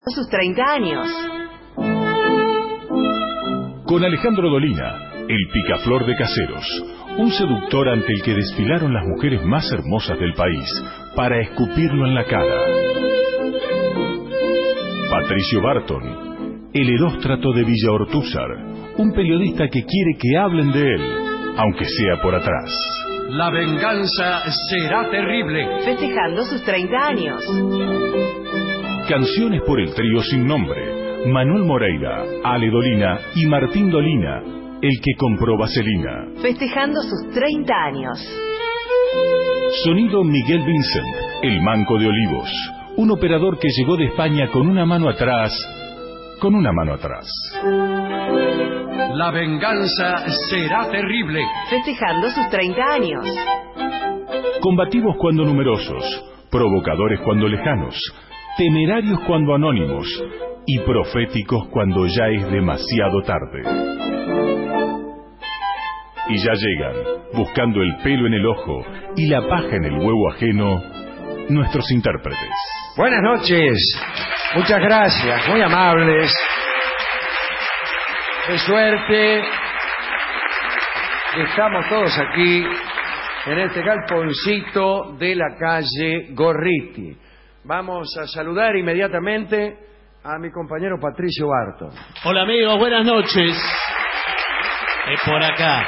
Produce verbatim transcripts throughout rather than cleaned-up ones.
sus treinta años. Con Alejandro Dolina, el picaflor de Caseros, un seductor ante el que desfilaron las mujeres más hermosas del país para escupirlo en la cara. Patricio Barton, el eróstrato de Villa Ortúzar, un periodista que quiere que hablen de él, aunque sea por atrás. La venganza será terrible. Festejando sus treinta años. Canciones por el trío sin nombre, Manuel Moreira, Ale Dolina y Martín Dolina, el que compró vaselina. Festejando sus treinta años. Sonido Miguel Vincent, el manco de Olivos, un operador que llegó de España con una mano atrás, con una mano atrás. La venganza será terrible. Festejando sus treinta años. Combativos cuando numerosos, provocadores cuando lejanos, temerarios cuando anónimos y proféticos cuando ya es demasiado tarde. Y ya llegan, buscando el pelo en el ojo y la paja en el huevo ajeno, nuestros intérpretes. Buenas noches, muchas gracias, muy amables. Qué suerte que estamos todos aquí en este galponcito de la calle Gorriti. Vamos a saludar inmediatamente a mi compañero Patricio Barton. Hola amigos, buenas noches. Es por acá.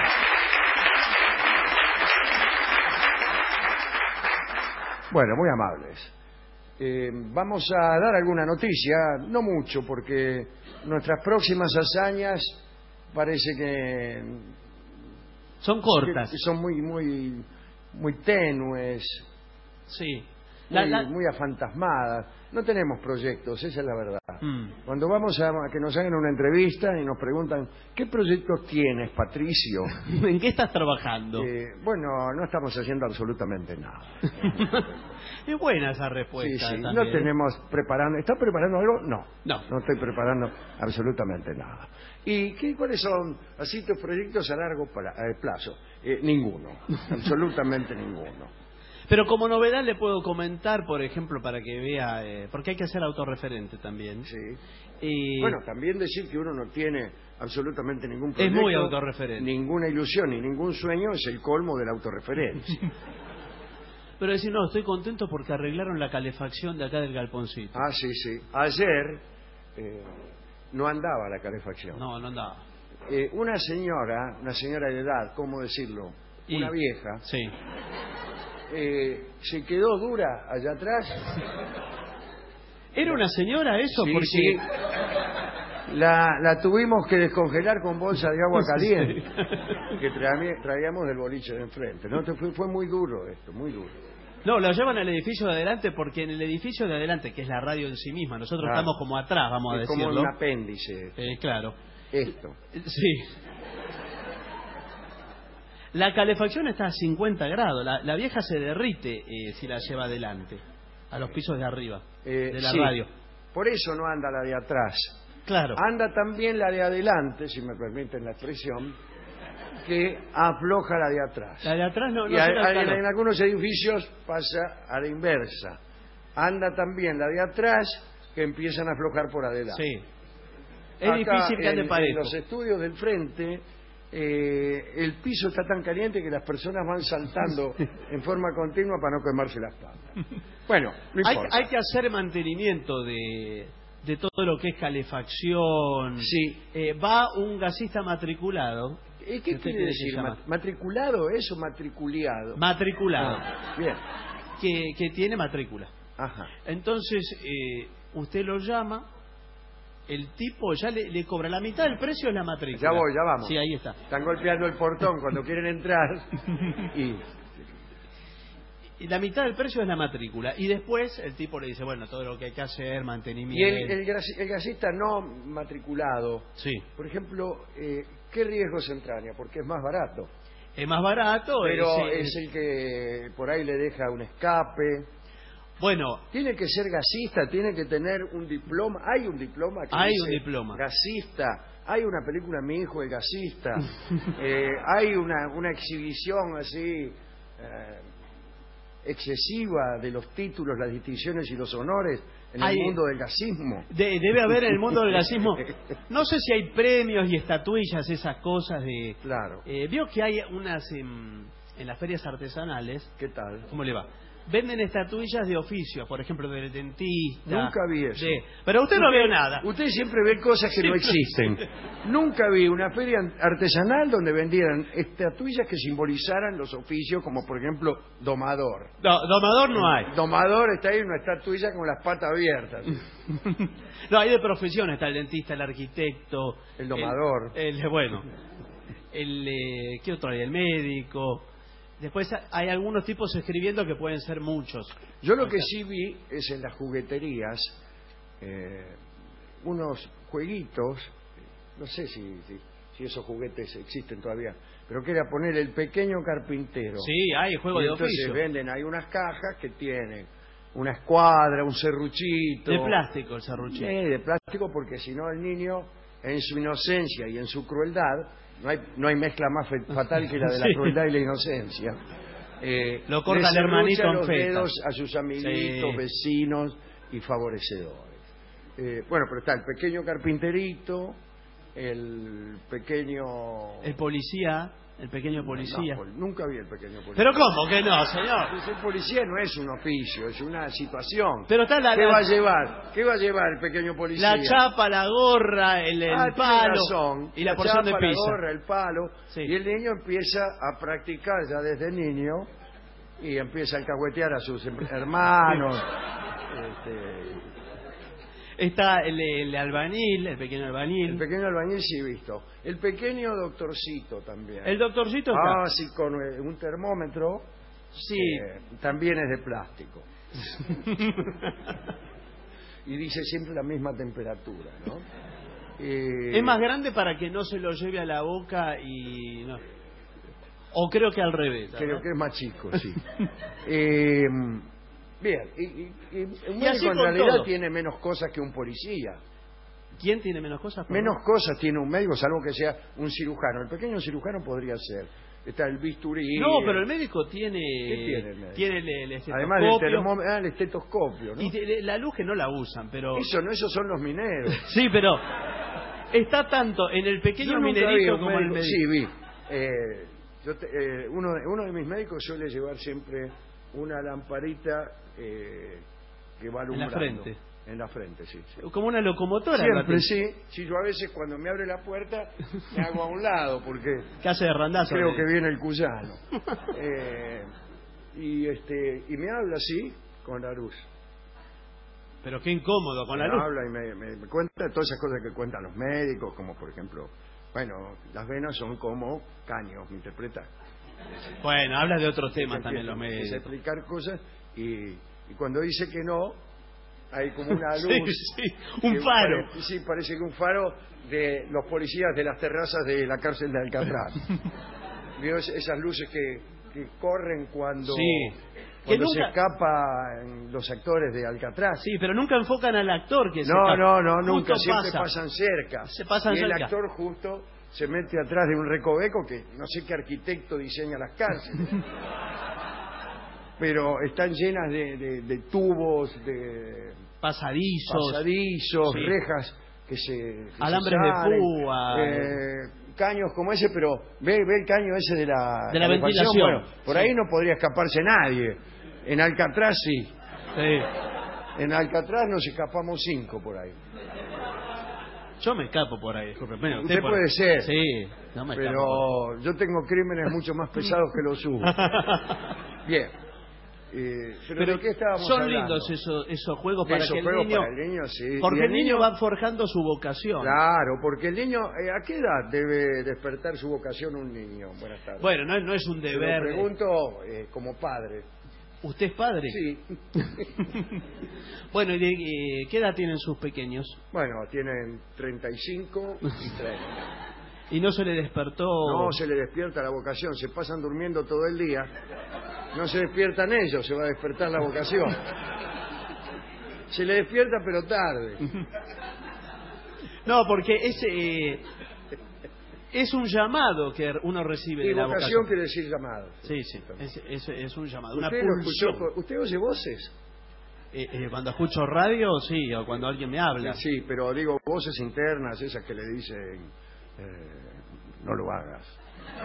Bueno, muy amables. Eh, vamos a dar alguna noticia, no mucho, porque nuestras próximas hazañas parece que son cortas, que son muy, muy, muy tenues. Sí. Muy, La, la... muy afantasmadas. No tenemos proyectos, esa es la verdad. Mm. Cuando vamos a, a que nos hagan una entrevista y nos preguntan ¿qué proyectos tienes, Patricio? ¿En qué estás trabajando? Eh, bueno, no estamos haciendo absolutamente nada. Es buena esa respuesta. Sí, sí. También. No tenemos preparando. ¿Está preparando algo? No. No. No estoy preparando absolutamente nada. ¿Y qué, cuáles son así tus proyectos a largo plazo? Eh, ninguno. Absolutamente ninguno. Pero como novedad le puedo comentar, por ejemplo, para que vea, eh, porque hay que ser autorreferente también. Sí. Y... Bueno, también decir que uno no tiene absolutamente ningún proyecto. Es muy autorreferente. Ninguna ilusión y ningún sueño es el colmo de la autorreferencia. Pero decir, no, estoy contento porque arreglaron la calefacción de acá del galponcito. Ah, sí, sí. Ayer eh, no andaba la calefacción. No, no andaba. Eh, una señora, una señora de edad, ¿cómo decirlo? Y... Una vieja. Sí. Eh, se quedó dura allá atrás. ¿Era una señora eso? Sí, porque sí. La, la tuvimos que descongelar con bolsa de agua caliente sí. que traía, traíamos del boliche de enfrente. ¿No? Fue, fue muy duro esto, muy duro. No, lo llevan al edificio de adelante porque en el edificio de adelante, que es la radio en sí misma, nosotros claro. estamos como atrás, vamos es a decirlo. Como un apéndice. Eh, claro. Esto. Sí. La calefacción está a cincuenta grados. La, la vieja se derrite eh, si la lleva adelante, a los pisos de arriba, eh, de la sí. radio. Por eso no anda la de atrás. Claro. Anda también la de adelante, si me permiten la expresión, que afloja la de atrás. La de atrás no, no y a, a, en, en algunos edificios pasa a la inversa. Anda también la de atrás, que empiezan a aflojar por adelante. Sí. Es Acá, difícil que ande en, parejo. En los estudios del frente, eh, el piso está tan caliente que las personas van saltando en forma continua para no quemarse las patas. Bueno, no hay, importa. hay que hacer mantenimiento de, de todo lo que es calefacción. Sí. Eh, va un gasista matriculado. ¿Qué quiere decir? ¿Matriculado es o matriculeado? Matriculado. Ah, bien. Que, que tiene matrícula. Ajá. Entonces, eh, usted lo llama, el tipo ya le, le cobra la mitad del precio es la matrícula. Ya voy, ya vamos. Sí, ahí está. Están golpeando el portón cuando quieren entrar y... y la mitad del precio es la matrícula. Y después el tipo le dice, bueno, todo lo que hay que hacer, mantenimiento. Y el, el, el gasista no matriculado, sí. Por ejemplo, eh, ¿qué riesgos entraña? Porque es más barato. Es más barato. Pero es, es el que por ahí le deja un escape. Bueno, tiene que ser gasista, tiene que tener un diploma. Hay un diploma que hay dice un diploma. Gasista. Hay una película, Mi hijo el gasista. eh, hay una, una exhibición así eh, excesiva de los títulos, las distinciones y los honores en hay, el mundo del gasismo. De, debe haber en el mundo del gasismo. No sé si hay premios y estatuillas, esas cosas de... Claro. Eh, veo que hay unas en, en las ferias artesanales. ¿Qué tal? ¿Cómo le va? Venden estatuillas de oficios, por ejemplo, del dentista. Nunca vi eso. de- Pero usted no ve nada. Usted siempre ve cosas que no existen. Nunca vi una feria artesanal donde vendieran estatuillas que simbolizaran los oficios, como por ejemplo domador. No, domador no hay. Domador está ahí una estatuilla con las patas abiertas. No, hay de profesiones, está el dentista, el arquitecto. El domador. El, el- bueno. El, eh, ¿qué otro hay? El médico. Después hay algunos tipos escribiendo que pueden ser muchos. Yo lo que sí vi es en las jugueterías eh, unos jueguitos, no sé si, si, si esos juguetes existen todavía, pero que era poner el pequeño carpintero. Sí, hay juego Y de entonces oficio. venden, hay unas cajas que tienen una escuadra, un serruchito. De plástico el serruchito. Eh, de plástico, porque si no el niño, en su inocencia y en su crueldad, no hay, no hay mezcla más fe- fatal que la de la Sí. crueldad y la inocencia. Eh, Lo corta le el hermanito serrucha en los feta. dedos a sus amiguitos, Sí. vecinos y favorecedores. Eh, bueno, pero está el pequeño carpinterito, el pequeño... El policía, el pequeño policía. No, nunca vi el pequeño policía. Pero ¿cómo que no, señor? Pues el policía no es un oficio, es una situación. Pero está la, ¿Qué la- va a llevar? ¿Qué va a llevar el pequeño policía? la chapa, la gorra, el, el Ah, tiene palo razón. y la, porción chapa, de pizza. La gorra, el palo. Sí. Y el niño empieza a practicar ya desde niño y empieza a alcahuetear a sus em- hermanos. Este, Está el, el albañil, el pequeño albañil. el pequeño albañil sí he visto. El pequeño doctorcito también. El doctorcito está. Ah, sí, con eh, un termómetro. Sí. eh, también es de plástico. Y dice siempre la misma temperatura, ¿no? Eh, Es más grande para que no se lo lleve a la boca y... No. O creo que al revés. ¿verdad? Creo que es más chico, sí. Eh, bien, y, y- y un Y así médico en con realidad todo. tiene menos cosas que un policía. ¿Quién tiene menos cosas? perdón? Menos cosas tiene un médico, salvo que sea un cirujano. El pequeño cirujano podría ser. Está el bisturí. No, pero el médico tiene... ¿Qué tiene el médico? Tiene el, el estetoscopio. Además del termómetro, ah, el estetoscopio, ¿no? Y te- la luz que no la usan, pero... Eso no, esos son los mineros. Sí, pero... Está tanto en el pequeño Yo nunca vi minerito un como en el médico- médico. Sí, vi. Eh, yo te- eh, uno, de, uno de mis médicos suele llevar siempre una lamparita eh, que va En la alumbrando. frente. En la frente, sí. sí. Como una locomotora. Siempre, ¿no? sí. Sí, yo a veces cuando me abre la puerta me hago a un lado porque Que hace de randazo. creo de- que viene el cuyano. Eh, y este y me habla así con la luz. Pero qué incómodo con la me luz. habla y me, me- me cuenta todas esas cosas que cuentan los médicos, como por ejemplo, bueno, las venas son como caños, ¿me interpreta? Bueno, habla de otros temas Empieza- también los empieza a médicos. explicar cosas y, y cuando dice que no, hay como una luz. Sí, sí, un que faro. pare- sí, parece que un faro de los policías de las terrazas de la cárcel de Alcatraz. ¿Vio es- esas luces que, que corren cuando, Sí. cuando Que se nunca- escapan los actores de Alcatraz? Sí, pero nunca enfocan al actor que se No, está- no, no, justo nunca, siempre pasa. pasan cerca. Se pasan y el cerca. actor justo se mete atrás de un recoveco que no sé qué arquitecto diseña las cárceles. Pero están llenas de, de- de tubos, de Pasadizos. pasadizos, Sí. rejas que se... que se Alambres de salen, púa. eh, caños como ese, pero ve, ve el caño ese de la, De la calefacción, ventilación. bueno, por Sí. ahí no podría escaparse nadie. En Alcatraz sí. Sí. En Alcatraz nos escapamos cinco por ahí. Yo me escapo por ahí, disculpe. Bueno, Usted por- puede ser. Sí, no me escapo. Pero yo tengo crímenes mucho más pesados que los suyos. Bien. Eh, pero, Pero ¿de qué estábamos son hablando? lindos esos, esos juegos De para esos que el juegos niño... para el niño, sí. Porque Y el niño va forjando su vocación. Claro, porque el niño... eh, ¿A qué edad debe despertar su vocación un niño? Buenas tardes. Bueno, no, es- no es un Se deber. lo de- pregunto eh, como padre. ¿Usted es padre? Sí. Bueno, ¿y de, eh, qué edad tienen sus pequeños? Bueno, tienen treinta y cinco y treinta. Y no se le despertó... No se le despierta la vocación, se pasan durmiendo todo el día. No se despiertan ellos, se va a despertar la vocación. Se le despierta pero tarde. No, porque es, eh, es un llamado que uno recibe Y de la vocación vocación. quiere decir llamado. Sí, sí, es, es, es un llamado, una ¿Usted, lo pulsión. escuchó por- ¿Usted oye voces? eh, eh, cuando escucho radio, sí, o cuando alguien me habla. Sí, sí, pero digo, voces internas, esas que le dicen, eh, no lo hagas.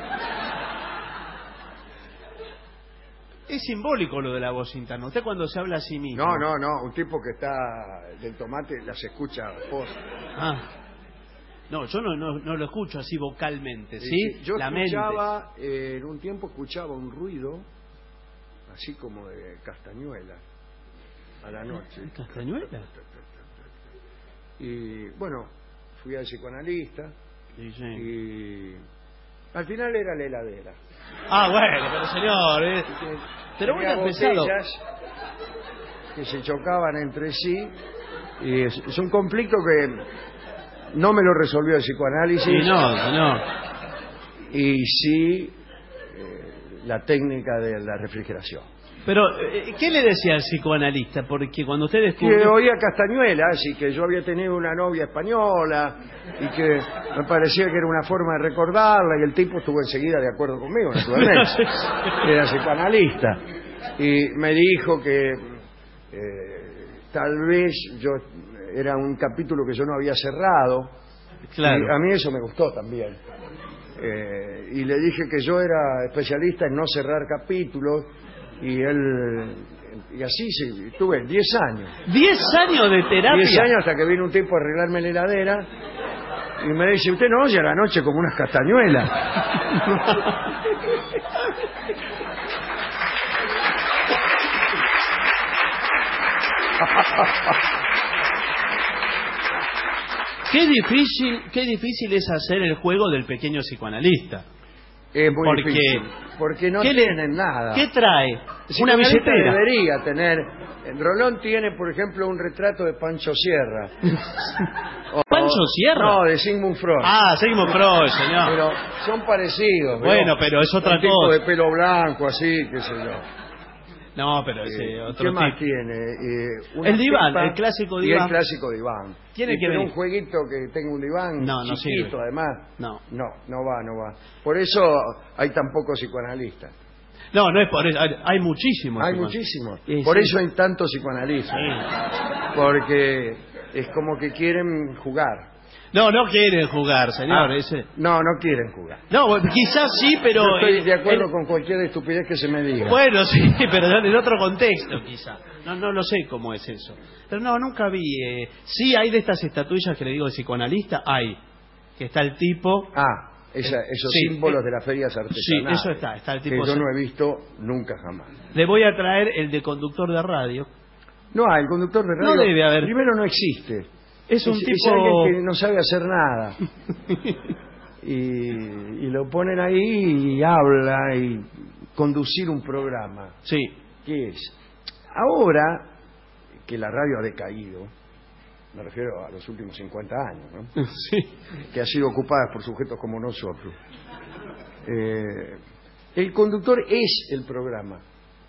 Es simbólico lo de la voz interna. Usted cuando se habla a sí mismo. No, no, no, un tipo que está del tomate las escucha voz. Ah. No, yo no, no, no lo escucho así vocalmente, ¿sí? Sí, yo la escuchaba, eh, en un tiempo escuchaba un ruido, así como de castañuela, a la noche. ¿De castañuela? Y bueno, fui al psicoanalista Sí, sí. y al final era la heladera. Ah, bueno, pero señor... Eh, pero Tenía bueno, empezado. botellas que se chocaban entre sí y es, es un conflicto que no me lo resolvió el psicoanálisis. Sí, no, no. Y sí eh, la técnica de la refrigeración. Pero, eh, ¿qué le decía al psicoanalista? Porque cuando usted Que descubrió... oía castañuelas y que yo había tenido una novia española y que me parecía que era una forma de recordarla, y el tipo estuvo enseguida de acuerdo conmigo, naturalmente. Era psicoanalista. Y me dijo que eh, tal vez yo era un capítulo que yo no había cerrado. Claro. Y a mí eso me gustó también. Eh, y le dije que yo era especialista en no cerrar capítulos, y él y así sí, tuve diez años. ¿Diez años de terapia? Diez años hasta que vino un tipo a arreglarme la heladera y me dice, usted no oye a la noche como unas castañuelas. Qué difícil, qué difícil es hacer el juego del pequeño psicoanalista. Es muy Porque, difícil, porque no ¿qué le- tienen nada. ¿Qué trae? El Una psicoanalista billetera. debería tener. El Rolón tiene, por ejemplo, un retrato de Pancho Sierra. O- ¿Pancho Sierra? No, de Sigmund Freud. Ah, Sigmund Freud, señor. Pero son parecidos. Bueno, pero es otra un tipo cosa. de pelo blanco, así, qué sé yo. No, pero ese Eh, otro ¿Qué más tipo. tiene? Eh, una El diván, pipa el clásico Y diván. el clásico diván. Tiene Y que pero venir. un jueguito que tenga un diván No, no chiquito, sirve. además. No. No, no va, no va. Por eso hay tan pocos psicoanalistas. No, no es por eso. Hay, hay muchísimos. Hay psicoanalistas. muchísimos. Sí, Por sí. eso hay tantos psicoanalistas. Sí. Porque es como que quieren jugar. No, no quieren jugar, señor. Ah, ese... No, no quieren jugar. No, bueno, quizás sí, pero... Yo estoy eh, de acuerdo el- con cualquier estupidez que se me diga. Bueno, sí, pero en otro contexto, quizá. No, no lo sé cómo es eso. Pero no, nunca vi. Eh... Sí, hay de estas estatuillas que le digo de psicoanalista, hay. Que está el tipo... Ah, esa- esos Sí, símbolos eh, de las ferias artesanales. eso está, está el tipo Que yo ese. no he visto nunca jamás. Le voy a traer el de conductor de radio. No, el conductor de radio No debe haber. primero no existe. Es un es, tipo... es alguien que no sabe hacer nada. y, y lo ponen ahí y habla y conducir un programa. Sí. ¿Qué es? Ahora que la radio ha decaído, me refiero a los últimos cincuenta años, ¿no? Sí. Que ha sido ocupada por sujetos como nosotros, eh, el conductor es el programa.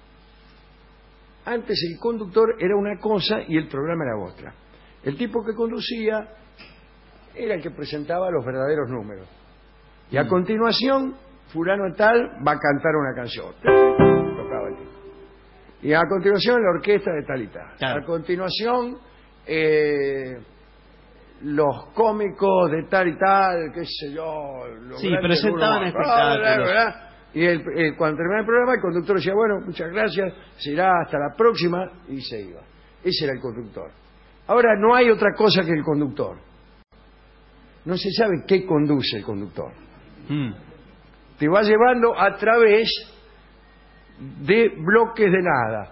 Antes el conductor era una cosa y el programa era otra. El tipo que conducía era el que presentaba los verdaderos números. Y a continuación, fulano tal va a cantar una canción. Tocaba el tipo. Y a continuación, la orquesta de tal y tal. Claro. A continuación, eh, los cómicos de tal y tal, qué sé yo. Los Sí, grandes presentaban burros. espectáculos. Ah, bla, bla. Y el, eh, cuando terminaba el programa, el conductor decía, bueno, muchas gracias, será hasta la próxima, y se iba. Ese era el conductor. Ahora no hay otra cosa que el conductor. No se sabe qué conduce el conductor. Mm. Te va llevando a través de bloques de nada.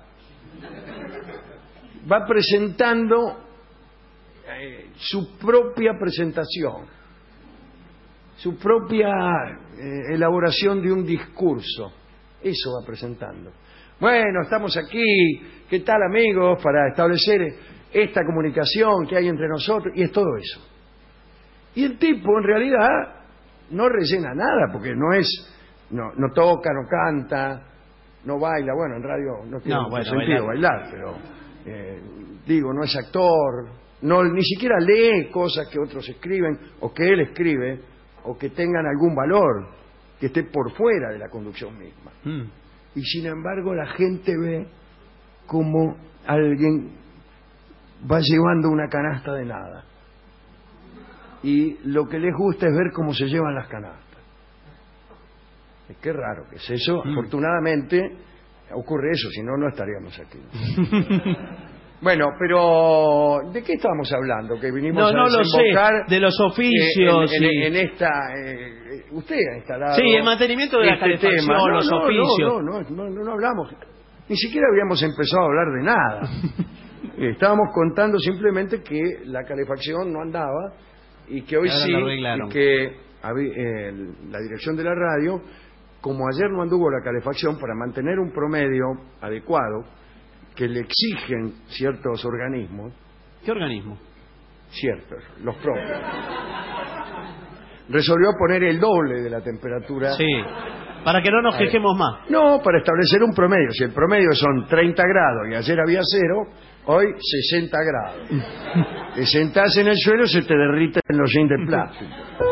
Va presentando eh, su propia presentación, su propia eh, elaboración de un discurso. Eso va presentando. Bueno, estamos aquí, ¿qué tal amigos? Para establecer esta comunicación que hay entre nosotros, y es todo eso. Y el tipo en realidad no rellena nada, porque no es, no, no toca, no canta, no baila. Bueno, en radio no tiene No, mucho bueno, sentido bailar, pero eh, digo, no es actor, no ni siquiera lee cosas que otros escriben o que él escribe o que tengan algún valor, que esté por fuera de la conducción misma. Mm. Y sin embargo la gente ve como alguien va llevando una canasta de nada. Y lo que les gusta es ver cómo se llevan las canastas. Qué raro que es eso. Mm. Afortunadamente ocurre eso, si no, no estaríamos aquí. Bueno, pero ¿de qué estábamos hablando? Que vinimos no, no a desembocar lo sé. De los oficios. Eh, en, en, y... en esta... Eh, usted ha instalado... Sí, el mantenimiento de este la calefacción, tema. No, los no, oficios. No no, no, no, no hablamos. Ni siquiera habíamos empezado a hablar de nada. Estábamos contando simplemente que la calefacción no andaba y que hoy sí, y que había, eh, la dirección de la radio, como ayer no anduvo la calefacción, para mantener un promedio adecuado que le exigen ciertos organismos. ¿Qué organismos? Ciertos, los propios. Resolvió poner el doble de la temperatura. Sí, para que no nos quejemos más. No, para establecer un promedio. Si el promedio son treinta grados y ayer había cero, hoy sesenta grados. Te sentás en el suelo, se te derriten los jeans de plástico.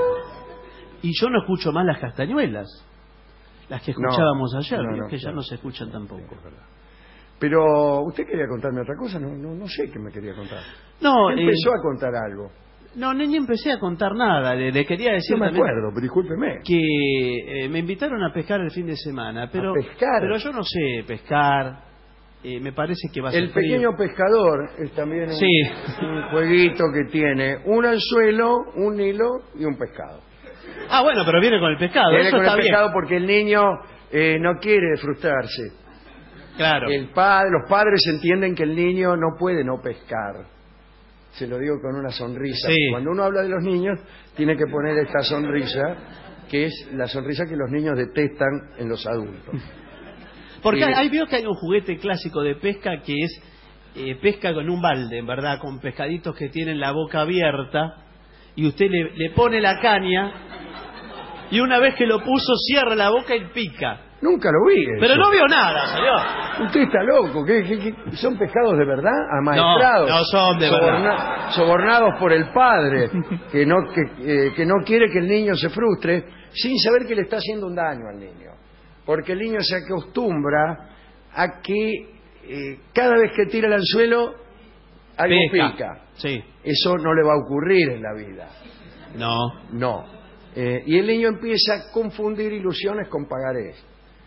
Y yo no escucho más las castañuelas, las que escuchábamos no, ayer, no, no, que ya no, no se escuchan tampoco. Es verdad. Pero, ¿usted quería contarme otra cosa? No, no, no sé qué me quería contar. No, empezó eh, a contar algo. No, ni, ni empecé a contar nada. Le, le quería decir. No me acuerdo, pero discúlpeme. Que eh, me invitaron a pescar el fin de semana, pero, ¿A pescar? pero yo no sé pescar. Eh, me parece que va a ser El pequeño frío. pescador es también un, sí. un jueguito que tiene un anzuelo, un hilo y un pescado. Ah, bueno, pero viene con el pescado. Viene Eso con está el pescado bien. porque el niño eh, no quiere frustrarse. Claro. El padre, los padres entienden que el niño no puede no pescar. Se lo digo con una sonrisa. Sí. Cuando uno habla de los niños, tiene que poner esta sonrisa, que es la sonrisa que los niños detestan en los adultos. Porque eh, ahí veo que hay un juguete clásico de pesca que es eh, pesca con un balde, en verdad, con pescaditos que tienen la boca abierta, y usted le, le pone la caña, y una vez que lo puso, cierra la boca y pica. Nunca lo vi. Eso. Pero no vio nada, señor. Usted está loco. ¿Qué, qué, qué? ¿Son pescados de verdad? ¿Amaestrados? No, no son de soborna verdad. Sobornados por el padre, que no, que, eh, que no quiere que el niño se frustre, sin saber que le está haciendo un daño al niño. Porque el niño se acostumbra a que eh, cada vez que tira el anzuelo, algo Pesca. pica. Sí. Eso no le va a ocurrir en la vida. No. No. Eh, y el niño empieza a confundir ilusiones con pagarés.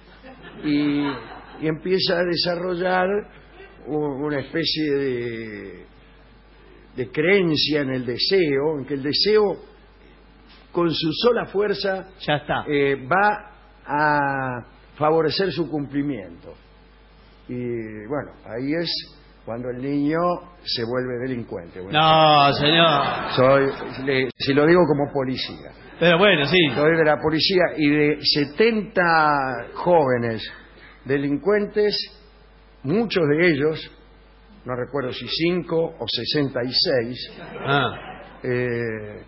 Y, y empieza a desarrollar un, una especie de, de creencia en el deseo, en que el deseo con su sola fuerza Ya está. eh, va a favorecer su cumplimiento. Y bueno, ahí es cuando el niño se vuelve delincuente. Bueno, No, señor. soy, le, si lo digo como policía. Pero bueno, sí. Soy de la policía y de setenta jóvenes delincuentes, muchos de ellos, no recuerdo si cinco o sesenta y seis, Ah. eh,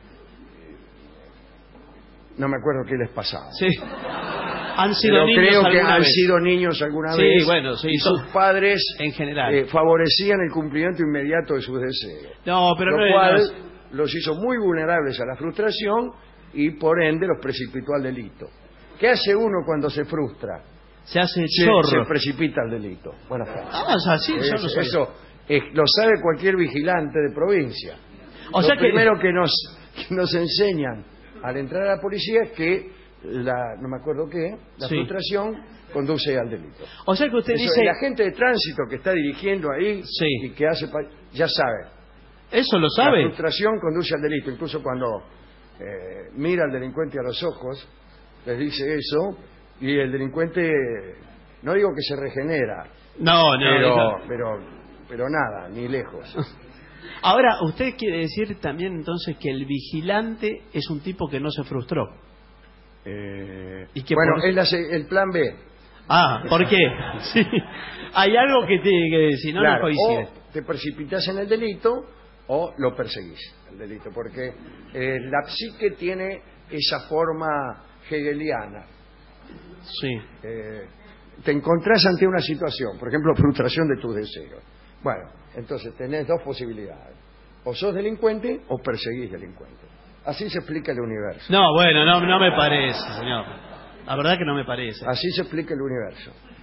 no me acuerdo qué les pasaba. Sí. Han sido Pero niños creo que alguna han vez. sido niños alguna Sí, vez bueno, sí, y sus son- padres en general. eh, favorecían el cumplimiento inmediato de sus deseos. No, pero lo no, cual no es- los hizo muy vulnerables a la frustración y por ende los precipitó al delito. ¿Qué hace uno cuando se frustra? se hace Se, chorro. se precipita al delito. Buenas tardes. Ah, o sea, sí, yo eso no sabía. eso, eh, lo sabe cualquier vigilante de provincia. O lo sea que- primero que nos, que nos enseñan al entrar a la policía es que la, no me acuerdo qué, la Sí. frustración conduce al delito. O sea que usted Eso, dice... el agente de tránsito que está dirigiendo ahí Sí. y que hace pa- ya sabe. ¿Eso lo La sabe? frustración conduce al delito. Incluso cuando eh, mira al delincuente a los ojos, les dice eso, y el delincuente, no digo que se regenera, No, no. pero, eso- pero, pero nada, ni lejos. Ahora, usted quiere decir también entonces que el vigilante es un tipo que no se frustró. Eh, ¿Y qué bueno, por- es la se- el plan B. Ah, ¿por qué? Sí. Hay algo que tiene que si no, Claro, no coincide. o te precipitas en el delito o lo perseguís, el delito, porque eh, la psique tiene esa forma hegeliana. Sí. Eh, te encontrás ante una situación, por ejemplo, frustración de tus deseos. Bueno, entonces tenés dos posibilidades. O sos delincuente o perseguís delincuente. Así se explica el universo. No, bueno, no, no me parece, señor. La verdad que no me parece. Así se explica el universo.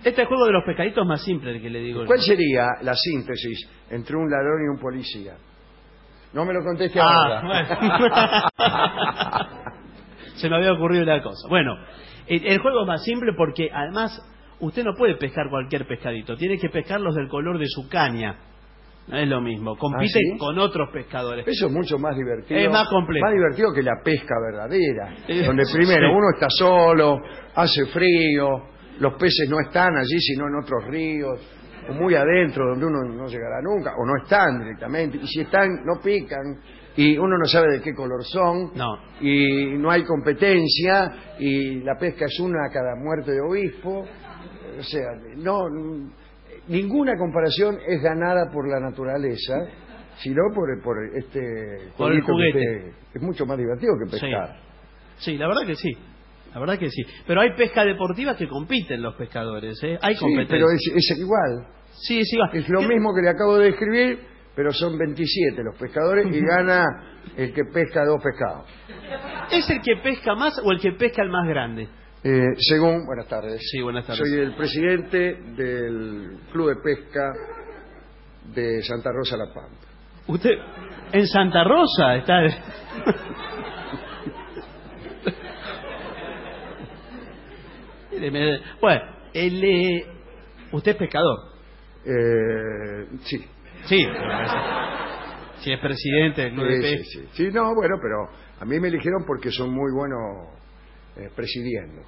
Este es el juego de los pescaditos más simple, el que le digo. ¿Cuál yo. sería la síntesis entre un ladrón y un policía? No me lo conteste Ah, ahora. bueno. Se me había ocurrido una cosa. Bueno, el, el juego es más simple porque además usted no puede pescar cualquier pescadito. Tiene que pescar los del color de su caña. No es lo mismo. Compite ¿Ah, sí? con otros pescadores. Eso es mucho más divertido. Es más complejo. Más divertido que la pesca verdadera. Eh, Donde primero sí. uno está solo, hace frío, los peces no están allí sino en otros ríos, o muy adentro donde uno no llegará nunca, o no están directamente. Y si están, no pican, y uno no sabe de qué color son, No. y no hay competencia, y la pesca es una a cada muerte de obispo. O sea, no, ninguna comparación es ganada por la naturaleza, sino por, por este Por el jueguito que juguete. usted- es mucho más divertido que pescar. Sí. Sí, la verdad que sí. La verdad que sí. Pero hay pesca deportiva que compiten los pescadores, ¿eh? Hay Sí, competencia. pero es, es igual. Sí, sí, va. Es lo ¿Qué- mismo que le acabo de describir, pero son veintisiete los pescadores y gana el que pesca dos pescados. ¿Es el que pesca más o el que pesca el más grande? Eh, según, buenas tardes. Sí, buenas tardes. Soy el presidente del Club de Pesca de Santa Rosa La Pampa. Usted, en Santa Rosa está... Míreme, bueno, el, eh, usted es pescador. Eh, sí. Sí. Si es presidente del Club de Sí, sí, Pesca. sí. Sí, no, bueno, pero a mí me eligieron porque son muy buenos eh, presidiendo.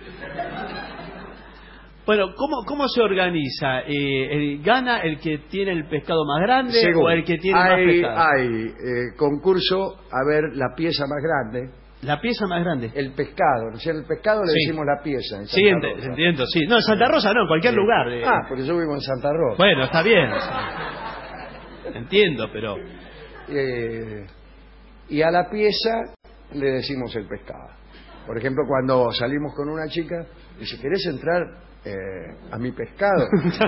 Bueno, ¿cómo, cómo se organiza? Eh, el- ¿Gana el que tiene el pescado más grande Según, o el que tiene hay, más pescado? hay eh, concurso a ver la pieza más grande, La pieza más grande. el pescado. O sea, el pescado le Sí. decimos la pieza. En Sí, Santa ent- Rosa. entiendo, sí. No, en Santa Rosa no, en cualquier Sí. lugar. eh. Ah, porque yo vivo en Santa Rosa. Bueno, está bien. Entiendo, pero... Eh, y a la pieza le decimos el pescado. Por ejemplo, cuando salimos con una chica, dice, ¿querés entrar eh, a mi pescado?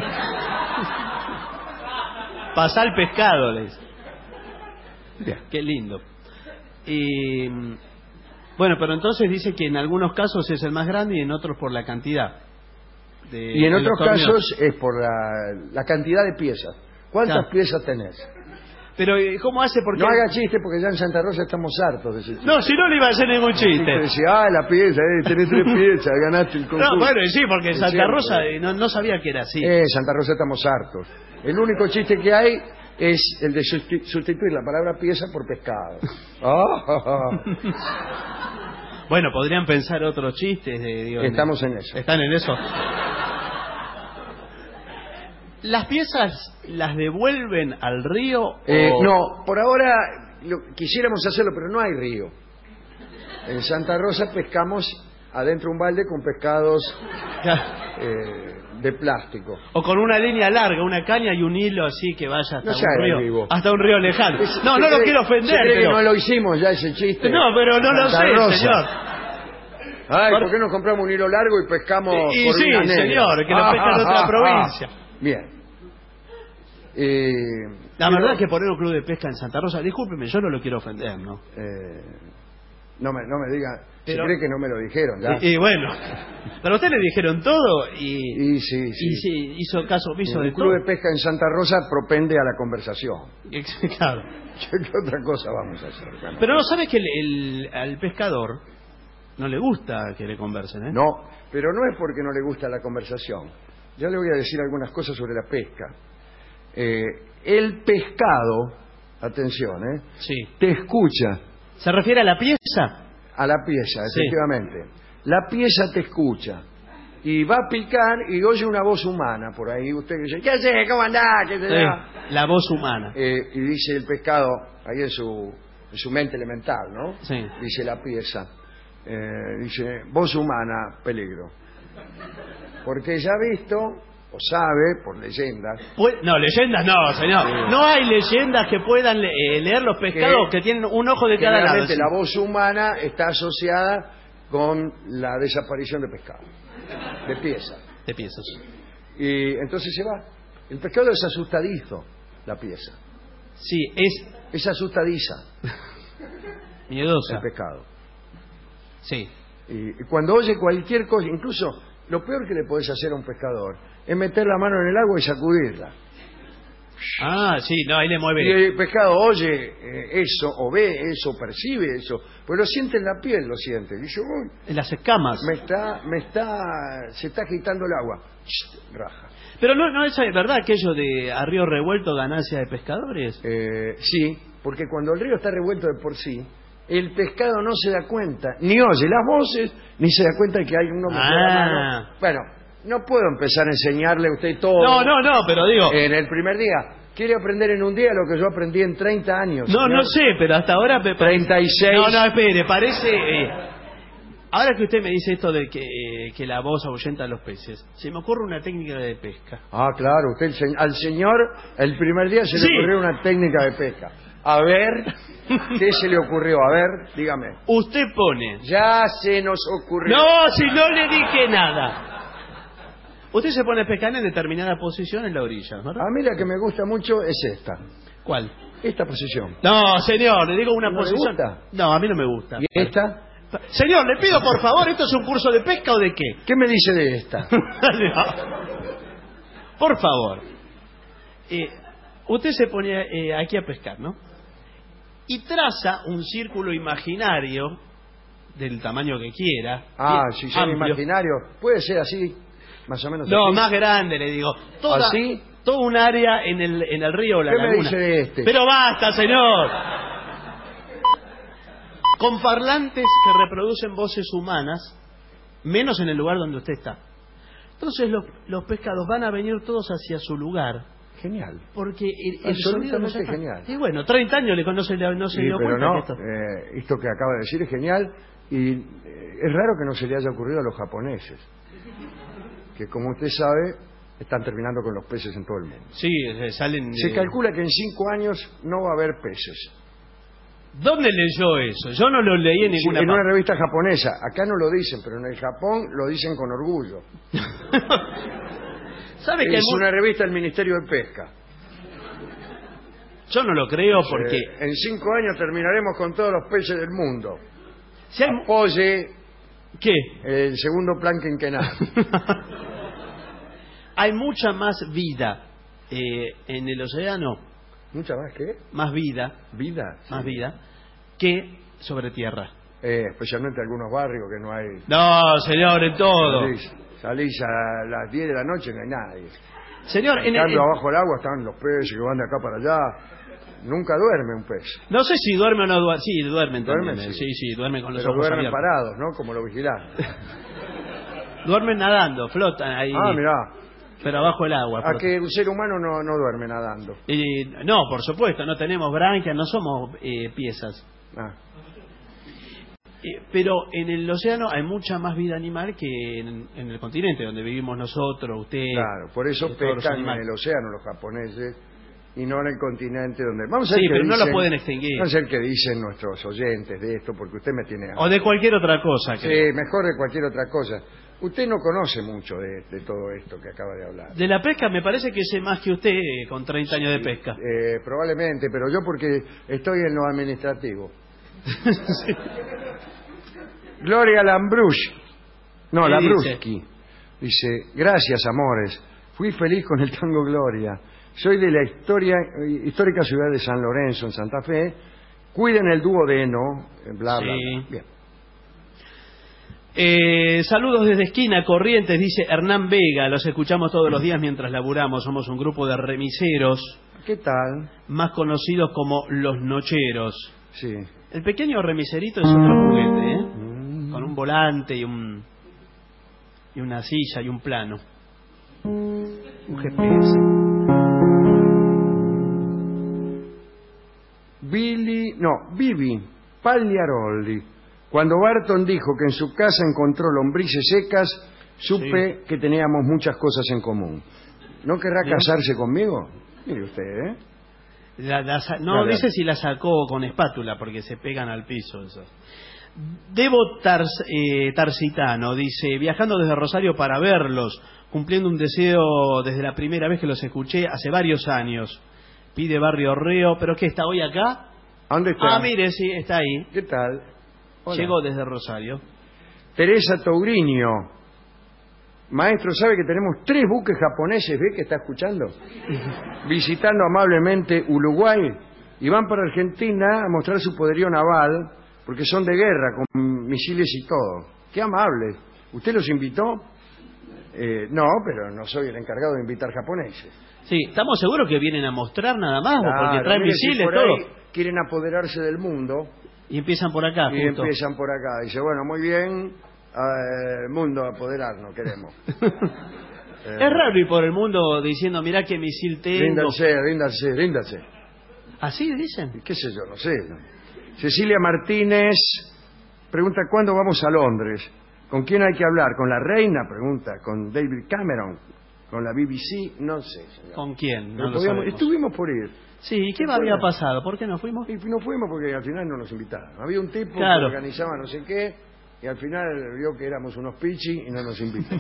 Pasá el pescado, le dice. Bien. Qué lindo. Y, bueno, pero entonces dice que en algunos casos es el más grande y en otros por la cantidad. de- Y en de los otros torneos. casos es por la, la cantidad de piezas. ¿Cuántas Claro. piezas tenés? Pero, eh, ¿cómo hace? Porque... No haga chiste porque ya en Santa Rosa estamos hartos de ese chiste. No, si no le iba a hacer ningún Y te chiste. decía, ah, la pieza, eh, tenés tres piezas, ganaste el concurso. No, bueno, y sí, porque Es Santa cierto. Rosa eh, no, no sabía que era así. Eh, Santa Rosa estamos hartos. El único chiste que hay es el de susti- sustituir la palabra pieza por pescado. Ah, Bueno, podrían pensar otros chistes. De, digo, Estamos en eso. Están en eso. ¿Las piezas las devuelven al río? Eh, o- no, por ahora lo- quisiéramos hacerlo, pero no hay río. En Santa Rosa pescamos adentro un balde con pescados eh, de plástico. O con una línea larga, una caña y un hilo así que vaya hasta No se un haga río. el vivo. Hasta un río lejano. Es- No, ¿se no lo cree- quiero ¿se ofender, cree pero... que no lo hicimos ya ese chiste? No, pero no lo Santa sé, Rosa. señor. Ay, Por- ¿por qué no compramos un hilo largo y pescamos Y- y por sí, una negra? señor, que lo pesca en otra provincia. Bien. Eh, La pero, verdad es que poner un club de pesca en Santa Rosa, discúlpeme, yo no lo quiero ofender, ¿no? eh, no me, no me diga, Pero- se cree que no me lo dijeron ya. Y, y bueno, pero a usted le dijeron todo y, Y sí, sí. y sí, hizo caso omiso de El club todo. de pesca en Santa Rosa propende a la conversación. Claro. ¿Qué otra cosa vamos a hacer? Bueno, Pero no sabes que el, el- al pescador no le gusta que le conversen, ¿eh? no, pero no es porque no le gusta la conversación. Ya le voy a decir algunas cosas sobre la pesca. Eh, el pescado, atención, ¿eh? Sí. te escucha ¿Se refiere a la pieza? a la pieza, Sí. efectivamente. La pieza te escucha y va a picar y oye una voz humana por ahí. Usted dice, ¿qué haces? ¿Cómo andás? ¿Qué te Sí, da? la voz humana. Eh, y dice el pescado, ahí en su, en su mente elemental, ¿no? Sí. Dice la pieza, eh, dice, voz humana, peligro. Porque ella ha visto, o sabe, por leyendas, Pu- No, leyendas no, señor. No hay leyendas que puedan le- eh, leer los pescados que, Que- tienen un ojo de cada lado. generalmente sí. la voz humana está asociada con la desaparición de pescado, de pieza. De piezas. Y entonces se va. El pescado es asustadizo, la pieza. Sí, es Es asustadiza miedosa. el pescado. Sí. Y y cuando oye cualquier cosa, incluso lo peor que le podés hacer a un pescador es meter la mano en el agua y sacudirla. Ah, sí, no, ahí le Y mueve. el pescado oye eh, eso, o ve eso, percibe eso, pues lo siente en la piel, lo siente. Y dice, uy, En las escamas. me está, me está, se está agitando el agua. Shh, raja. Pero no, no es verdad aquello de a río revuelto ganancia de pescadores. Eh, sí, porque cuando el río está revuelto de por sí, el pescado no se da cuenta, ni oye las voces, ni se da cuenta de que hay uno metió la Ah. mano. Bueno, no puedo empezar a enseñarle a usted todo No, no, no, pero digo. en el primer día. Quiere aprender en un día lo que yo aprendí en treinta años. No, señor. no sé, pero hasta ahora me parece- treinta y seis. No, no, espere, parece. eh, ahora que usted me dice esto de que, eh, que la voz ahuyenta a los peces, se me ocurre una técnica de pesca. Ah, claro, usted el se- al señor el primer día se Sí. le ocurrió una técnica de pesca. A ver, ¿qué se le ocurrió? A ver, dígame. Usted pone. Ya se nos ocurrió. No, si no le dije nada. Usted se pone a pescar en determinada posición en la orilla, ¿verdad? A mí la que me gusta mucho es esta. ¿Cuál? Esta posición. No, señor, le digo una ¿No le posición. gusta? No, a mí no me gusta. ¿Y esta? Señor, le pido por favor, ¿esto es un curso de pesca o de qué? ¿Qué me dice de esta? Por favor. Eh, usted se pone eh, aquí a pescar, ¿no? Y traza un círculo imaginario del tamaño que quiera. Ah, bien si son amplio. imaginarios. Puede ser así, más o menos No, así. más grande, le digo. Toda, ¿Así? Todo un área en el, en el río o la ¿Qué me laguna. dice de este? Pero basta, señor. Con parlantes que reproducen voces humanas, menos en el lugar donde usted está. Entonces los, los pescados van a venir todos hacia su lugar. Genial. Porque el, el sonido no Absolutamente se- genial. Y bueno, treinta años le conoce, no se Sí, dio pero cuenta no, que esto... eh, esto que acaba de decir es genial y eh, es raro que no se le haya ocurrido a los japoneses, que como usted sabe, están terminando con los peces en todo el mundo. Sí, eh, salen... Se eh, calcula que en cinco años no va a haber peces. ¿Dónde leyó eso? Yo no lo leí en Sí, ninguna en una parte. revista japonesa. Acá no lo dicen, pero en el Japón lo dicen con orgullo. ¿Sabe que hay Es mu- una revista del Ministerio de Pesca. Yo no lo creo porque... Eh, en cinco años terminaremos con todos los peces del mundo. Si hay... Apoye ¿Qué? el segundo plan quinquenal. Hay mucha más vida eh, en el océano, ¿Mucha más que? más vida, Vida. más sí. vida, que sobre tierra. Eh, especialmente algunos barrios que no hay. No, señor, en todo. Salís, salís a las diez de la noche y no hay nadie. Señor, En en el- cambio, en- abajo del agua están los peces que van de acá para allá. Nunca duerme un pez. no sé si duerme o no duerme. Sí, duermen Duermen, también. eh. sí. Sí, sí, duermen con los Pero ojos duermen abiertos. parados, ¿no? Como los vigilantes. Duermen nadando, flotan ahí. Ah, mirá. Pero abajo del agua. A flotan. que un ser humano no, no duerme nadando. Eh, no, por supuesto, no tenemos branquias, no somos eh, piezas. Ah. Eh, pero en el océano hay mucha más vida animal que en, en el continente donde vivimos nosotros, usted. Claro, por eso eh, todos los pescan en animales. el océano los japoneses y no en el continente donde... Vamos a Sí, ver qué pero no lo dicen- pueden extinguir. Vamos a ver qué dicen nuestros oyentes de esto, porque usted me tiene... O de cualquier otra cosa. Sí, creo. mejor de cualquier otra cosa. Usted no conoce mucho de, de todo esto que acaba de hablar. De la pesca me parece que sé más que usted eh, con treinta años de pesca. Eh, probablemente, pero yo porque estoy en lo administrativo. Sí. Gloria Lambrusch. No, ¿Qué Lambruski. Dice, gracias, amores. Fui feliz con el tango Gloria. Soy de la historia, histórica ciudad de San Lorenzo, en Santa Fe. Cuiden el dúo de Eno. Bla, bla, Sí. bla. Bien. Eh, saludos desde Esquina Corrientes, dice Hernán Vega. Los escuchamos todos los días mientras laburamos. Somos un grupo de remiseros, ¿Qué tal? más conocidos como los nocheros. Sí. El pequeño remiserito es otro juguete, ¿eh? Con un volante y un y una silla y un plano. Un G P S. Billy, no, Bibi Pagliaroli. Cuando Barton dijo que en su casa encontró lombrices secas, supe que teníamos muchas cosas en común. ¿No querrá Bien. casarse conmigo? Mire usted, ¿eh? La- la sa- no Dale, dice dale. si la sacó con espátula porque se pegan al piso eso. Debo Tars- eh, Tarsitano dice, viajando desde Rosario para verlos, cumpliendo un deseo desde la primera vez que los escuché hace varios años. Pide Barrio Reo, pero ¿qué está hoy acá? ¿A dónde está? Ah, mire, sí, está ahí. ¿Qué tal? Hola. Llegó desde Rosario. Teresa Touriño. Maestro, ¿sabe que tenemos tres buques japoneses, ve que está escuchando? Visitando amablemente Uruguay y van para Argentina a mostrar su poderío naval porque son de guerra, con misiles y todo. ¡Qué amable! ¿Usted los invitó? Eh, no, pero no soy el encargado de invitar japoneses. Sí, ¿estamos seguros que vienen a mostrar nada más? Claro, Porque traen mire, si misiles, por todo. ahí quieren apoderarse del mundo. Y empiezan por acá, Y justo. empiezan por acá. Dice, bueno, muy bien, eh, mundo apoderarnos, queremos. eh, Es raro ir por el mundo diciendo, mirá qué misil tengo. Ríndanse, ríndanse, ríndanse. ¿Así dicen? ¿Qué sé yo? No sé. ¿no? Cecilia Martínez pregunta, ¿cuándo vamos a Londres? ¿Con quién hay que hablar? ¿Con la reina? Pregunta. ¿Con David Cameron? ¿Con la B B C? No sé, señor. ¿Con quién? No Pero lo podíamos- sabemos. estuvimos por ir. Sí, ¿y qué ¿Se había acuerdan? pasado? ¿Por qué no fuimos? Y no fuimos porque al final no nos invitaron. Había un tipo Claro. que organizaba no sé qué y al final vio que éramos unos pichi y no nos invitó.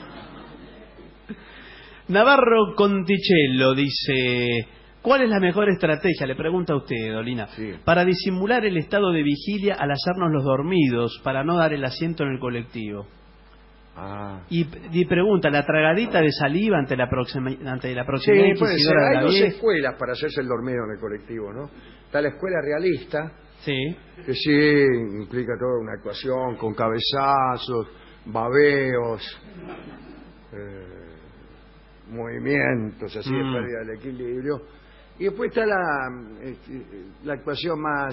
Navarro Conticello dice, ¿cuál es la mejor estrategia? Le pregunta a usted, Dolina. Sí. Para disimular el estado de vigilia al hacernos los dormidos, para no dar el asiento en el colectivo. Ah. Y, y pregunta, ¿la tragadita de saliva ante la próxima ante la Sí, próxima puede ser. inquisidora de Hay la dos vieja? escuelas para hacerse el dormido en el colectivo, ¿no? Está la escuela realista, Sí. que sí implica toda una actuación con cabezazos, babeos, eh, movimientos así de Mm. pérdida del equilibrio. Y después está la, eh, la actuación más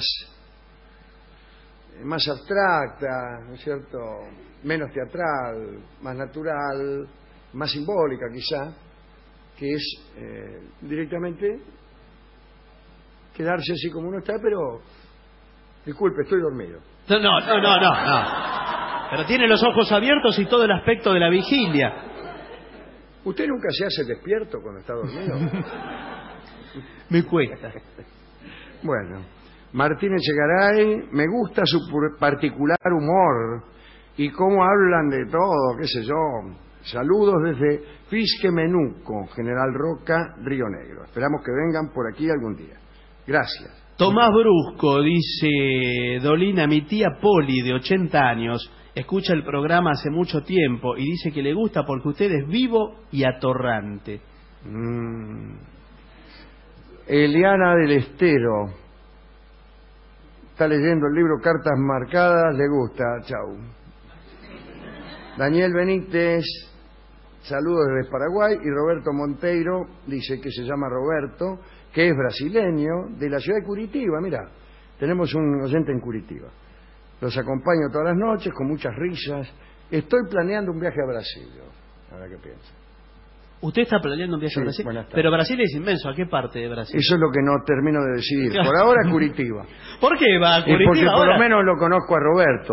más abstracta, ¿no es cierto? Menos teatral, más natural, más simbólica quizá, que es eh, directamente quedarse así como uno está, pero disculpe, estoy dormido. No, no, no, no, no, no. Pero tiene los ojos abiertos y todo el aspecto de la vigilia. ¿Usted nunca se hace despierto cuando está dormido? Me cuesta. Bueno, Martínez Echegaray, me gusta su pu- particular humor y cómo hablan de todo, qué sé yo. Saludos desde Fisquemenuco, General Roca, Río Negro. Esperamos que vengan por aquí algún día. Gracias. Tomás Brusco dice, Dolina, mi tía Poli, de ochenta años, escucha el programa hace mucho tiempo y dice que le gusta porque usted es vivo y atorrante. Mm. Eliana del Estero está leyendo el libro Cartas Marcadas, le gusta, chau. Daniel Benítez, saludos desde Paraguay, y Roberto Monteiro dice que se llama Roberto, que es brasileño, de la ciudad de Curitiba. Mira, tenemos un oyente en Curitiba. Los acompaño todas las noches con muchas risas. Estoy planeando un viaje a Brasil, yo, ahora que pienso. ¿Usted está planeando un viaje Sí, a Brasil? buenas tardes. Pero Brasil es inmenso. ¿A qué parte de Brasil? Eso es lo que no termino de decidir. Por ahora Curitiba. ¿Por qué va a Y Curitiba porque por ahora? lo menos lo conozco a Roberto.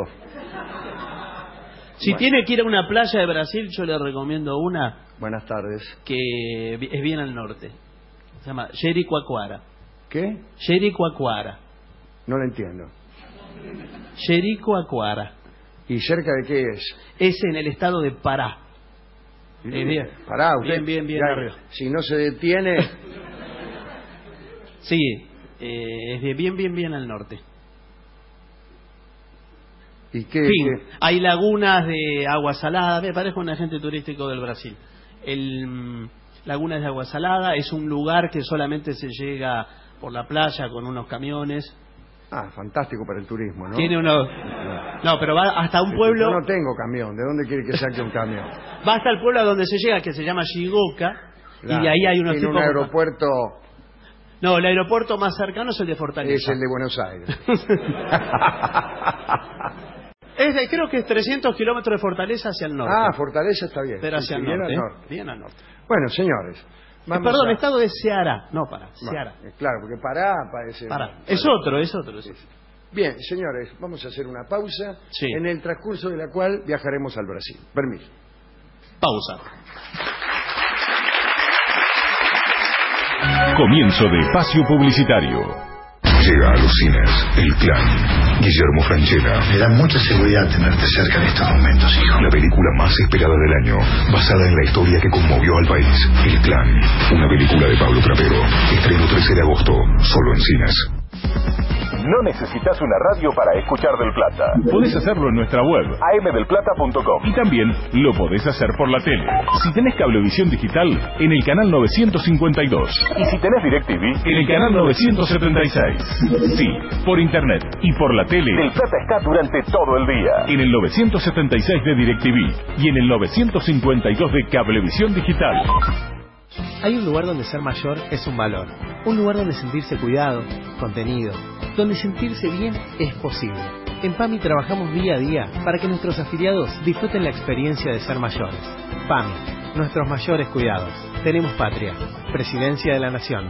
Si Bueno. tiene que ir a una playa de Brasil, yo le recomiendo una Buenas tardes. que es bien al norte. Se llama Jericoacoara. ¿Qué? Jericoacoara. No lo entiendo. Jericoacoara. ¿Y cerca de qué es? Es en el estado de Pará. Eh, bien. Pará, usted. Bien, bien, bien ya, arriba. Si no se detiene. Sí, eh, es de bien, bien, bien al norte. ¿Y qué? Fin. qué? Hay lagunas de agua salada. Me parezco un agente turístico del Brasil. El mm, Lagunas de agua salada es un lugar que solamente se llega por la playa con unos camiones. Ah, fantástico para el turismo, ¿no? Tiene unos... No, pero va hasta un pueblo... Yo no tengo camión. ¿De dónde quiere que saque un camión? Va hasta el pueblo a donde se llega, que se llama Shigoka, y de ahí hay unos Tiene tipos... un aeropuerto. No, el aeropuerto más cercano es el de Fortaleza. Es el de Buenos Aires. Es de, creo que es trescientos kilómetros de Fortaleza hacia el norte. Ah, Fortaleza está bien. Pero Sí, hacia sí, el bien norte, al ¿eh? norte. Bien al norte. Bueno, señores. Eh, vamos Perdón, a- estado de Ceará. No, para, Bueno, Ceará. eh, claro, porque Pará parece. Para. Es otro, es otro. Es otro. Bien, señores, vamos a hacer una pausa, Sí. en el transcurso de la cual viajaremos al Brasil. Permiso. Pausa. Comienzo de espacio publicitario. Llega a los cines El Clan. Guillermo Francella. Me da mucha seguridad tenerte cerca en estos momentos, hijo. La película más esperada del año, basada en la historia que conmovió al país. El Clan. Una película de Pablo Trapero. Estreno trece de agosto, solo en cines. No necesitas una radio para escuchar Del Plata. Podés hacerlo en nuestra web, a m del plata punto com. Y también lo podés hacer por la tele. Si tenés cablevisión digital, en el canal novecientos cincuenta y dos. Y si tenés DirecTV, en el canal novecientos setenta y seis. Sí, por internet y por la tele, Del Plata está durante todo el día. En el novecientos setenta y seis de DirecTV y en el novecientos cincuenta y dos de Cablevisión Digital. Hay un lugar donde ser mayor es un valor. Un lugar donde sentirse cuidado, contenido, donde sentirse bien es posible. En PAMI trabajamos día a día para que nuestros afiliados disfruten la experiencia de ser mayores. PAMI, nuestros mayores cuidados. Tenemos patria. Presidencia de la Nación.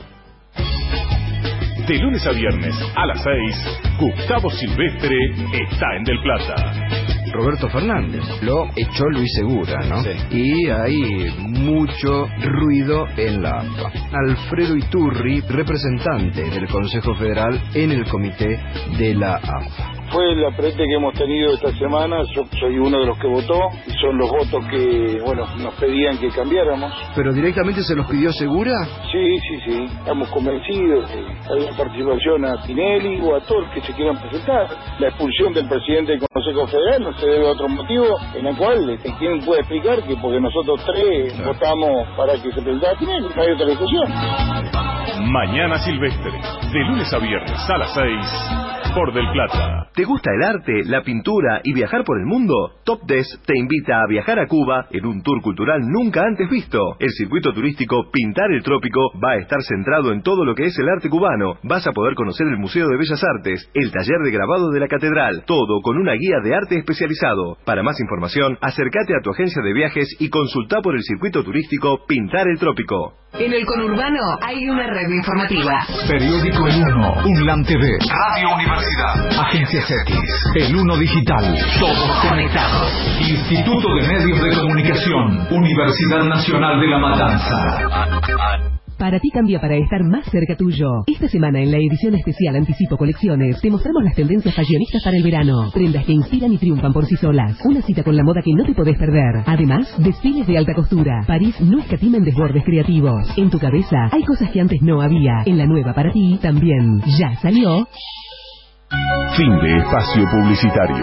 De lunes a viernes a las seis, Gustavo Silvestre está en Del Plata. Roberto Fernández lo echó Luis Segura, ¿no? Sí. Y hay mucho ruido en la A F A. Alfredo Iturri, representante del Consejo Federal en el comité de la A F A. Fue el aprete que hemos tenido esta semana. Yo soy uno de los que votó y son los votos que, bueno, nos pedían que cambiáramos. ¿Pero directamente se los pidió Segura? Sí, sí, sí. Estamos convencidos de que hay una participación a Tinelli o a todos los que se quieran presentar. La expulsión del presidente del Consejo Federal no se debe a otro motivo en el cual este, ¿quién puede explicar que porque nosotros tres claro. votamos para que se presentara Tinelli? No hay otra discusión. Mañana Silvestre, de lunes a viernes a las seis, por Del Plata. ¿Te gusta el arte, la pintura y viajar por el mundo? Top Des te invita a viajar a Cuba en un tour cultural nunca antes visto. El circuito turístico Pintar el Trópico va a estar centrado en todo lo que es el arte cubano. Vas a poder conocer el Museo de Bellas Artes, el taller de grabado de la Catedral, todo con una guía de arte especializado. Para más información, acércate a tu agencia de viajes y consulta por el circuito turístico Pintar el Trópico. En el conurbano hay una red informativa. Periódico El Uno, UNLAM T V, Radio Universidad, Agencias X, El Uno Digital, todos conectados. Instituto de Medios de Comunicación, Universidad Nacional de La Matanza. Para ti cambia para estar más cerca tuyo. Esta semana en la edición especial Anticipo Colecciones te mostramos las tendencias fashionistas para el verano. Prendas que inspiran y triunfan por sí solas. Una cita con la moda que no te podés perder. Además, desfiles de alta costura. París no escatima en desbordes creativos. En tu cabeza hay cosas que antes no había. En la nueva para ti también. Ya salió. Fin de espacio publicitario.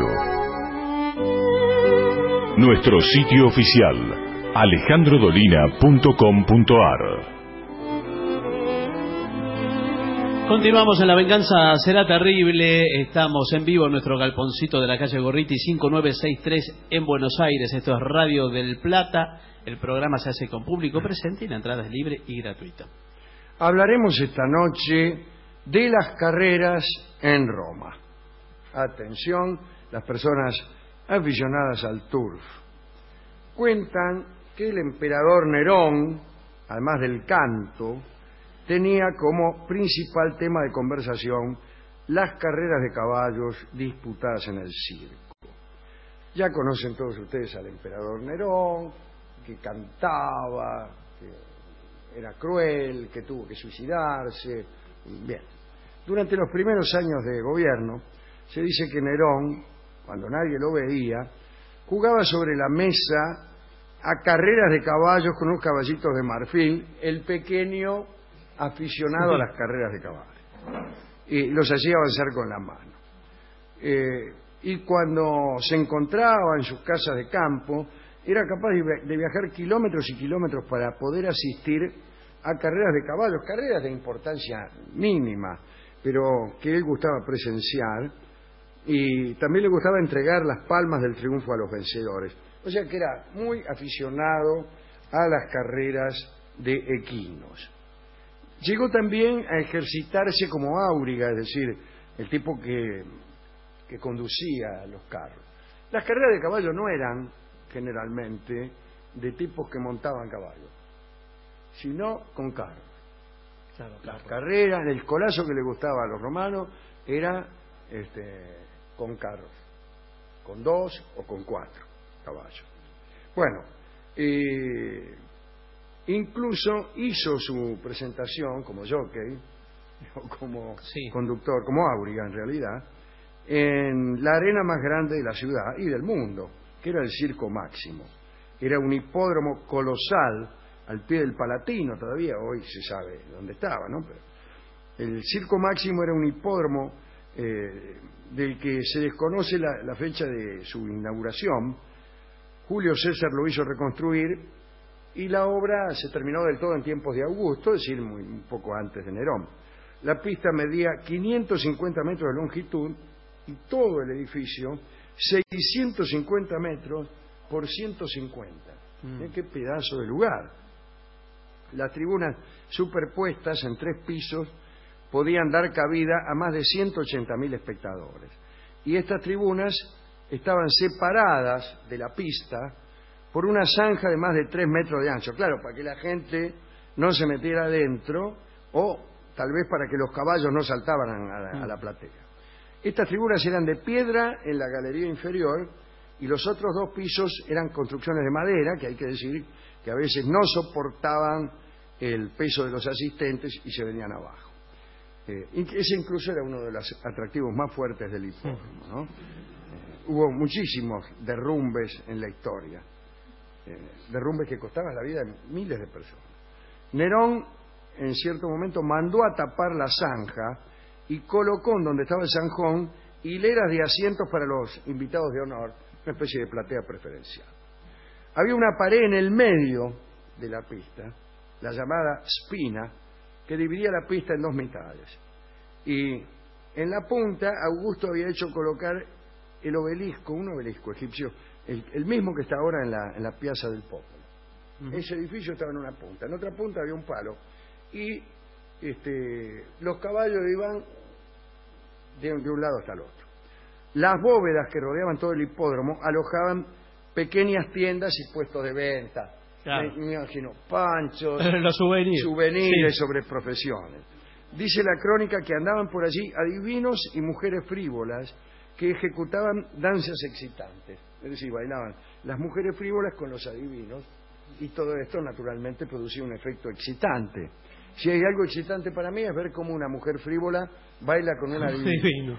Nuestro sitio oficial, alejandro dolina punto com punto ar. Continuamos en La Venganza Será Terrible. Estamos en vivo en nuestro galponcito de la calle Gorriti cinco nueve seis tres en Buenos Aires. Esto es Radio Del Plata. El programa se hace con público presente y la entrada es libre y gratuita. Hablaremos esta noche de las carreras en Roma. Atención, las personas aficionadas al turf. Cuentan que el emperador Nerón, además del canto, tenía como principal tema de conversación las carreras de caballos disputadas en el circo. Ya conocen todos ustedes al emperador Nerón, que cantaba, que era cruel, que tuvo que suicidarse. Bien, durante los primeros años de gobierno, se dice que Nerón, cuando nadie lo veía, jugaba sobre la mesa a carreras de caballos con unos caballitos de marfil, el pequeño aficionado a las carreras de caballos, y los hacía avanzar con la mano. Eh, y cuando se encontraba en sus casas de campo, era capaz de viajar kilómetros y kilómetros para poder asistir a carreras de caballos, carreras de importancia mínima, pero que él gustaba presenciar, y también le gustaba entregar las palmas del triunfo a los vencedores. O sea que era muy aficionado a las carreras de equinos. Llegó también a ejercitarse como áuriga, es decir, el tipo que, que conducía los carros. Las carreras de caballo no eran generalmente de tipos que montaban caballos, sino con carros. Claro, claro. Las carreras, el colazo que le gustaba a los romanos era este, con carros, con dos o con cuatro caballos. Bueno, eh, incluso hizo su presentación como jockey, o como sí. conductor, como áuriga en realidad, en la arena más grande de la ciudad y del mundo, que era el Circo Máximo. Era un hipódromo colosal al pie del Palatino, todavía hoy se sabe dónde estaba, ¿no? Pero, El Circo Máximo era un hipódromo eh, del que se desconoce la, la fecha de su inauguración. Julio César lo hizo reconstruir y la obra se terminó del todo en tiempos de Augusto, es decir, muy, un poco antes de Nerón. La pista medía quinientos cincuenta metros de longitud y todo el edificio seiscientos cincuenta metros por ciento cincuenta. Mm. ¡Qué pedazo de lugar! Las tribunas superpuestas en tres pisos podían dar cabida a más de ciento ochenta mil espectadores. Y estas tribunas estaban separadas de la pista por una zanja de más de tres metros de ancho. Claro, para que la gente no se metiera adentro o tal vez para que los caballos no saltaban a la, a la platea. Estas tribunas eran de piedra en la galería inferior y los otros dos pisos eran construcciones de madera, que hay que decir que a veces no soportaban el peso de los asistentes y se venían abajo. Eh, ese incluso era uno de los atractivos más fuertes del hipódromo, ¿no? Eh, hubo muchísimos derrumbes en la historia, eh, derrumbes que costaban la vida de miles de personas. Nerón, en cierto momento, mandó a tapar la zanja y colocó en donde estaba el zanjón hileras de asientos para los invitados de honor, una especie de platea preferencial. Había una pared en el medio de la pista, la llamada spina, que dividía la pista en dos mitades. Y en la punta Augusto había hecho colocar el obelisco, un obelisco egipcio, el, el mismo que está ahora en la, en la Piazza del Popolo. Uh-huh. Ese edificio estaba en una punta, en otra punta había un palo. Y este, los caballos iban de, de un lado hasta el otro. Las bóvedas que rodeaban todo el hipódromo alojaban pequeñas tiendas y puestos de venta. Claro. Me, me imagino, panchos, los souvenirs, souvenirs sí. sobre profesiones. Dice la crónica que andaban por allí adivinos y mujeres frívolas que ejecutaban danzas excitantes. Es decir, bailaban las mujeres frívolas con los adivinos y todo esto naturalmente producía un efecto excitante. Si hay algo excitante para mí es ver cómo una mujer frívola baila con un adivino.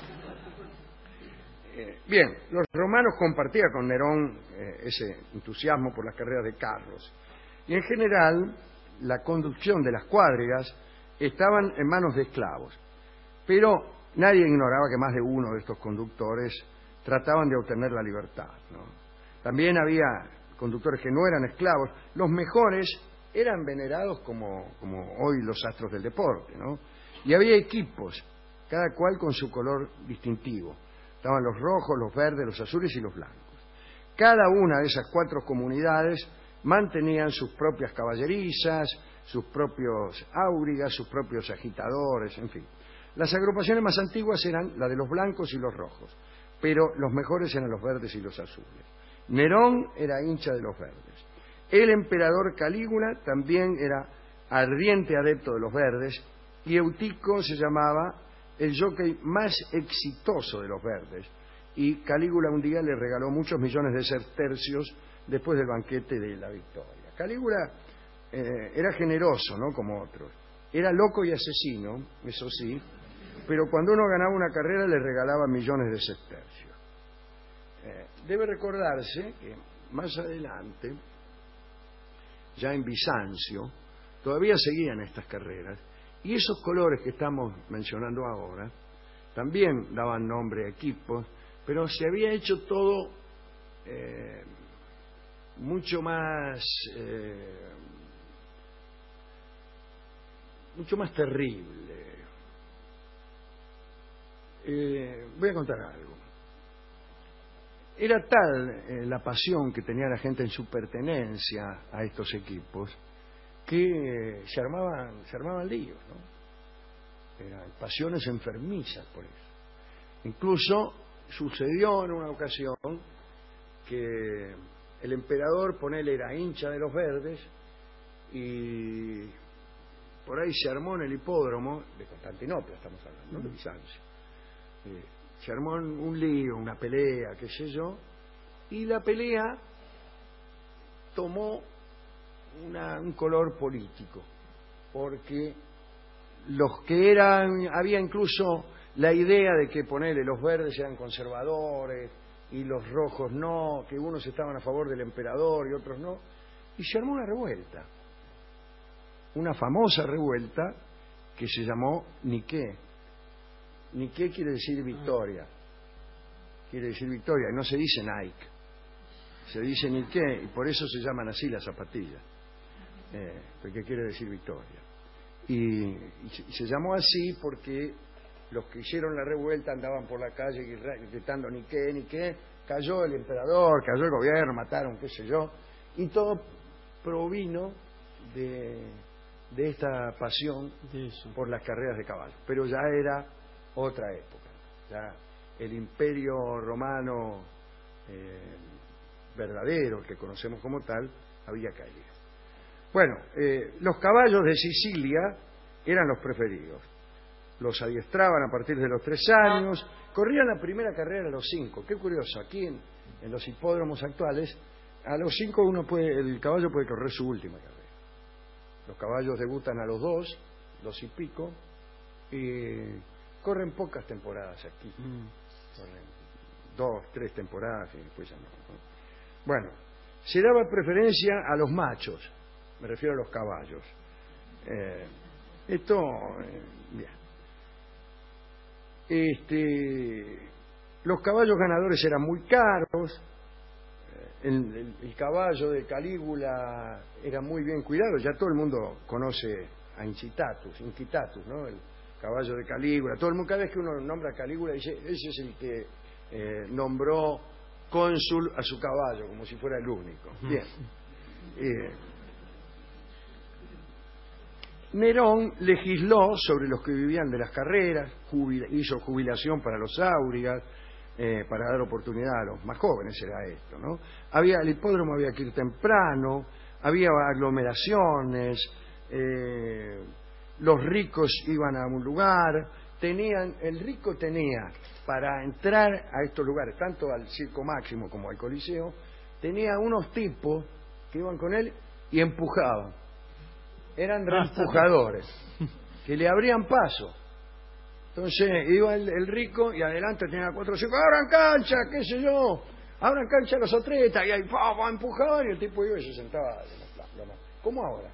Eh, bien, los romanos compartían con Nerón eh, ese entusiasmo por las carreras de carros. Y en general, la conducción de las cuadrigas estaban en manos de esclavos. Pero nadie ignoraba que más de uno de estos conductores trataban de obtener la libertad, ¿no? También había conductores que no eran esclavos. Los mejores eran venerados como, como hoy los astros del deporte, ¿no? Y había equipos, cada cual con su color distintivo. Estaban los rojos, los verdes, los azules y los blancos. Cada una de esas cuatro comunidades mantenían sus propias caballerizas, sus propios áurigas, sus propios agitadores, en fin. Las agrupaciones más antiguas eran la de los blancos y los rojos, pero los mejores eran los verdes y los azules. Nerón era hincha de los verdes. El emperador Calígula también era ardiente adepto de los verdes y Eutico se llamaba el jockey más exitoso de los verdes, y Calígula un día le regaló muchos millones de sestercios después del banquete de la victoria. Calígula eh, era generoso, ¿no?, como otros. Era loco y asesino, eso sí, pero cuando uno ganaba una carrera le regalaba millones de sestercios. Eh, debe recordarse que más adelante, ya en Bizancio, todavía seguían estas carreras. Y esos colores que estamos mencionando ahora también daban nombre a equipos, pero se había hecho todo eh, mucho más eh, mucho más terrible. Eh, voy a contar algo. Era tal eh, la pasión que tenía la gente en su pertenencia a estos equipos que se armaban, se armaban líos, ¿no? Eran pasiones enfermizas por eso. Incluso sucedió en una ocasión que el emperador, ponele, era hincha de los verdes y por ahí se armó en el hipódromo de Constantinopla, estamos hablando, ¿no?, de Bizancio. Eh, se armó un lío, una pelea, qué sé yo, y la pelea tomó Una, un color político, porque los que eran, había incluso la idea de que, ponele, los verdes eran conservadores y los rojos no, que unos estaban a favor del emperador y otros no, y se armó una revuelta, una famosa revuelta que se llamó Nike. Nike quiere decir victoria. Quiere decir victoria. Y no se dice Nike. Se dice Nike y por eso se llaman así las zapatillas. Eh, porque quiere decir victoria. Y, y, se, y se llamó así porque los que hicieron la revuelta andaban por la calle gritando Nike, Nike. Cayó el emperador, cayó el gobierno, mataron, qué sé yo. Y todo provino de, de esta pasión por las carreras de caballo. Pero ya era otra época. Ya el imperio romano eh, verdadero, que conocemos como tal, había caído. Bueno, eh, los caballos de Sicilia eran los preferidos. Los adiestraban a partir de los tres años, corrían la primera carrera a los cinco. Qué curioso, aquí en, en los hipódromos actuales, a los cinco uno puede, el caballo puede correr su última carrera. Los caballos debutan a los dos, dos y pico, y corren pocas temporadas aquí. Corren dos, tres temporadas y después ya no, ¿no? Bueno, se daba preferencia a los machos, me refiero a los caballos. Eh, esto, eh, bien. Este, los caballos ganadores eran muy caros. El, el, el caballo de Calígula era muy bien cuidado. Ya todo el mundo conoce a Incitatus, Incitatus, ¿no? El caballo de Calígula. Todo el mundo, cada vez que uno nombra a Calígula, dice, ese es el que eh, nombró cónsul a su caballo, como si fuera el único. Bien. Eh, Nerón legisló sobre los que vivían de las carreras, jubila, hizo jubilación para los áurigas, eh, para dar oportunidad a los más jóvenes, era esto, ¿no? Había, el hipódromo había que ir temprano, había aglomeraciones, eh, los ricos iban a un lugar, tenían, el rico tenía, para entrar a estos lugares, tanto al Circo Máximo como al Coliseo, tenía unos tipos que iban con él y empujaban. Eran reempujadores, que le abrían paso. Entonces iba el, el rico y adelante tenía cuatro o cinco, abran cancha, qué sé yo, abran cancha los otretas, y ahí pa, pa, empujaban y el tipo iba y se sentaba de la plama. ¿Cómo ahora?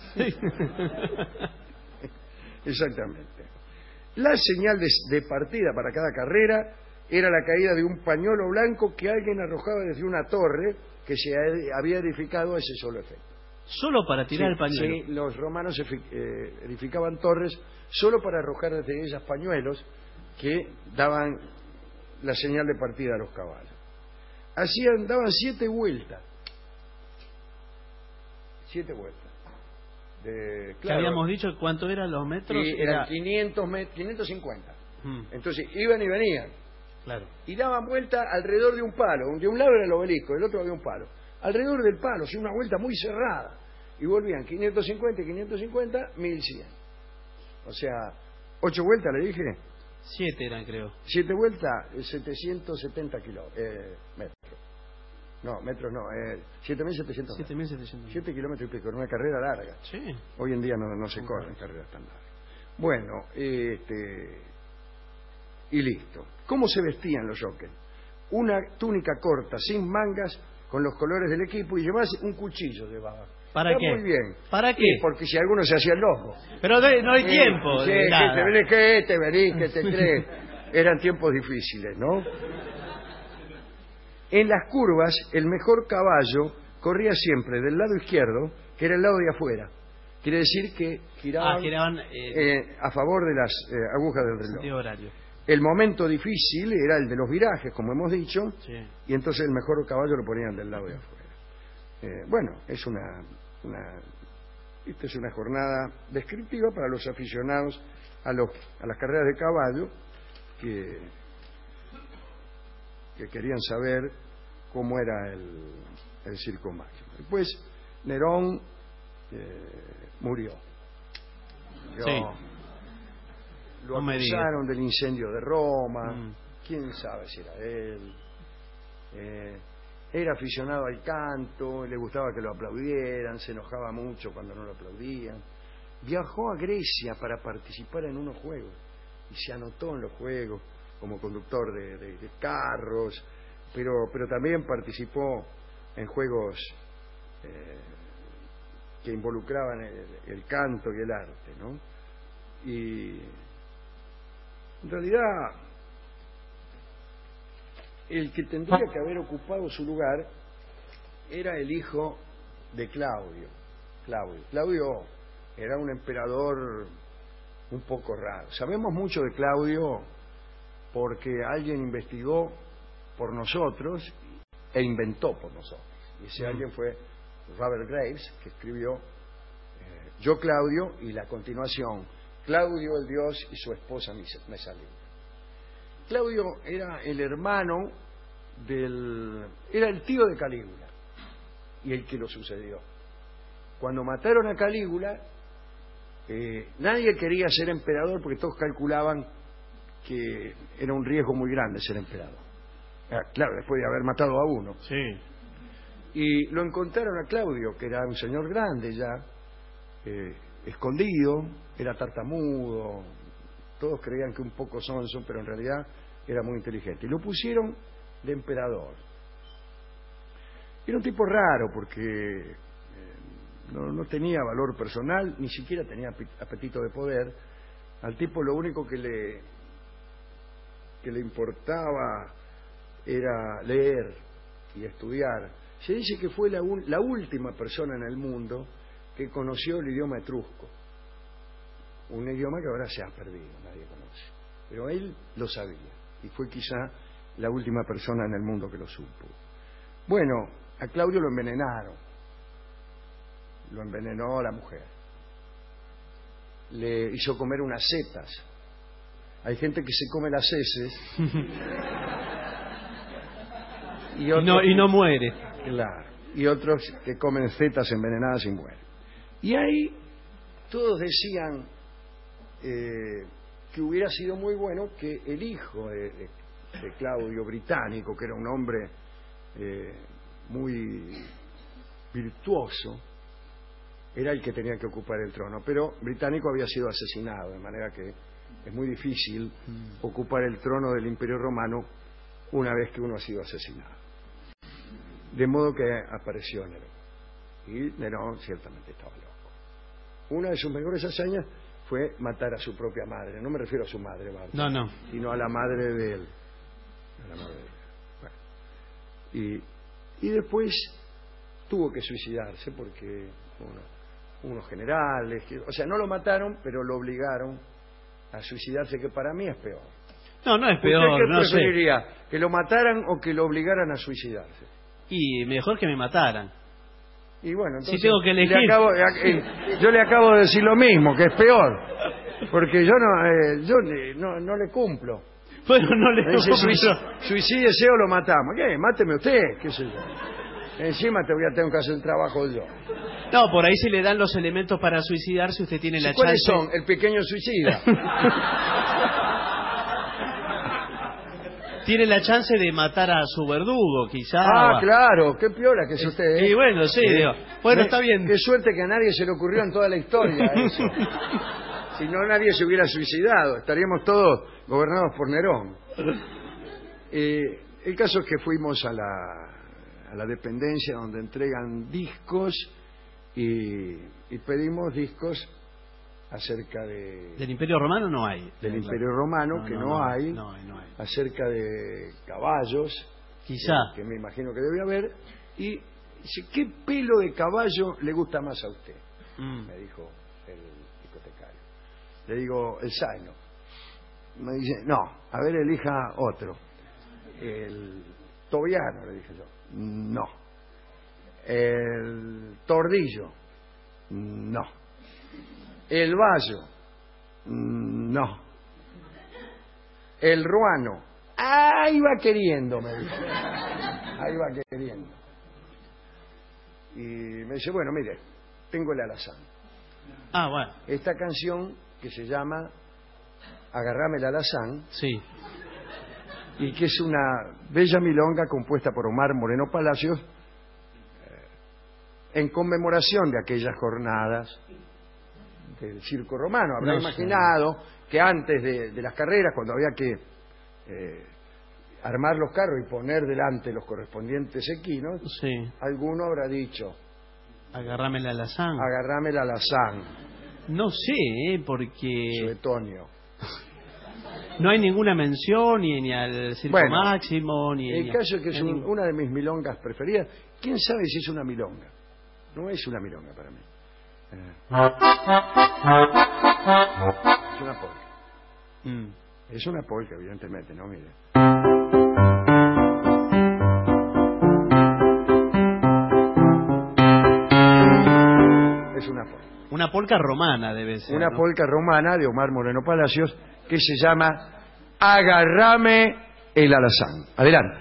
Exactamente. La señal de, de partida para cada carrera era la caída de un pañuelo blanco que alguien arrojaba desde una torre que se había edificado a ese solo efecto. Solo para tirar sí, el pañuelo. Sí, los romanos eh, edificaban torres solo para arrojar desde ellas pañuelos que daban la señal de partida a los caballos. Hacían, daban siete vueltas. Siete vueltas. De, claro, habíamos dicho cuánto eran los metros. Y eran era... quinientos, quinientos cincuenta. Hmm. Entonces iban y venían. Claro. Y daban vuelta alrededor de un palo. De un lado era el obelisco, del otro había un palo. Alrededor del palo, o sea, una vuelta muy cerrada. Y volvían quinientos cincuenta y quinientos cincuenta, mil cien. O sea, ocho vueltas, le dije. Siete eran, creo. Siete vueltas, setecientos setenta kilómetros. Eh, metros. No, metros no, eh, siete mil setecientos. siete mil setecientos. siete kilómetros y pico, en una carrera larga. Sí. Hoy en día no, no se corren carreras tan largas. Bueno, este, y listo. ¿Cómo se vestían los jockeys? Una túnica corta, sin mangas, con los colores del equipo, y llevaba un cuchillo llevaba. ¿Para Está qué? Muy bien. ¿Para qué? Sí, porque si alguno se hacía loco. Pero de, no hay sí, tiempo. Sí, de que nada. te venís, que te venís, que te crees. Eran tiempos difíciles, ¿no? En las curvas, el mejor caballo corría siempre del lado izquierdo, que era el lado de afuera. Quiere decir que giraban, ah, giraban eh, eh, a favor de las eh, agujas del reloj. De horario. El momento difícil era el de los virajes, como hemos dicho, sí. Y entonces el mejor caballo lo ponían del lado de afuera. Eh, bueno, es una, una, esta es una jornada descriptiva para los aficionados a, los, a las carreras de caballo que, que querían saber cómo era el, el Circo Máximo. Después Nerón eh, murió. murió sí. Lo no acusaron del incendio de Roma. Mm. Quién sabe si era él. Eh, era aficionado al canto, le gustaba que lo aplaudieran, se enojaba mucho cuando no lo aplaudían. Viajó a Grecia para participar en unos juegos y se anotó en los juegos como conductor de, de, de carros, pero, pero también participó en juegos eh, que involucraban el, el canto y el arte, ¿no? Y en realidad el que tendría que haber ocupado su lugar era el hijo de Claudio. Claudio. Claudio era un emperador un poco raro. Sabemos mucho de Claudio porque alguien investigó por nosotros e inventó por nosotros. Y ese alguien fue Robert Graves, que escribió eh, Yo Claudio y la continuación Claudio el Dios y su esposa Mesalina. Claudio era el hermano del... era el tío de Calígula y el que lo sucedió. Cuando mataron a Calígula, eh, nadie quería ser emperador porque todos calculaban que era un riesgo muy grande ser emperador. Ah, claro, después de haber matado a uno. Sí. Y lo encontraron a Claudio, que era un señor grande ya, eh, escondido, era tartamudo, todos creían que un poco sonso, pero en realidad era muy inteligente. Y lo pusieron de emperador. Era un tipo raro porque eh, no, no tenía valor personal, ni siquiera tenía apetito de poder. Al tipo lo único que le, que le importaba era leer y estudiar. Se dice que fue la, un, la última persona en el mundo que conoció el idioma etrusco. Un idioma que ahora se ha perdido, nadie conoce. Pero él lo sabía y fue quizá la última persona en el mundo que lo supo. Bueno, a Claudio lo envenenaron. Lo envenenó la mujer. Le hizo comer unas setas. Hay gente que se come las heces y, otros, y, no, y no muere. Claro. Y otros que comen setas envenenadas y mueren. Y ahí todos decían eh, que hubiera sido muy bueno que el hijo de, de, de Claudio, Británico, que era un hombre eh, muy virtuoso, era el que tenía que ocupar el trono. Pero Británico había sido asesinado, de manera que es muy difícil mm. ocupar el trono del Imperio Romano una vez que uno ha sido asesinado. De modo que apareció Nerón. Y Nerón ciertamente estaba loco. Una de sus mejores hazañas fue matar a su propia madre. No me refiero a su madre, Marta, no, no. sino a la madre de él. A la madre de él. Bueno. Y, y después tuvo que suicidarse porque uno, unos generales, que, o sea, no lo mataron, pero lo obligaron a suicidarse, que para mí es peor. No, no es peor. ¿Usted qué no preferiría? sé. ¿Que lo mataran o que lo obligaran a suicidarse? Y mejor que me mataran. Y bueno, entonces, si tengo que elegir, le acabo, eh, yo le acabo de decir lo mismo, que es peor, porque yo no, eh, yo no, no le cumplo. Bueno, no le dice, cumplo. Suicídese o lo matamos. ¿Qué? Máteme usted, qué sé yo. Encima te voy a tener que hacer el trabajo yo. No, por ahí se le dan los elementos para suicidarse, usted tiene la ¿Cuáles chance. son? El pequeño suicida. Tiene la chance de matar a su verdugo, quizá. Ah, claro, qué piola que es usted. ¿eh? Y bueno, sí, ¿Eh? digo. Bueno, ¿Eh? está bien. Qué suerte que a nadie se le ocurrió en toda la historia eso. Si no, nadie se hubiera suicidado. Estaríamos todos gobernados por Nerón. Eh, el caso es que fuimos a la, a la dependencia donde entregan discos y, y pedimos discos acerca de... Del Imperio Romano no hay. Del sí, Imperio claro. Romano, no, que no, no, hay, no, no hay. Acerca de caballos, quizá. Que, que me imagino que debe haber. Y dice, ¿qué pelo de caballo le gusta más a usted? Mm. Me dijo el discotecario. Le digo, el zaino. Me dice, no, a ver, elija otro. El tobiano, le dije yo. No. El tordillo. No. El bayo. No. El ruano. Ahí va queriendo, me dijo. Ahí va queriendo. Y me dice, bueno, mire, tengo el alazán. Ah, bueno. Esta canción que se llama Agarrame el alazán. Sí. Y que es una bella milonga compuesta por Omar Moreno Palacios eh, en conmemoración de aquellas jornadas del circo romano. Habrá no imaginado sé. que antes de, de las carreras, cuando había que eh, armar los carros y poner delante los correspondientes equinos, sí. alguno habrá dicho, agárrame el alazán. Agárrame el alazán. No sé, ¿eh? Porque... Suetonio. No hay ninguna mención ni, ni al Circo Bueno, Máximo, ni... el ni caso es que es un- ningún- una de mis milongas preferidas. ¿Quién sabe si es una milonga? No es una milonga para mí. Eh, Es una polka. Mm. Es una polka, evidentemente, ¿no? Mire. Es una polka. Una polca romana debe ser. Una ¿no? polca romana de Omar Moreno Palacios que se llama Agarrame el alazán. Adelante.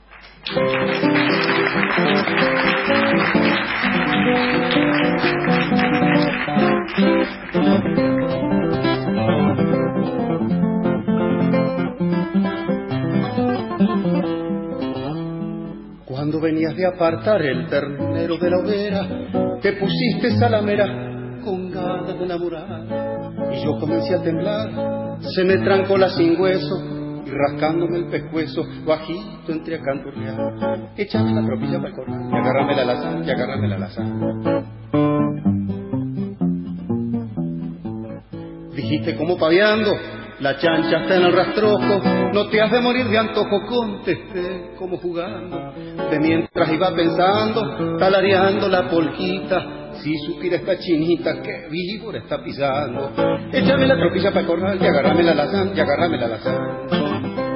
Cuando venías de apartar el ternero de la hoguera, te pusiste salamera con ganas de enamorar. Y yo comencé a temblar, se me trancó la sin hueso, y rascándome el pescuezo, bajito entré a canturrear. Échame la tropilla para el corral, y agárrame la alazán, y agárrame la alazán. Dijiste como paviando, la chancha está en el rastrojo, no te has de morir de antojo, contesté como jugando. De mientras iba pensando, talareando la polquita, si supiera esta chinita que víbora está pisando. Échame la tropilla para el corral y agárrame la alazán, y agárrame la alazán.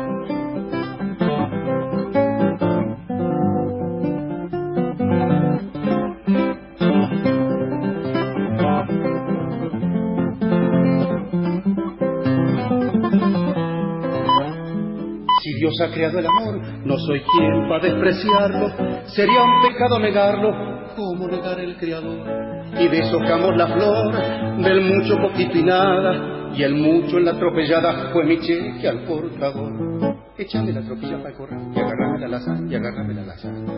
Si Dios ha creado el amor, no soy quien para despreciarlo. Sería un pecado negarlo, como negar el Creador. Y deshojamos la flor del mucho, poquito y nada, y el mucho en la atropellada fue mi cheque al portador. Échame la tropilla para el corral, y agárrame la alazán, y agárrame la alazán.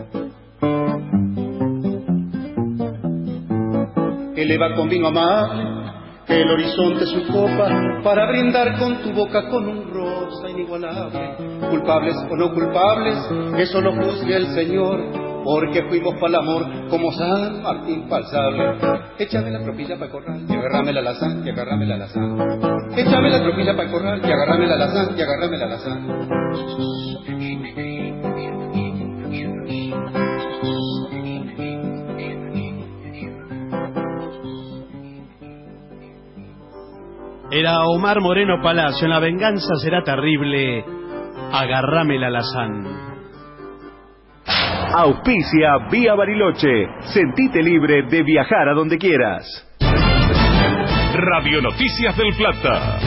Eleva con vino amable el horizonte su copa, para brindar con tu boca con un rosa inigualable. Culpables o no culpables, eso lo juzgue el Señor, porque fuimos para el amor como San Martín pa'l sable. Échame la tropilla para el corral, y agárrame la alazán, y agárrame la alazán. Échame la tropilla para el corral, y agárrame la alazán, y agárrame la alazán. Era Omar Moreno Palacio, en La venganza será terrible, agárrame la alazán. Auspicia Vía Bariloche. Sentite libre de viajar a donde quieras. Radio Noticias del Plata.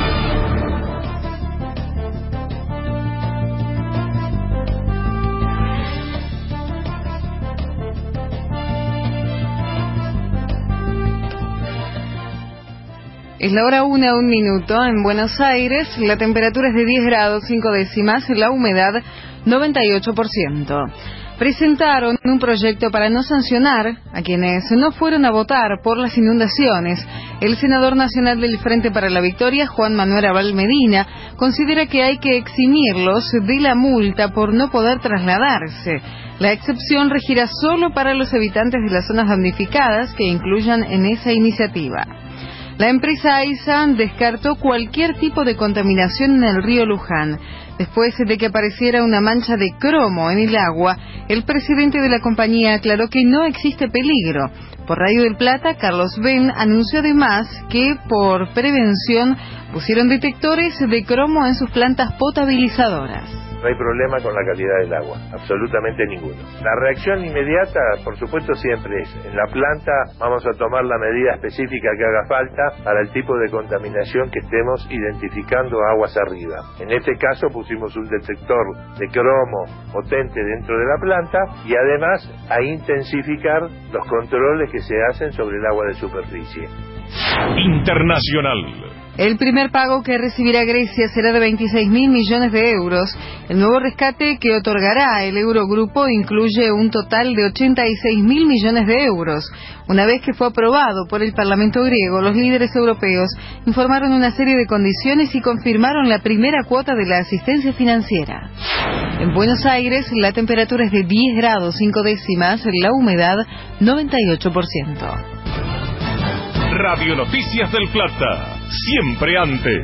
Es la hora una, un minuto. En Buenos Aires, la temperatura es de diez grados, cinco décimas, la humedad noventa y ocho por ciento. Presentaron un proyecto para no sancionar a quienes no fueron a votar por las inundaciones. El senador nacional del Frente para la Victoria, Juan Manuel Abal Medina, considera que hay que eximirlos de la multa por no poder trasladarse. La excepción regirá solo para los habitantes de las zonas damnificadas que incluyan en esa iniciativa. La empresa AISA descartó cualquier tipo de contaminación en el río Luján. Después de que apareciera una mancha de cromo en el agua, el presidente de la compañía aclaró que no existe peligro. Por Radio del Plata, Carlos Ben anunció además que, por prevención, pusieron detectores de cromo en sus plantas potabilizadoras. No hay problema con la calidad del agua, absolutamente ninguno. La reacción inmediata, por supuesto, siempre es, en la planta vamos a tomar la medida específica que haga falta para el tipo de contaminación que estemos identificando aguas arriba. En este caso pusimos un detector de cromo potente dentro de la planta y además a intensificar los controles que se hacen sobre el agua de superficie. Internacional. El primer pago que recibirá Grecia será de veintiséis mil millones de euros. El nuevo rescate que otorgará el Eurogrupo incluye un total de ochenta y seis mil millones de euros. Una vez que fue aprobado por el Parlamento griego, los líderes europeos informaron una serie de condiciones y confirmaron la primera cuota de la asistencia financiera. En Buenos Aires, la temperatura es de diez grados cinco décimas, la humedad noventa y ocho por ciento. Radio Noticias del Plata, siempre antes.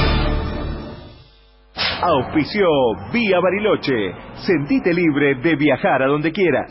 Auspició Vía Bariloche. Sentite libre de viajar a donde quieras.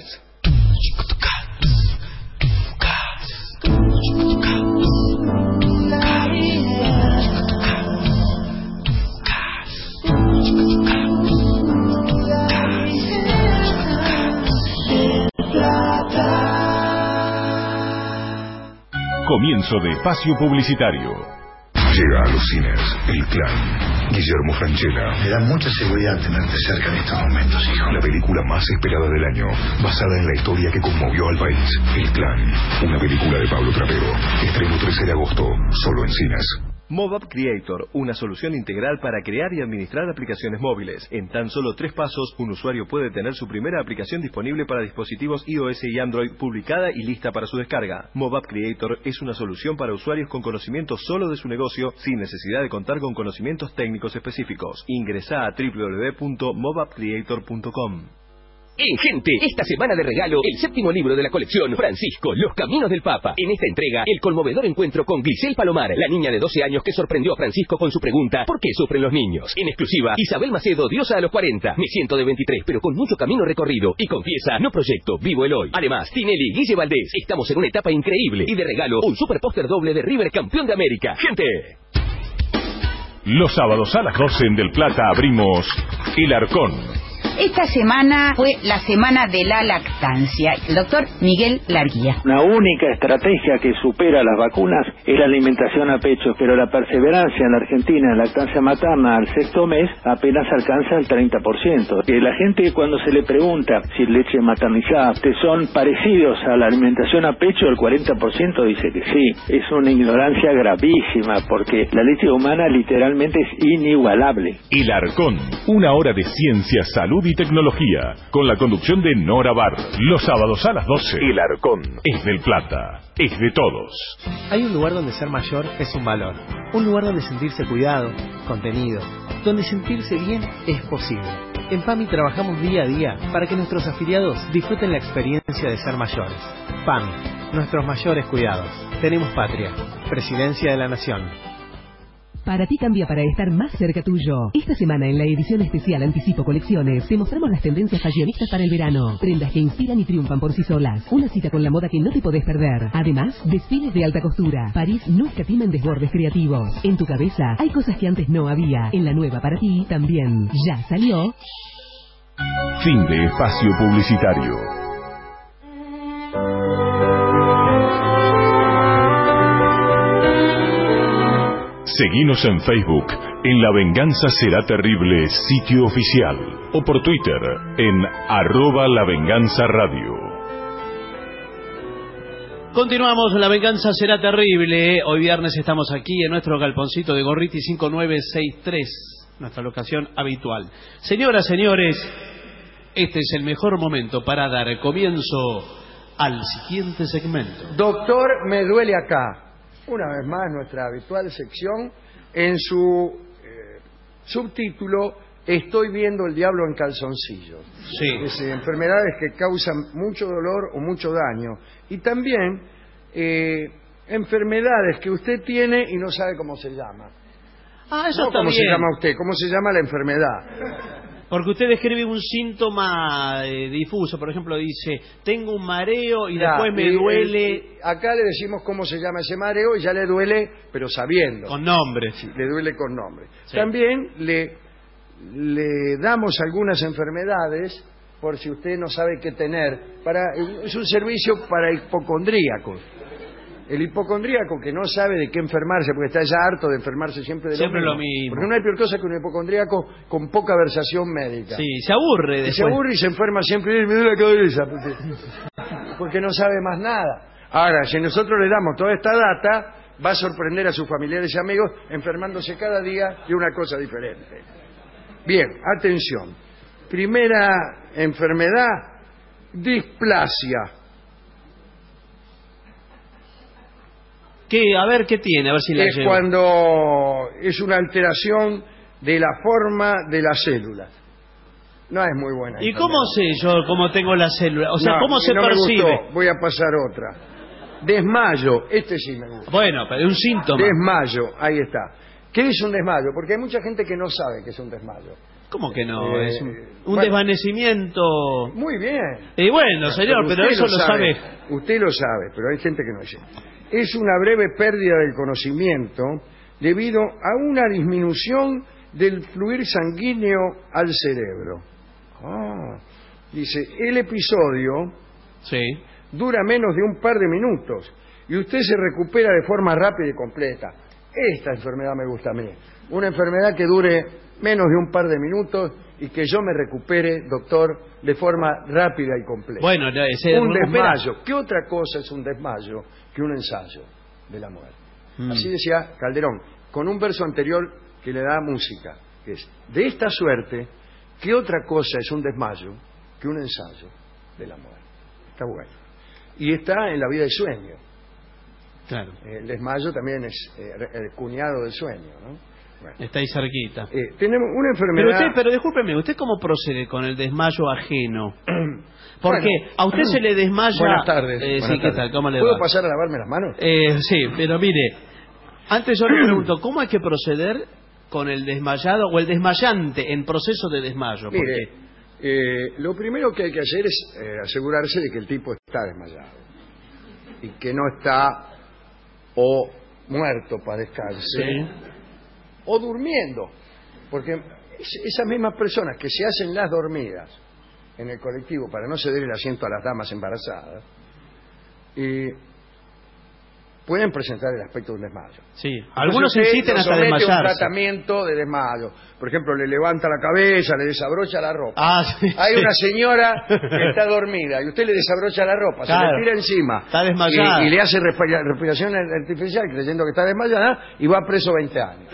Comienzo de espacio publicitario. Llega a los cines El Clan. Guillermo Francella. Me da mucha seguridad tenerte cerca en estos momentos, hijo. La película más esperada del año, basada en la historia que conmovió al país. El Clan, una película de Pablo Trapero. Estreno trece de agosto, solo en cines. MobApp Creator, una solución integral para crear y administrar aplicaciones móviles. En tan solo tres pasos, un usuario puede tener su primera aplicación disponible para dispositivos iOS y Android, publicada y lista para su descarga. MobApp Creator es una solución para usuarios con conocimiento solo de su negocio, sin necesidad de contar con conocimientos técnicos específicos. Ingresá a w w w punto mobapp creator punto com. En Gente, esta semana de regalo, el séptimo libro de la colección Francisco, Los Caminos del Papa. En esta entrega, el conmovedor encuentro con Grisel Palomar, la niña de doce años que sorprendió a Francisco con su pregunta ¿por qué sufren los niños? En exclusiva, Isabel Macedo, diosa a los cuarenta. Me siento de veintitrés, pero con mucho camino recorrido. Y confiesa, no proyecto, vivo el hoy. Además, Tinelli, Guille Valdés, estamos en una etapa increíble. Y de regalo, un super póster doble de River campeón de América. ¡Gente! Los sábados a las doce en Del Plata abrimos El Arcón. Esta semana fue la semana de la lactancia. El doctor Miguel Larguía. Una única estrategia que supera las vacunas es la alimentación a pecho, pero la perseverancia en la Argentina en lactancia materna al sexto mes apenas alcanza el treinta por ciento. Que la gente cuando se le pregunta si leche maternizada son parecidos a la alimentación a pecho, el cuarenta por ciento dice que sí. Es una ignorancia gravísima porque la leche humana literalmente es inigualable. El Arcón, una hora de ciencia, salud y tecnología, con la conducción de Nora Bar. Los sábados a las doce. El Arcón es del Plata, es de todos. Hay un lugar donde ser mayor es un valor. Un lugar donde sentirse cuidado, contenido, donde sentirse bien es posible. En PAMI trabajamos día a día para que nuestros afiliados disfruten la experiencia de ser mayores. PAMI, nuestros mayores cuidados. Tenemos patria. Presidencia de la Nación. Para ti cambia para estar más cerca tuyo. Esta semana en la edición especial Anticipo Colecciones te mostramos las tendencias fashionistas para el verano. Prendas que inspiran y triunfan por sí solas. Una cita con la moda que no te podés perder. Además, desfiles de alta costura. París no escatima en desbordes creativos. En tu cabeza hay cosas que antes no había. En la nueva para ti también. Ya salió. Fin de espacio publicitario. Seguinos en Facebook, en La Venganza Será Terrible, sitio oficial, o por Twitter, en arroba La Venganza Radio. Continuamos, La Venganza Será Terrible. Hoy viernes estamos aquí en nuestro galponcito de Gorriti cinco nueve seis tres, nuestra locación habitual. Señoras, señores, este es el mejor momento para dar comienzo al siguiente segmento. Doctor, me duele acá. Una vez más, nuestra habitual sección, en su eh, subtítulo, Estoy viendo el diablo en calzoncillos. Sí. Es decir, enfermedades que causan mucho dolor o mucho daño. Y también eh, enfermedades que usted tiene y no sabe cómo se llama. Ah, eso no está cómo bien. se llama usted, cómo se llama la enfermedad. Porque usted describe un síntoma eh, difuso, por ejemplo, dice, tengo un mareo y ya, después me y, duele... Y, acá le decimos cómo se llama ese mareo y ya le duele, pero sabiendo. Con nombre. Sí, le duele con nombre. Sí. También le, le damos algunas enfermedades, por si usted no sabe qué tener. Para, es un servicio para hipocondríacos. El hipocondríaco que no sabe de qué enfermarse, porque está ya harto de enfermarse siempre de siempre lo mismo. lo mismo. Porque no hay peor cosa que un hipocondríaco con poca versación médica. Sí, se aburre después. Y se aburre y se enferma siempre y me duele la cabeza, porque, porque no sabe más nada. Ahora, si nosotros le damos toda esta data, va a sorprender a sus familiares y amigos enfermándose cada día de una cosa diferente. Bien, atención. Primera enfermedad, displasia. ¿Qué? A ver qué tiene, a ver si la Es llevo. cuando es una alteración de la forma de las células. No es muy buena. ¿Y cómo sé yo cómo tengo la célula? O sea, no, ¿cómo se no me percibe? gustó. Voy a pasar otra. Desmayo, este sí me gusta. Bueno, pero es un síntoma. Desmayo, ahí está. ¿Qué es un desmayo? Porque hay mucha gente que no sabe qué es un desmayo. ¿Cómo que no? Eh, es un, un bueno, desvanecimiento. Muy bien. Y bueno, señor, pero, pero eso lo sabe. sabe. Usted lo sabe, pero hay gente que no dice. Es una breve pérdida del conocimiento debido a una disminución del fluir sanguíneo al cerebro. Ah, dice, el episodio sí. dura menos de un par de minutos y usted se recupera de forma rápida y completa. Esta enfermedad me gusta a mí. Una enfermedad que dure menos de un par de minutos y que yo me recupere, doctor, de forma rápida y completa. Bueno, se un recupera. desmayo. ¿Qué otra cosa es un desmayo que un ensayo de la muerte? Mm. Así decía Calderón, con un verso anterior que le da música, que es, de esta suerte, ¿qué otra cosa es un desmayo que un ensayo de la muerte? Está bueno. Y está en la vida del sueño. Claro. El desmayo también es eh, el cuñado del sueño, ¿no? Bueno. Está ahí cerquita. Eh, tenemos una enfermedad... Pero usted, pero discúlpeme, ¿usted cómo procede con el desmayo ajeno? Porque bueno, a usted se le desmaya... Buenas tardes. Eh, buenas sí, tardes. ¿qué tal? ¿Cómo le ¿Puedo va? pasar a lavarme las manos? Eh, sí, pero mire, antes yo le pregunto, ¿cómo hay que proceder con el desmayado o el desmayante en proceso de desmayo? Mire, eh, lo primero que hay que hacer es eh, asegurarse de que el tipo está desmayado y que no está o muerto para descansar sí. o durmiendo, porque esas mismas personas que se hacen las dormidas en el colectivo para no ceder el asiento a las damas embarazadas eh, pueden presentar el aspecto de un desmayo. Sí, algunos insisten hasta desmayarse. Un tratamiento de desmayo. Por ejemplo, le levanta la cabeza, le desabrocha la ropa. Ah, sí, Hay sí. una señora que está dormida y usted le desabrocha la ropa, claro. se le tira encima. Está desmayada. Y, y le hace respira, respiración artificial creyendo que está desmayada y va preso veinte años.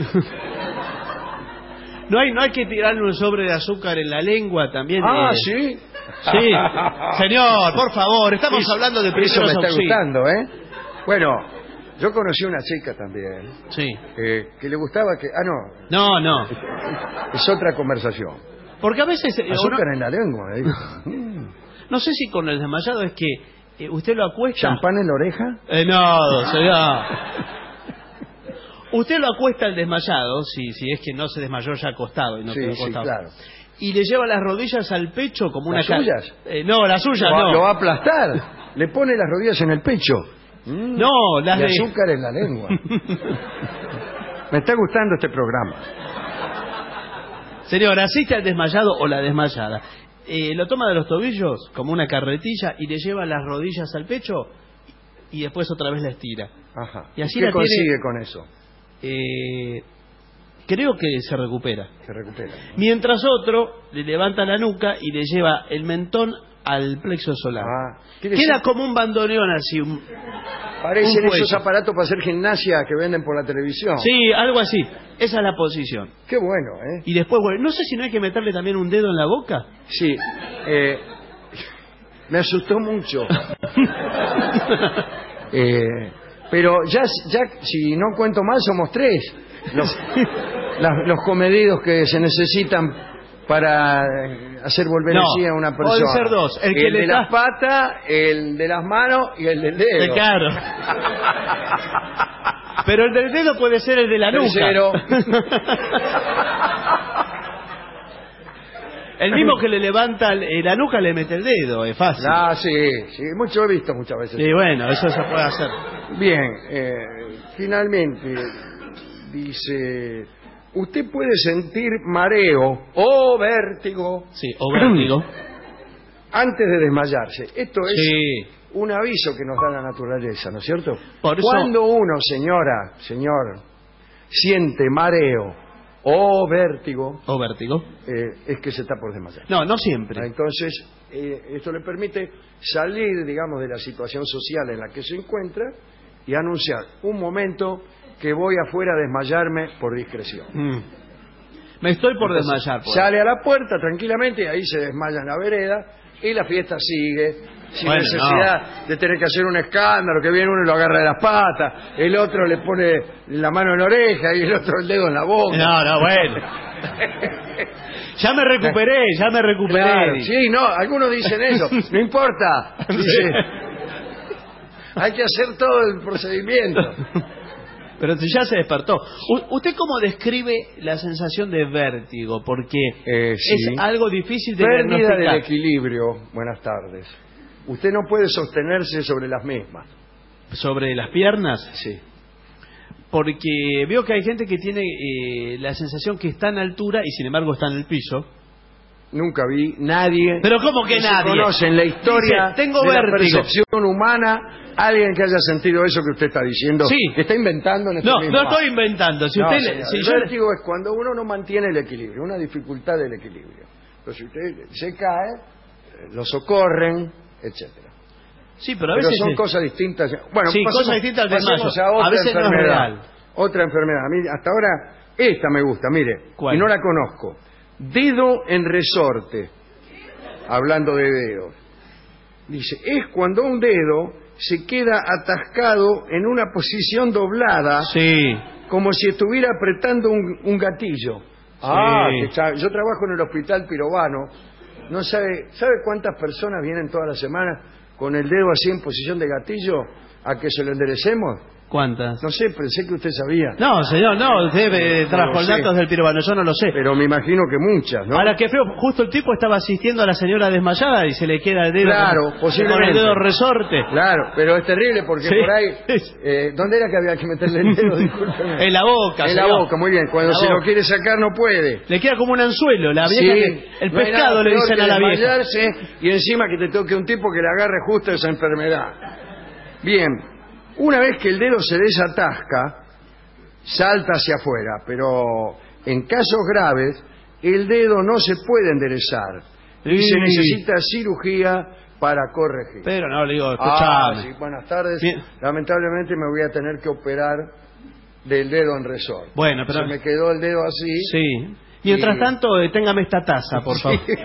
No hay, no hay que tirarle un sobre de azúcar en la lengua también. Ah, eh. sí. Sí. Señor, por favor, estamos Eso, hablando de primeros Eso me está auxilios. gustando, ¿eh? Bueno... Yo conocí una chica también. Sí. Eh, que le gustaba que... Ah, no. No, no. Es otra conversación. Porque a veces... Azúcar uno... en la lengua. ¿eh? No sé si con el desmayado es que eh, usted lo acuesta... ¿Champán en la oreja? Eh, no, señor. Usted lo acuesta al desmayado, si, si es que no se desmayó ya acostado. Y no sí, quedó sí, acostado. claro. Y le lleva las rodillas al pecho como una... ¿Las suyas? Eh, no, las suyas lo, no. Lo va a aplastar. Le pone las rodillas en el pecho. Mm, no, las y de... azúcar en la lengua. Me está gustando este programa. Señor, asiste al desmayado o la desmayada. Eh, lo toma de los tobillos como una carretilla y le lleva las rodillas al pecho y después otra vez la estira. Ajá. Y así ¿Qué la consigue tiene... con eso? Eh, creo que se recupera. Se recupera. Mientras otro le levanta la nuca y le lleva el mentón al plexo solar. Ah, queda ser? como un bandoneón así. Un, Parecen un esos aparatos para hacer gimnasia que venden por la televisión. Sí, algo así. Esa es la posición. Qué bueno, ¿eh? Y después, bueno, no sé si no hay que meterle también un dedo en la boca. Sí. Eh, me asustó mucho. eh, pero ya, ya, si no cuento mal, somos tres. Los, las, los comedidos que se necesitan para hacer volver no, así a una persona. Pueden ser dos. El, que el le de está... las patas, el de las manos y el del dedo. Claro. Pero el del dedo puede ser el de la Tercero. nuca. El mismo que le levanta la nuca le mete el dedo, es fácil. Ah, sí, sí, mucho he visto muchas veces. Sí, bueno, eso se puede hacer. Bien, eh, finalmente dice... Usted puede sentir mareo o vértigo. Sí, o vértigo. Antes de desmayarse. Esto es sí. un aviso que nos da la naturaleza, ¿no es cierto? Por eso... Cuando uno, señora, señor, siente mareo o vértigo. O vértigo. Eh, es que se está por desmayar. No, no siempre. Entonces, eh, esto le permite salir, digamos, de la situación social en la que se encuentra y anunciar un momento... que voy afuera a desmayarme por discreción. Mm. Me estoy por Entonces, desmayar. Por sale a la puerta tranquilamente y ahí se desmaya en la vereda y la fiesta sigue sin bueno, necesidad no. de tener que hacer un escándalo, que viene uno y lo agarra de las patas, el otro le pone la mano en la oreja y el otro el dedo en la boca. No, no, bueno. Ya me recuperé, ya me recuperé. Claro, sí, no, algunos dicen eso, no importa. Dice, Hay que hacer todo el procedimiento. Pero si ya se despertó. U- ¿Usted cómo describe la sensación de vértigo? Porque eh, sí. es algo difícil de Pérdida diagnosticar. del equilibrio. Buenas tardes. Usted no puede sostenerse sobre las mismas. ¿Sobre las piernas? Sí. Porque veo que hay gente que tiene eh, la sensación que está en altura y sin embargo está en el piso. Nunca vi nadie. ¿Pero cómo que no nadie? Se conoce en la historia Dice, tengo de la vértigo. percepción humana alguien que haya sentido eso que usted está diciendo. Sí. Que está inventando en este No, mismo no estoy acto. inventando. Si No, usted, señor, si el yo- vértigo es cuando uno no mantiene el equilibrio, una dificultad del equilibrio. Entonces, si usted se cae, lo socorren, etcétera. Sí, pero a Pero veces son es- cosas distintas. Bueno, Sí, pasemos, cosas distintas al pasemos desmayo. a otra A veces no es enfermedad. real. Otra enfermedad. A mí hasta ahora esta me gusta, mire, ¿Cuál? y no la conozco. Dedo en resorte. Hablando de dedos. Dice, es cuando un dedo se queda atascado en una posición doblada, sí. como si estuviera apretando un, un gatillo. Ah, que está- yo trabajo en el hospital Pirovano. No sabe, ¿sabe cuántas personas vienen todas las semanas con el dedo así en posición de gatillo a que se lo enderecemos? ¿Cuántas? No sé, pensé que usted sabía. No, señor, no, usted eh, No trajo lo el sé. datos del pirobano, yo no lo sé. Pero me imagino que muchas, ¿no? Ahora, qué feo, justo el tipo estaba asistiendo a la señora desmayada y se le queda el dedo Claro, con, posiblemente. con el dedo resorte. Claro, pero es terrible porque Sí. por ahí... Eh, ¿Dónde era que había que meterle el dedo? Discúlpeme. En la boca, En la señor. boca, muy bien. Cuando En la se lo boca. quiere sacar no puede. Le queda como un anzuelo, la Sí, vieja que- el no hay pescado nada le peor dicen que a la vieja. desmayarse y encima que te toque un tipo que le agarre justo esa enfermedad. Bien, una vez que el dedo se desatasca, salta hacia afuera, pero en casos graves el dedo no se puede enderezar y Sí. se necesita cirugía para corregir. Pero no, le digo, Ah, escuchame. sí, buenas tardes. Bien. Lamentablemente me voy a tener que operar del dedo en resorte. Bueno, pero... Se me quedó el dedo así. Sí. Mientras Y- tanto, eh, téngame esta taza, por favor. Sí.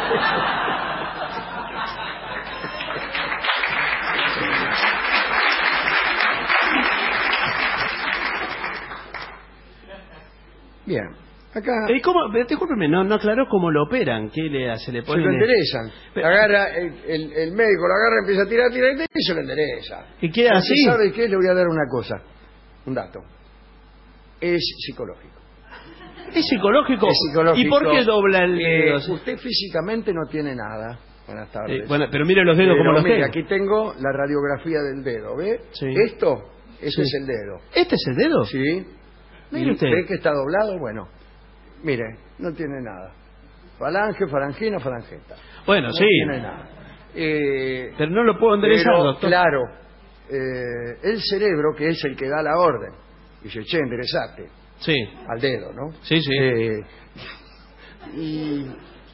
Bien, acá ¿Y cómo? eh, Discúlpeme, no, no aclaró cómo lo operan. ¿Qué le hace? ¿Le se ponen lo el- enderezan. Pero- Agarra el, el- el médico, lo agarra, empieza a tirar, tirar, tirar y se lo endereza. ¿Y queda Porque así? ¿Sabe qué? Le voy a dar una cosa, un dato. Es psicológico. ¿Es psicológico? Es psicológico. ¿Y por qué dobla el Eh, dedo? usted físicamente no tiene nada. Buenas tardes. Eh, bueno, pero mire los dedos Pero como los mire, tengo. aquí tengo la radiografía del dedo, ¿ve? Sí. Esto, ese Sí. es el dedo. ¿Este es el dedo? Sí. Mire ¿Y usted. ¿Ve que está doblado? Bueno, mire, no tiene nada. Falange, falangina, falangeta. Bueno, no sí. tiene nada. Eh, Pero no lo puedo enderezar, pero, doctor. claro, eh, el cerebro, que es el que da la orden, dice, che, enderezate Sí. al dedo, ¿no? Sí, sí. Eh, y,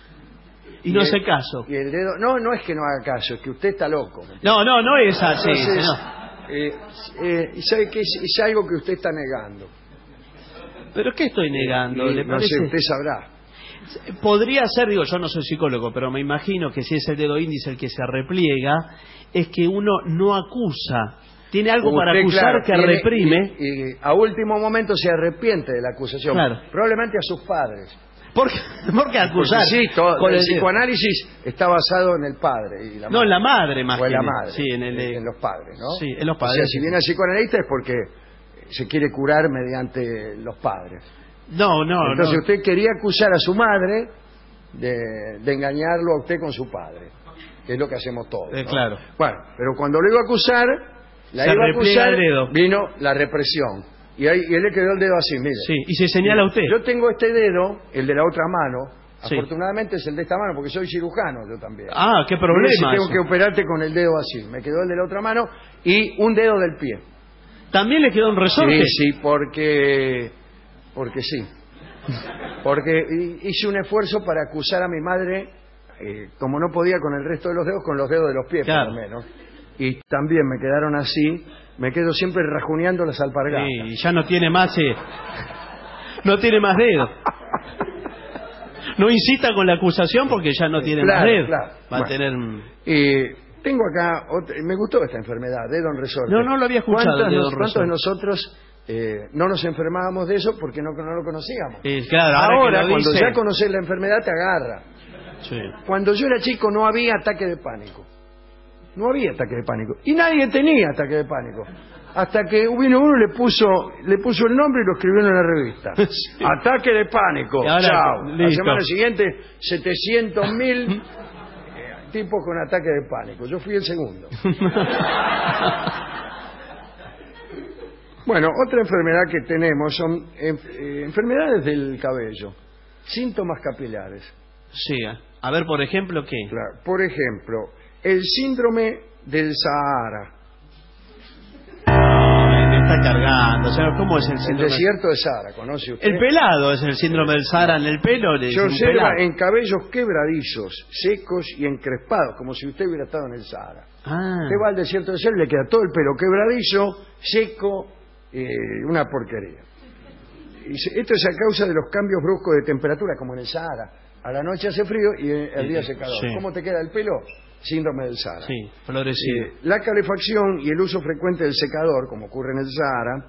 Y no el- hace caso. Y el dedo, no, no es que no haga caso, es que usted está loco. ¿me entiende? No, no, no es así, Entonces, señor. eh, eh, y sabe que es, es algo que usted está negando. ¿Pero qué estoy negando? Y ¿Le no parece? sé, usted sabrá. Podría ser, digo, yo no soy psicólogo, pero me imagino que si es el dedo índice el que se repliega, es que uno no acusa. Tiene algo para Usted, acusar claro, que tiene- reprime. Y, y a último momento se arrepiente de la acusación. Claro. Probablemente a sus padres. ¿Por qué, por qué acusar? Porque sí, todo- Con el el dedo? psicoanálisis está basado en el padre. Y la No, madre. en la madre más O en que la en el- madre. sí, en el- en los padres, ¿no? Sí, en los O padres. sea, si viene al psicoanalista es porque se quiere curar mediante los padres. No, no, Entonces no. usted quería acusar a su madre de, de engañarlo a usted con su padre, que es lo que hacemos todos. Eh, ¿no? claro. Bueno, pero cuando lo iba a acusar, la Se iba a repliega acusar, el dedo. vino la represión. Y, ahí, y él le quedó el dedo así, mire. Sí, y se señala a usted. Yo tengo este dedo, el de la otra mano. Sí. Afortunadamente es el de esta mano, porque soy cirujano yo también. Ah, qué Mire problema si tengo eso. que operarte con el dedo así. Me quedó el de la otra mano y un dedo del pie. ¿También le quedó un resorte? Sí, sí, porque... Porque sí. Porque hi- hice un esfuerzo para acusar a mi madre, eh, como no podía con el resto de los dedos, con los dedos de los pies, Claro. por lo menos. Y también me quedaron así. Me quedo siempre rajuneando las alpargatas. Sí, y ya no tiene más... eh, no tiene más dedos. No incita con la acusación porque ya no tiene Claro, más dedos. claro. Va a Bueno. tener... Eh, tengo acá, otra- me gustó esta enfermedad, dedo en resorte. No, no lo había escuchado, ¿Cuántos, el dedo nos- en cuántos de resorte? nosotros eh, no nos enfermábamos de eso porque no, no lo conocíamos? Eh, claro, ahora, Ahora, que lo cuando dice- ya conoces la enfermedad, te agarra. Sí. Cuando yo era chico no había ataque de pánico. no había ataque de pánico. Y nadie tenía ataque de pánico. Hasta que vino uno y le puso, le puso el nombre y lo escribió en la revista. Sí. Ataque de pánico. Ahora, chao. Listo. La semana siguiente, setecientos mil eh, tipos con ataque de pánico. Yo fui el segundo. Bueno, otra enfermedad que tenemos son eh, enfermedades del cabello. Síntomas capilares. Sí. A ver, por ejemplo, ¿qué? Claro, por ejemplo, el síndrome del Sahara. Está cargando, o sea, ¿cómo es el síndrome? El desierto de Sahara, ¿conoce usted? El pelado es el síndrome del Sahara en el pelo. Se observa en cabellos quebradizos, secos y encrespados, como si usted hubiera estado en el Sahara. Ah. Usted va al desierto de Sahara y le queda todo el pelo quebradizo, seco, eh, una porquería. Y esto es a causa de los cambios bruscos de temperatura, como en el Sahara. A la noche hace frío y el día hace calor. Sí. ¿Cómo te queda el pelo? Síndrome del Sahara. Sí, florecido. Eh, la calefacción y el uso frecuente del secador, como ocurre en el Sahara,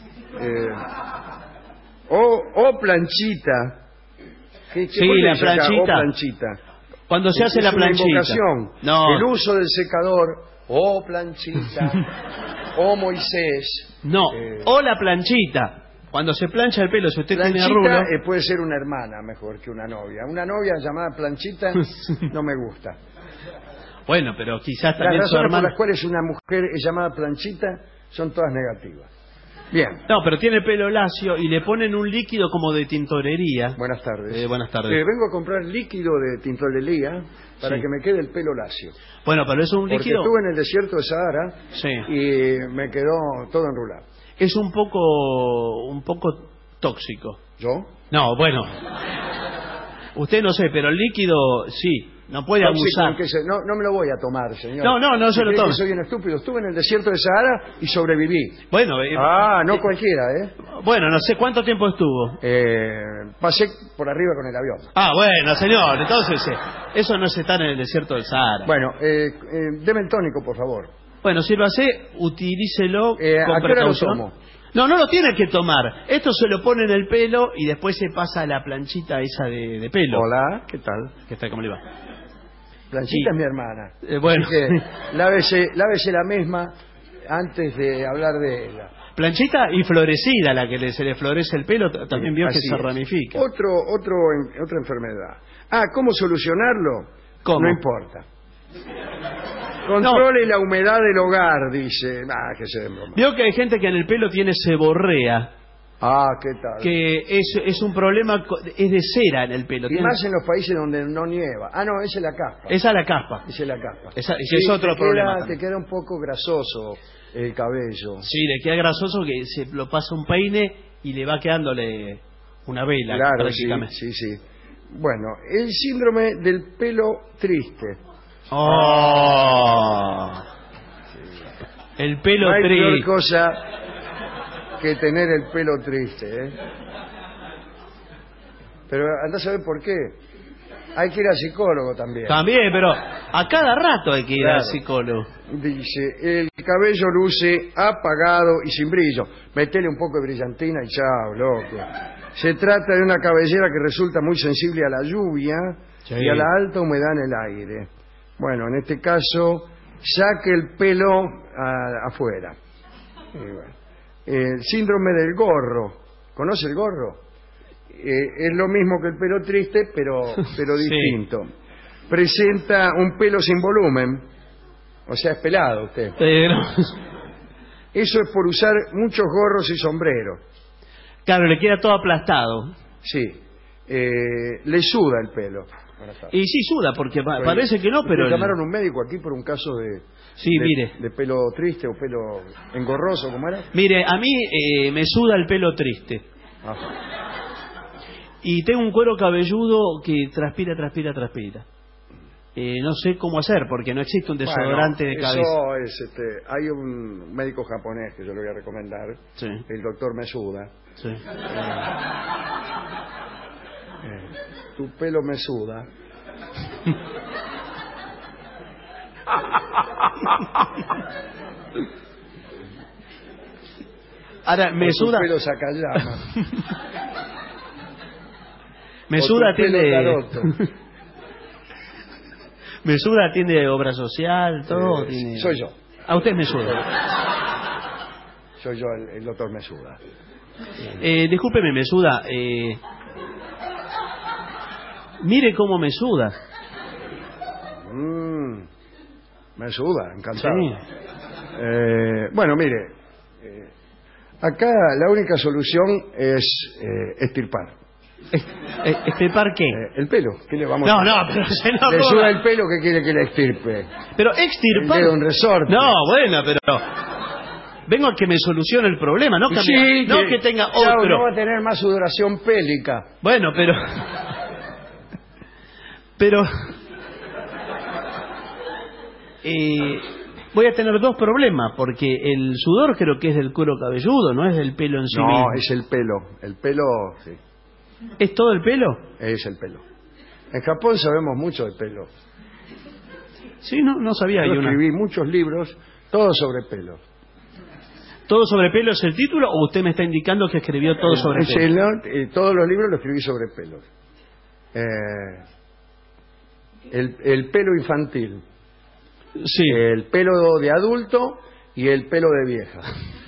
eh, o, o planchita. ¿Qué, qué sí, la planchita. O planchita. Cuando se hace es la una planchita. Invocación. No. El uso del secador, o planchita, o Moisés. No, eh, o la planchita. Cuando se plancha el pelo, si usted planchita, tiene rulo... Eh, puede ser una hermana mejor que una novia. Una novia llamada planchita no me gusta. Bueno, pero quizás también las su razones hermana... por las cuales una mujer es llamada planchita son todas negativas. Bien. No, pero tiene pelo lacio y le ponen un líquido como de tintorería. Buenas tardes. Eh, buenas tardes. Eh, vengo a comprar líquido de tintorería para sí. que me quede el pelo lacio. Bueno, pero es un líquido... Porque estuve en el desierto de Sahara sí. y me quedó todo enrulado. Es un poco, un poco tóxico. ¿Yo? No, bueno. Usted no sé, pero el líquido sí. No puede abusar. Se, no, no me lo voy a tomar, señor. No, no, no se lo tome. Soy bien estúpido. Estuve en el desierto de Sahara y sobreviví. Bueno. Eh, ah, no eh, cualquiera, ¿eh? Bueno, no sé cuánto tiempo estuvo. Eh, pasé por arriba con el avión. Ah, bueno, señor. Entonces, eh, eso no es estar en el desierto del Sahara. Bueno, eh, eh, deme el tónico, por favor. Bueno, si lo hace, utilícelo eh, con ¿a qué hora lo precaución. tomo? No, no lo tiene que tomar. Esto se lo pone en el pelo y después se pasa a la planchita esa de, de pelo. Hola, ¿qué tal? ¿Qué tal? ¿Cómo le va? Planchita sí. Es mi hermana. Eh, bueno. Así que lávese, lávese la misma antes de hablar de ella. Planchita y florecida, la que le, se le florece el pelo, también vio que se es. ramifica. Otro, otro, otra enfermedad. Ah, ¿cómo solucionarlo? ¿Cómo? No importa. Controle no. la humedad del hogar, dice. Ah, que se den broma. Vio que hay gente que en el pelo tiene seborrea. Ah, ¿qué tal? Que es, es un problema, es de cera en el pelo. Y tiene... más en los países donde no nieva. Ah, no, esa es la caspa. Esa es la caspa. Esa es la caspa. Esa, ese sí, es otro te problema. Queda, te queda un poco grasoso el cabello. Sí, le queda grasoso que se lo pasa un peine y le va quedándole una vela. Claro, prácticamente. Sí, sí, sí. Bueno, el síndrome del pelo triste. Oh. Sí. El pelo no hay triste. peor cosa que tener el pelo triste, ¿eh? Pero anda a saber por qué. Hay que ir al psicólogo también. También, pero a cada rato hay que ir claro. al psicólogo. Dice, el cabello luce apagado y sin brillo. Metele un poco de brillantina y chao, loco. Se trata de una cabellera que resulta muy sensible a la lluvia sí. y a la alta humedad en el aire. Bueno, en este caso, saque el pelo a, afuera. Y bueno. El síndrome del gorro. ¿Conoce el gorro? Eh, es lo mismo que el pelo triste, pero, pero distinto. Sí. Presenta un pelo sin volumen. O sea, es pelado usted. Pero... Eso es por usar muchos gorros y sombreros. Claro, le queda todo aplastado. Sí. Eh, le suda el pelo. Y sí suda, porque pa pues, parece que no, pero... Le llamaron a un médico aquí por un caso de... Sí, de, mire. De pelo triste o pelo engorroso, ¿cómo era? Mire, a mí eh, me suda el pelo triste. Ajá. Y tengo un cuero cabelludo que transpira, transpira, transpira. Eh, no sé cómo hacer, porque no existe un desodorante bueno, de cabeza. Eso es, este, hay un médico japonés que yo le voy a recomendar, sí. el doctor Mesuda. Sí. Eh, eh, tu pelo me suda. Ahora, Mesuda... Tu pelo saca llama. Mesuda tiene... Mesuda atiende obra social, todo. Eh, tiene... Soy yo. A usted Mesuda. Soy yo el, el doctor Mesuda. Eh, discúlpeme, Mesuda. Eh, mire cómo me suda. Mm, Mesuda, encantado. Sí. Eh, bueno, mire, eh, acá la única solución es eh, extirpar. ¿Extirpar qué? Eh, el pelo. ¿Qué le vamos No, a no, pero se no Le joda. suda el pelo que quiere que le extirpe. Pero extirpar. El dedo en resorte. No, bueno, pero vengo a que me solucione el problema, no, Y cambie- sí, no que, tenga claro, otro. no va a tener más sudoración pélica. Bueno, pero pero eh, voy a tener dos problemas, porque el sudor creo que es del cuero cabelludo, no es del pelo en sí No, mismo. es el pelo. El pelo, sí. ¿Es todo el pelo? Es el pelo. En Japón sabemos mucho de pelo. Sí, no, no sabía. Yo Hay una... escribí muchos libros, todos sobre pelo. ¿Todo sobre pelo es el título o usted me está indicando que escribió todo sobre Es pelo? el- eh, todos los libros los escribí sobre pelos. Eh, el, el pelo infantil. Sí. El pelo de adulto y el pelo de vieja.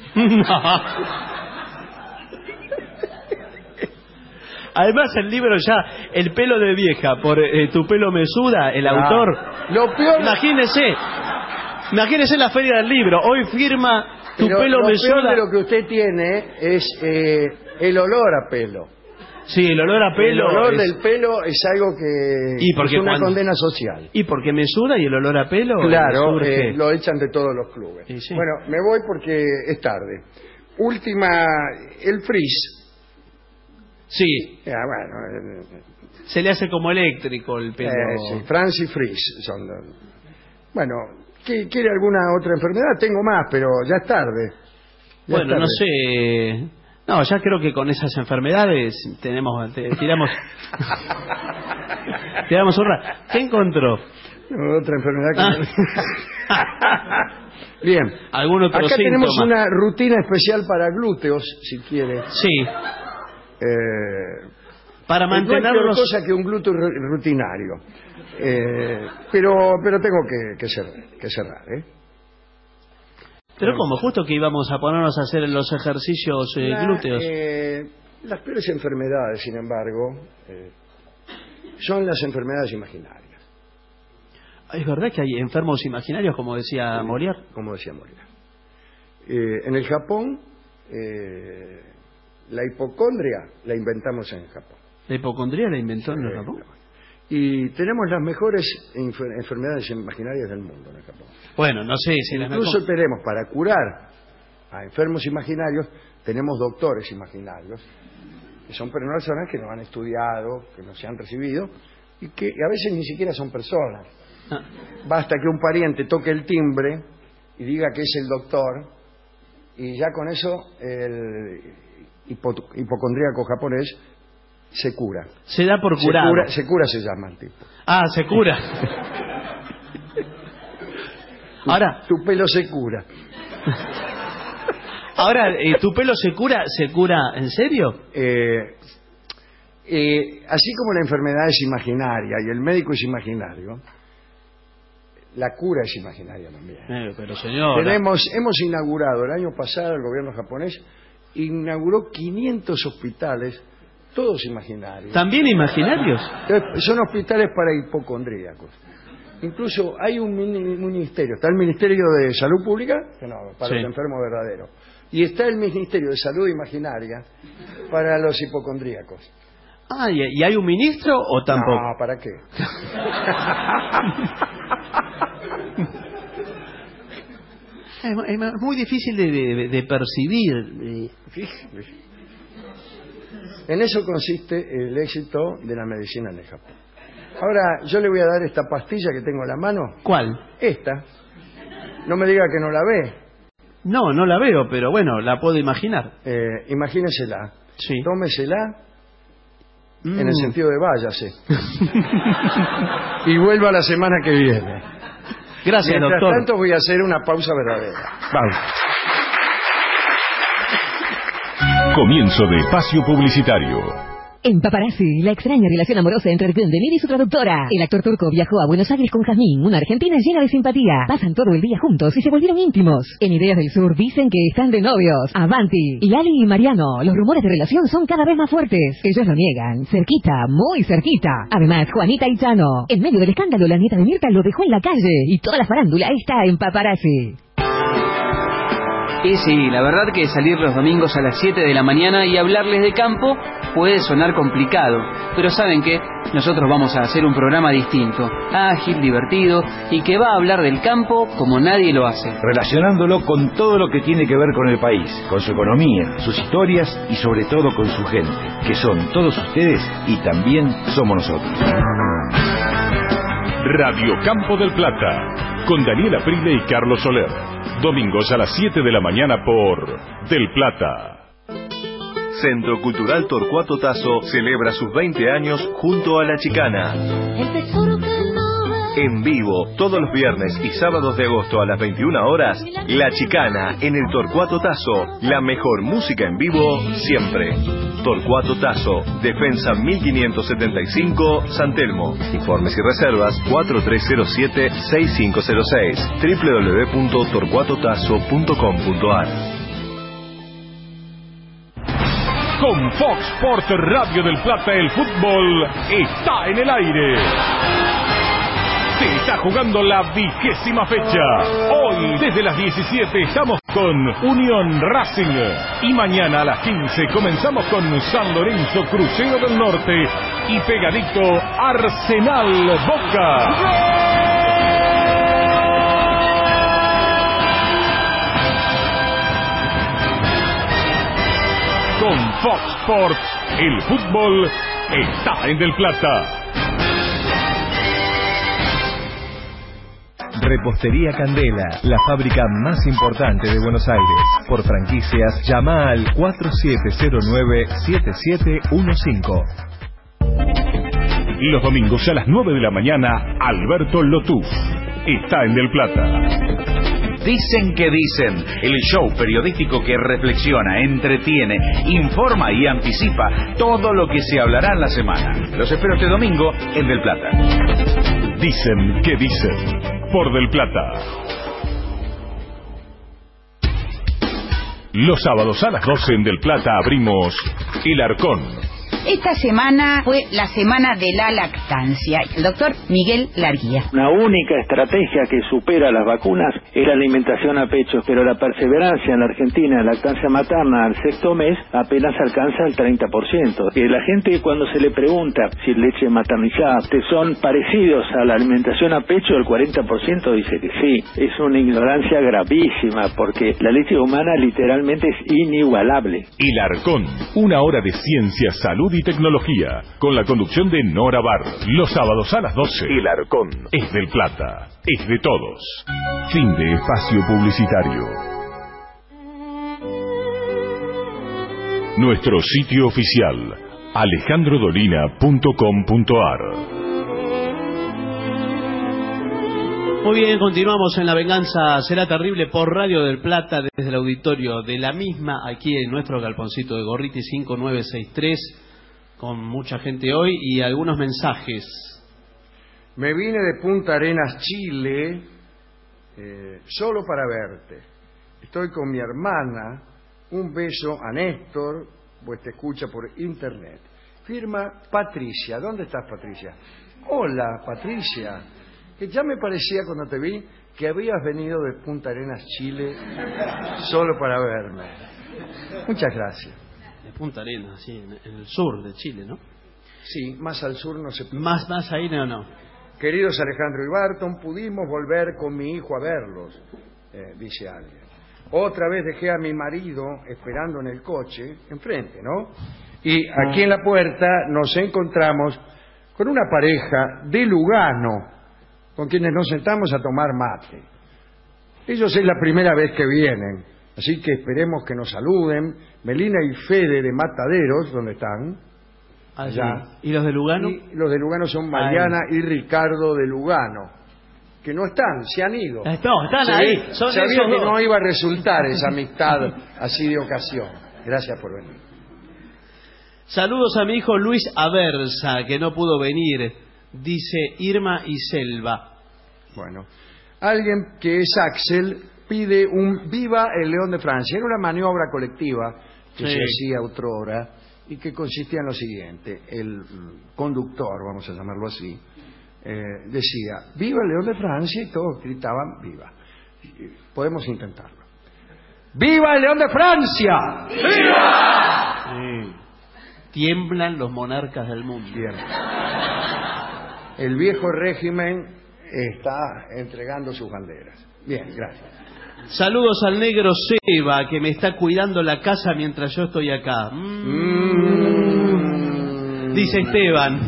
Además el libro ya, El pelo de vieja, por eh, Tu pelo me suda, el Ah, autor. Lo peor... Imagínese, imagínese la feria del libro, hoy firma Tu Pero pelo lo me peor suda. de lo que usted tiene es eh, el olor a pelo. Sí, el olor a pelo. El olor es- del pelo es algo que ¿Y porque es una cuando- condena social. ¿Y porque me suda y el olor a pelo? Claro, surge? eh, lo echan de todos los clubes. Sí, sí. Bueno, me voy porque es tarde. Última, el frizz. Sí. Ah, bueno, eh, Se le hace como eléctrico el pelo. eh, sí, Francis Frizz son los- Bueno, ¿qué- ¿quiere alguna otra enfermedad? Tengo más, pero ya es tarde. Ya es Bueno, no tarde. sé. No, ya creo que con esas enfermedades tenemos, te- tiramos, tiramos un rato. ¿Qué encontró? No, otra enfermedad que... Bien. ¿Algún otro Acá tenemos síntoma? una rutina especial para glúteos, si quiere. Sí. Eh, Para no hay peor mantenerlos. cosa que un glúteo ru- rutinario. Eh, pero pero tengo que, que, cerrar, que cerrar, ¿eh? Pero como justo que íbamos a ponernos a hacer los ejercicios eh, La- glúteos. eh, las peores enfermedades, sin embargo, eh, son las enfermedades imaginarias. Es verdad que hay enfermos imaginarios, como decía Molière. Como decía Molière. Eh, en el Japón, eh, la hipocondria la inventamos en Japón. La hipocondría la inventó en el Eh, Japón. Y tenemos las mejores enfer- enfermedades imaginarias del mundo en el Japón. Bueno, no sé si las Incluso mejor- tenemos, para curar a enfermos imaginarios, tenemos doctores imaginarios, que son personas que no han estudiado, que no se han recibido, y que a veces ni siquiera son personas. Ah. Basta que un pariente toque el timbre y diga que es el doctor, y ya con eso el hipo- hipocondríaco japonés se cura. Se da por Se curado. cura, se cura se llama el tipo. Ah, se cura. Ahora, Tu pelo se cura. ahora eh, ¿tu pelo se cura? ¿Se cura en serio? Eh, eh, así como la enfermedad es imaginaria y el médico es imaginario, la cura es imaginaria también. Eh, pero señor. Tenemos, hemos inaugurado el año pasado, el gobierno japonés inauguró quinientos hospitales, todos imaginarios. ¿También imaginarios? Eh, Son hospitales para hipocondríacos. Incluso hay un mini- ministerio, está el Ministerio de Salud Pública, que no, para Sí. los enfermos verdaderos, y está el Ministerio de Salud Imaginaria para los hipocondríacos. Ah, ¿y, y hay un ministro o tampoco? No, ¿para qué? Es, mu- es mu- muy difícil de, de- de percibir. eh. Fíjese. En eso consiste el éxito de la medicina en el Japón. Ahora, yo le voy a dar esta pastilla que tengo en la mano. ¿Cuál? Esta. No me diga que no la ve. No, no la veo, pero bueno, la puedo imaginar. Eh, imagínesela. Sí. Tómesela Mm. en el sentido de váyase. Y vuelva la semana que viene. Gracias, Mientras doctor. tanto voy a hacer una pausa verdadera. Vamos. Comienzo de espacio publicitario. En Paparazzi, la extraña relación amorosa entre Ergun Demir y su traductora. El actor turco viajó a Buenos Aires con Jazmín, una argentina llena de simpatía. Pasan todo el día juntos y se volvieron íntimos. En Ideas del Sur dicen que están de novios. Avanti, Lali y Mariano, los rumores de relación son cada vez más fuertes. Ellos lo niegan, cerquita, muy cerquita. Además, Juanita y Chano. En medio del escándalo, la nieta de Mirta lo dejó en la calle y toda la farándula está en Paparazzi. Y sí, la verdad que salir los domingos a las siete de la mañana y hablarles de campo puede sonar complicado, pero ¿saben qué? Nosotros vamos a hacer un programa distinto, ágil, divertido y que va a hablar del campo como nadie lo hace. Relacionándolo con todo lo que tiene que ver con el país, con su economía, sus historias y sobre todo con su gente, que son todos ustedes y también somos nosotros. Radio Campo del Plata, con Daniela Prile y Carlos Soler. Domingos a las siete de la mañana por Del Plata. Centro Cultural Torcuato Tasso celebra sus veinte años junto a La Chicana. En vivo, todos los viernes y sábados de agosto a las veintiuna horas, La Chicana en el Torcuato Tasso. La mejor música en vivo siempre. Torcuato Tasso, Defensa mil quinientos setenta y cinco, San Telmo. Informes y reservas cuatro tres cero siete, seis cinco cero seis, doble u doble u doble u punto torcuato tasso punto com punto a r. Con Fox Sports Radio del Plata, el fútbol está en el aire. Se está jugando la vigésima fecha. Hoy, desde las diecisiete, estamos con Unión Racing. Y mañana a las quince comenzamos con San Lorenzo Crucero del Norte. Y pegadito, Arsenal Boca. Con Fox Sports, el fútbol está en Del Plata. Repostería Candela, la fábrica más importante de Buenos Aires. Por franquicias, llama al cuatro siete cero nueve, siete siete uno cinco. Los domingos a las nueve de la mañana, Alberto Lotuf está en Del Plata. Dicen que dicen, el show periodístico que reflexiona, entretiene, informa y anticipa todo lo que se hablará en la semana. Los espero este domingo en Del Plata. Dicen que dicen, por Del Plata. Los sábados a las doce en Del Plata abrimos El Arcón. Esta semana fue la semana de la lactancia. El doctor Miguel Larguía. Una única estrategia que supera las vacunas es la alimentación a pecho, pero la perseverancia en la Argentina en lactancia materna al sexto mes apenas alcanza el treinta por ciento. Y la gente, cuando se le pregunta si leche maternizada son parecidos a la alimentación a pecho, el cuarenta por ciento dice que sí. Es una ignorancia gravísima porque la leche humana literalmente es inigualable. El Arcón, una hora de ciencia, salud y tecnología, con la conducción de Nora Bar. Los sábados a las doce. El Arcón es Del Plata, es de todos. Fin de espacio publicitario. Nuestro sitio oficial, alejandro dolina punto com punto a r. Muy bien, continuamos en La Venganza Será Terrible por Radio del Plata, desde el auditorio de la misma, aquí en nuestro galponcito de Gorriti cinco nueve seis tres, con mucha gente hoy y algunos mensajes. Me vine de Punta Arenas, Chile, eh, solo para verte. Estoy con mi hermana. Un beso a Néstor, pues te escucha por internet. Firma Patricia. ¿Dónde estás, Patricia? Hola, Patricia. Que ya me parecía cuando te vi que habías venido de Punta Arenas, Chile, solo para verme. Muchas gracias. De Punta Arenas, sí, en el sur de Chile, ¿no? Sí, más al sur no se puede. Más, más ahí no, no. Queridos Alejandro y Barton, pudimos volver con mi hijo a verlos, eh, dice alguien. Otra vez dejé a mi marido esperando en el coche, enfrente, ¿no? Y aquí en la puerta nos encontramos con una pareja de Lugano, con quienes nos sentamos a tomar mate. Ellos es la primera vez que vienen, así que esperemos que nos saluden. Melina y Fede de Mataderos, ¿dónde están? Allá. ¿Y los de Lugano? Y los de Lugano son Mariana ahí. Y Ricardo de Lugano, que no están, se han ido. No, están se ahí. Son sabía esos que dos. no iba a resultar esa amistad así de ocasión. Gracias por venir. Saludos a mi hijo Luis Aversa, que no pudo venir, dice Irma y Selva. Bueno, alguien que es Axel pide un Viva el León de Francia. Era una maniobra colectiva que Sí. se hacía otrora y que consistía en lo siguiente. El conductor, vamos a llamarlo así, eh, decía Viva el León de Francia y todos gritaban Viva. Podemos intentarlo. ¡Viva el León de Francia! ¡Viva! Sí. Tiemblan los monarcas del mundo. Bien. El viejo régimen está entregando sus banderas. Bien, gracias. Saludos al negro Seba, que me está cuidando la casa mientras yo estoy acá. Mm. Dice Esteban.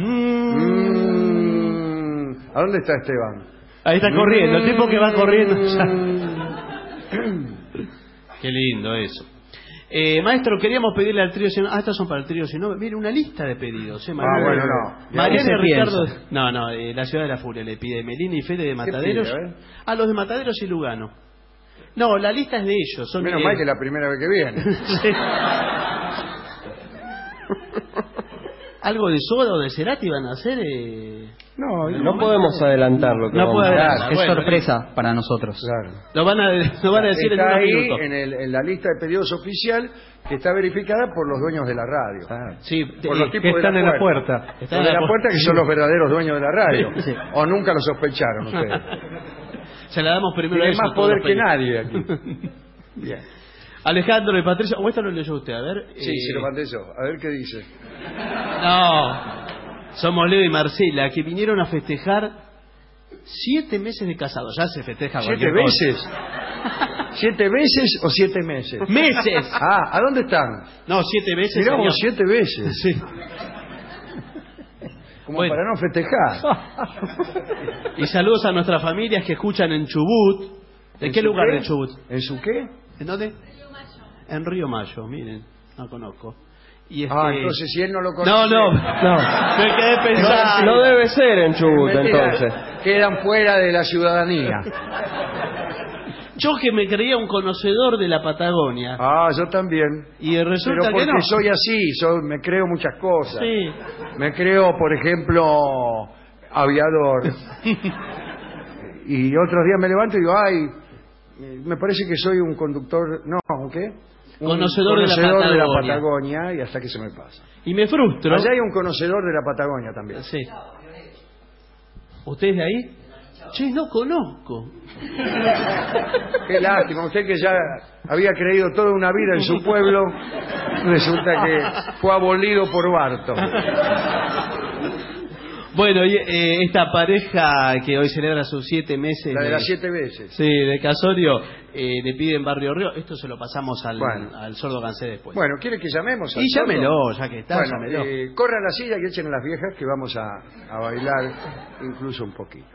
Mm. ¿A dónde está Esteban? Ahí está corriendo, el tipo que va corriendo. Qué lindo eso. Eh, maestro, queríamos pedirle al trío... Ah, estas son para el trío, si no... Mire, una lista de pedidos. ¿eh? Ah, bueno, no. Mariana y Ricardo... piensa? No, no, eh, la Ciudad de la Furia le pide Melina y Fede de Mataderos. pide, a ver? Ah, los de Mataderos y Lugano. No, la lista es de ellos. Son, Menos eh, mal que es la primera vez que viene. ¿Algo de Soda o de Cerati van a hacer? Eh... No, no podemos adelantarlo. No puede adelantar. Es Bueno, sorpresa para nosotros. Claro. Lo van a, lo van a decir está en unos ahí minutos. en, el, en la lista de pedidos oficial que está verificada por los dueños de la radio. Ah, sí, por los eh, tipos que están de en la la puerta. puerta. Los Están de en la la puerta que son los verdaderos dueños de la radio. Sí, sí. O nunca lo sospecharon ustedes. Se la damos primero a Tiene ellos. más poder que nadie aquí. Bien. Alejandro y Patricia, o esta lo leyó usted, a ver. Sí, eh... se lo mandé yo. A ver qué dice. No, somos Leo y Marcela, que vinieron a festejar siete meses de casados. Ya se festeja ¿Siete cualquier veces? cosa. ¿Siete veces o siete meses? ¡Meses! Ah, ¿a dónde están? No, siete veces. Digamos señor. siete veces. Sí. Como Bueno. para no festejar. Y saludos a nuestras familias que escuchan en Chubut. ¿De ¿En qué su lugar qué? de Chubut? ¿En su qué? ¿En dónde? En Río Mayo, miren, no conozco. Y este... Ah, entonces si él no lo conoce... No, no, no. Me quedé pensando. No, no debe ser en Chubut, Mentira, entonces. Quedan fuera de la ciudadanía. Yo que me creía un conocedor de la Patagonia. Ah, yo también. Y resulta Pero porque que no. soy así, soy, me creo muchas cosas. Sí. Me creo, por ejemplo, aviador. Y otros días me levanto y digo, ay, me parece que soy un conductor... No, ¿qué? Un Conocedor de la de la Patagonia. Patagonia, y hasta que se me pasa. Y me frustro. Allá hay un conocedor de la Patagonia también. Sí. ¿Usted es de ahí? Che, no conozco. Qué lástima, usted que ya había creído toda una vida en su pueblo, resulta que fue abolido por Barto. Bueno, y, eh, esta pareja que hoy celebra sus siete meses... La de las siete veces. Sí, de casorio, eh, le piden Barrio Río. Esto se lo pasamos al, Bueno. al sordo Gansé después. Bueno, ¿quiere que llamemos? al Y sordo? llámelo, ya que está, Bueno, llámelo. eh, corran la silla y echen a las viejas que vamos a, a bailar incluso un poquito.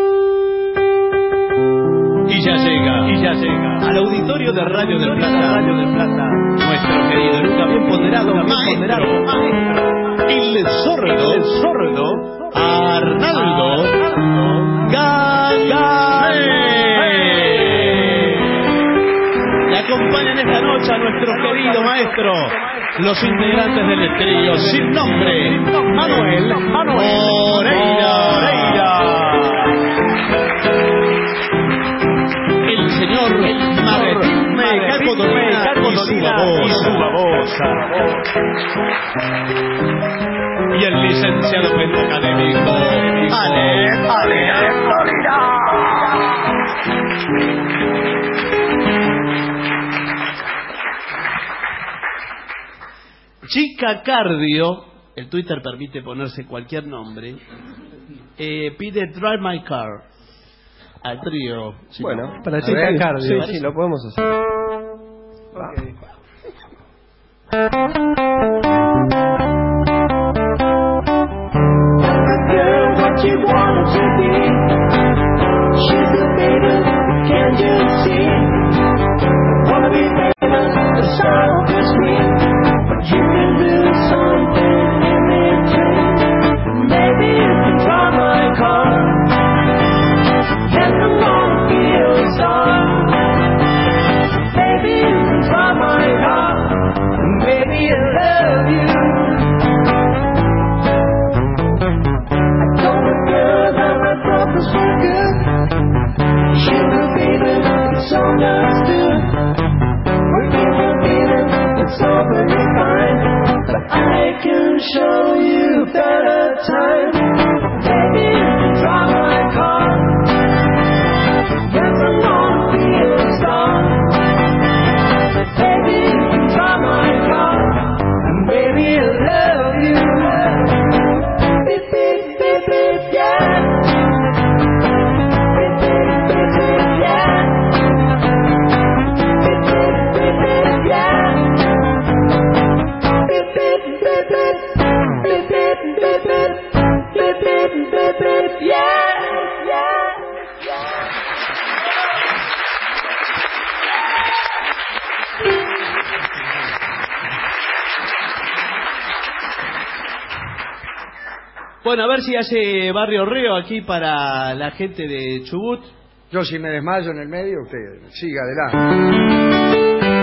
Y ya llega, y ya llega al auditorio de Radio del Plata, Radio del Plata, nuestro querido, nunca bien ponderado, maestro, maestro, el sordo, el sordo, Arnaldo Gansé. Le acompañan esta noche a nuestro querido maestro, los integrantes del trío sin nombre, Manuel Moreira. El señor Martín Cacodonina y su babosa. Y el licenciado pentacadémico Ale, Ale, Chica Cardio, el Twitter permite ponerse cualquier nombre, eh, pide Drive My Car al trío. Sí, Bueno, no. para A Chica ver, Cardio, sí, sí, lo podemos hacer. Okay. Girl, what you want to be? She's a baby, can't you see? Wanna be famous, the sound is sweet. You can do something in between. Maybe you can drive my car, and I'm gonna be your star. Maybe you can drive my car, maybe you'll Sugar baby, it's understood. Forgive me, baby, it's all very fine. But I can show you better time. Baby, drive my car. Yes, I'm gonna be a star. Baby, drive my car. And baby, I love you. Beep, beep, beep, beep, yeah. Beep, beep, beep, beep, yeah. Beep, beep, beep, beep, yeah. Beep, beep, beep, beep. Beep, beep, beep, beep. Beep, beep, beep, beep, yeah. Yeah. Bueno, a ver si hace Barrio Reo aquí para la gente de Chubut. Yo si me desmayo en el medio, usted siga adelante.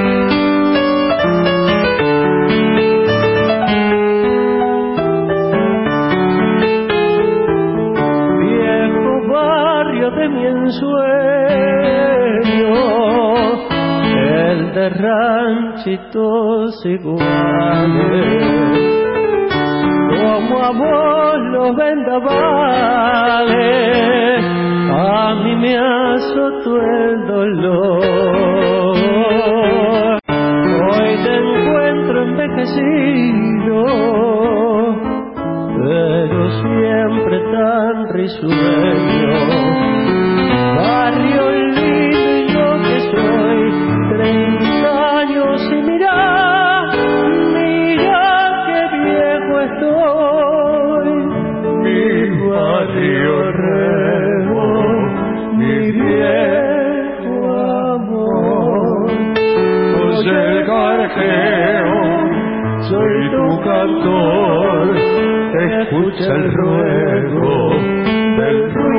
Viejo barrio de mi ensueño, el de ranchitos iguales. Como a vos los vendavales, a mí me azotó el dolor. Hoy te encuentro envejecido, pero siempre tan risueño. Barrio lindo y yo que soy, treinta años y mirá, estoy, mi barrio Reo, mi viejo amor. Pues el carjeo, soy tu cantor, escucha el ruego del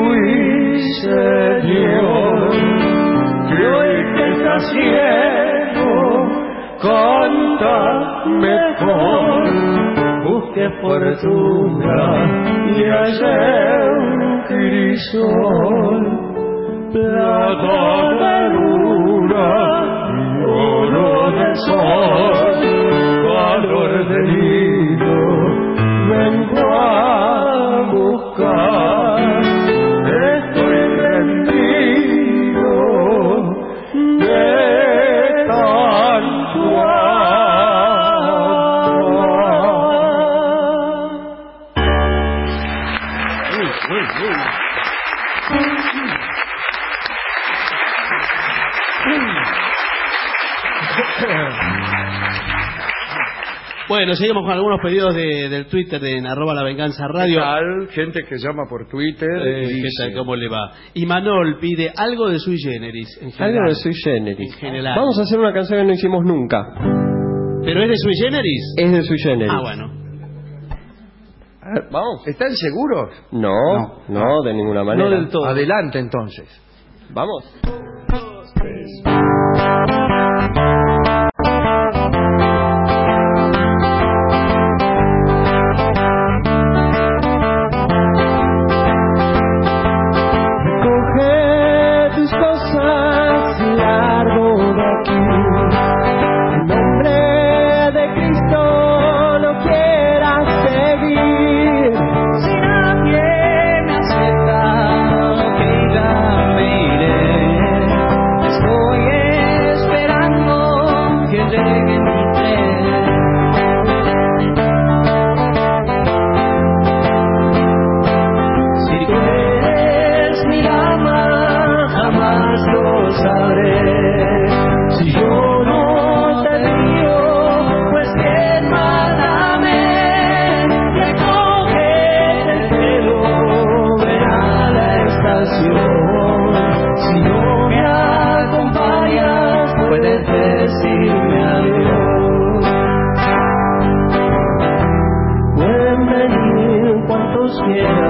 ruiseñor, que hoy que está ciego, canta mejor. Busque fortuna y hallé un crisol, plata de luna y oro de sol, valor de nido, vengo a buscar. Estoy rendido de tanto Bueno, seguimos con algunos pedidos de, del Twitter de en arroba la venganza radio. ¿Qué tal? Gente que llama por Twitter. Eh, y ¿Qué dice... tal? ¿Cómo le va? Y Manol pide algo de sui generis. En general. Algo de sui generis. En general. Vamos a hacer una canción que no hicimos nunca. ¿Pero es de sui generis? Es de sui generis. Ah, bueno. A ver, vamos. ¿Están seguros? No, no, no, de ninguna manera. No del todo. Adelante entonces. Vamos. Dos, tres.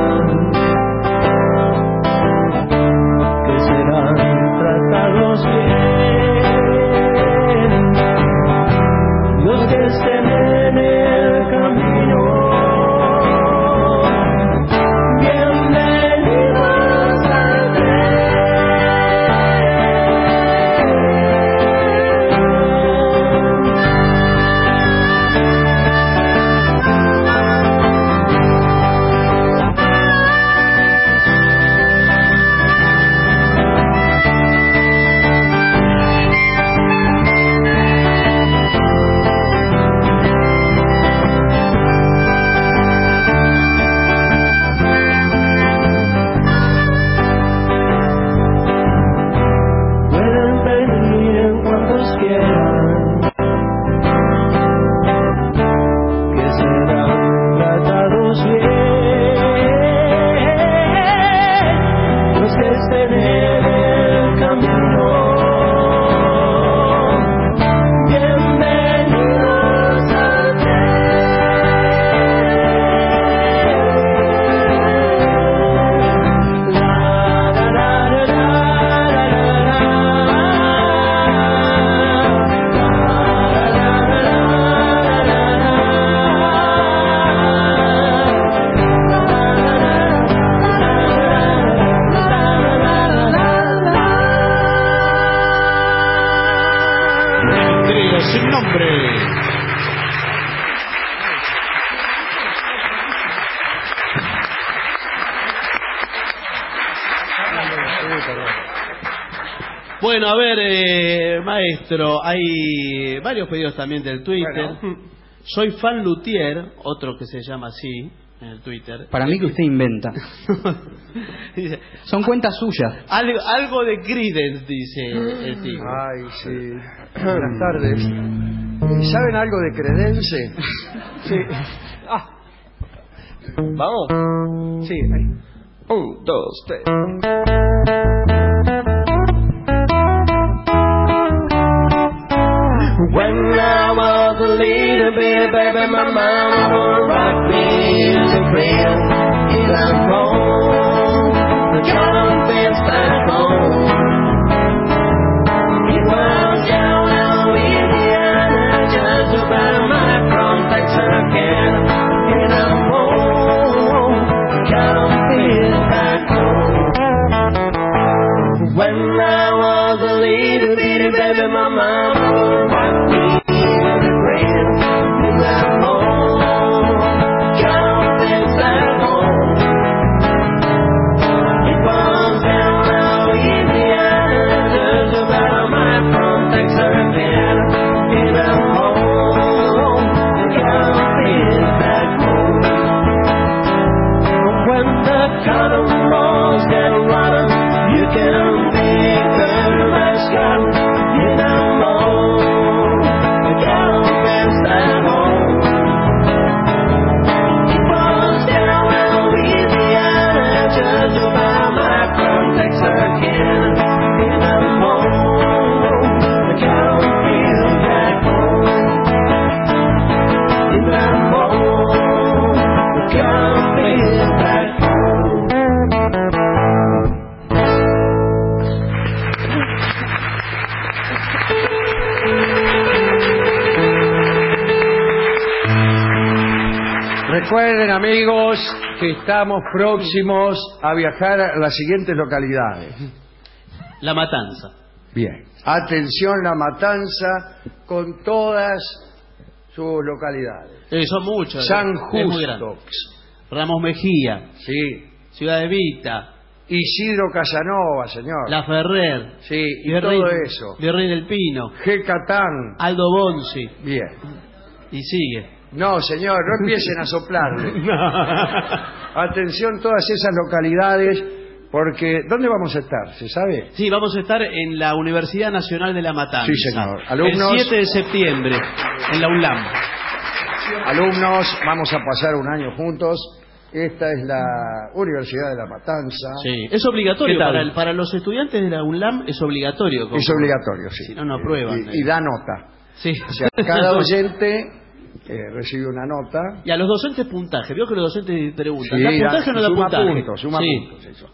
Que serán tratados bien. estén en el camino. Bienvenidos al Sin nombre. Bueno, a ver, eh, maestro, hay varios pedidos también del Twitter. Bueno. Soy fan luthier, otro que se llama así en el Twitter. Para mí que usted inventa. Dice, son cuentas suyas. Algo, algo de Creedence, dice el tipo. Ay, sí. Buenas tardes. ¿Saben algo de Credence? Sí. Ah. Vamos. Sí, ahí. Un, dos, tres. When I was a little bit, baby, my mama would rock me to bed. It was home, the trumpets back home. It was down in Louisiana, just about my from Texarkana. And I'm home, the trumpets back home. When I was a little bitty baby, my mama would rock me to the grave. And I'm home, trumpets back home. It was down in Louisiana, just about my from Texarkana. And I'm home, the trumpets back home. When the cotton balls get rotten, you can pick them as cotton. And I'm home, the trumpets back home. It was down in Louisiana, just about my from Texarkana. And I'm home, the trumpets back home. And I'm home, the trumpets back home. Recuerden, amigos, que estamos próximos a viajar a las siguientes localidades. La Matanza. Bien. Atención, La Matanza, con todas sus localidades. Eh, son muchos. San es muy grande. Justo. Ramos Mejía. Sí. Ciudad de Vita. Isidro Casanova, señor. La Ferrer. Sí, y Virrey, todo eso. Virrey del Pino. G. Catán. Aldo Bonzi. Bien. Y sigue. No, señor, no empiecen a soplarle. Atención, todas esas localidades, porque ¿dónde vamos a estar? ¿Se sabe? Sí, vamos a estar en la Universidad Nacional de La Matanza. Sí, señor. Alumnos, el siete de septiembre, en la ULAM. Alumnos, vamos a pasar un año juntos. Esta es la Universidad de La Matanza. Sí, es obligatorio. Para, el, para los estudiantes de la ULAM es obligatorio. Es obligatorio, sí. Si no, no aprueban. Y, y da nota. Sí. O sea, cada oyente eh, recibe una nota. Y a los docentes puntaje. Veo que los docentes preguntan. Sí, ¿Da puntaje o no da suma puntaje? Puntos, suma sí. puntos, eso.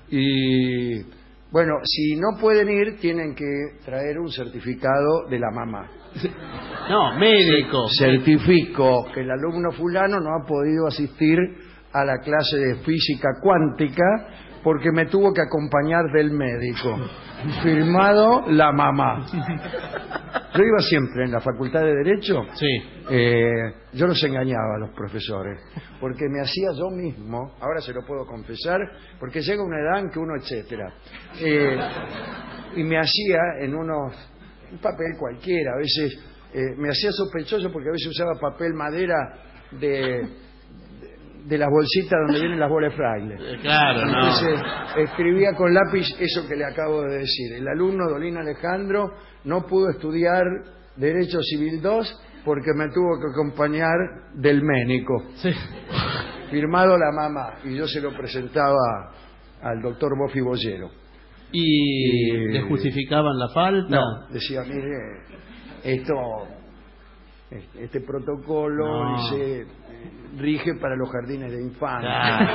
Y bueno, si no pueden ir, tienen que traer un certificado de la mamá. No, médico. Certifico que el alumno fulano no ha podido asistir a la clase de física cuántica porque me tuvo que acompañar del médico. Firmado la mamá. Yo iba siempre en la Facultad de Derecho. Sí. Eh, yo los engañaba a los profesores porque me hacía yo mismo, ahora se lo puedo confesar, porque llega una edad en que uno etcétera. Eh, y me hacía en unos un papel cualquiera, a veces eh, me hacía sospechoso porque a veces usaba papel madera de de las bolsitas donde vienen las bolas de fraile. Eh, claro, Entonces no. escribía con lápiz eso que le acabo de decir. El alumno Dolín Alejandro no pudo estudiar Derecho Civil dos porque me tuvo que acompañar del médico. Sí. Firmado la mamá. Y yo se lo presentaba al doctor Bofi Bollero. ¿Y Eh, le justificaban la falta? No, decía, mire, esto, este protocolo No. dice, eh, rige para los jardines de infantes.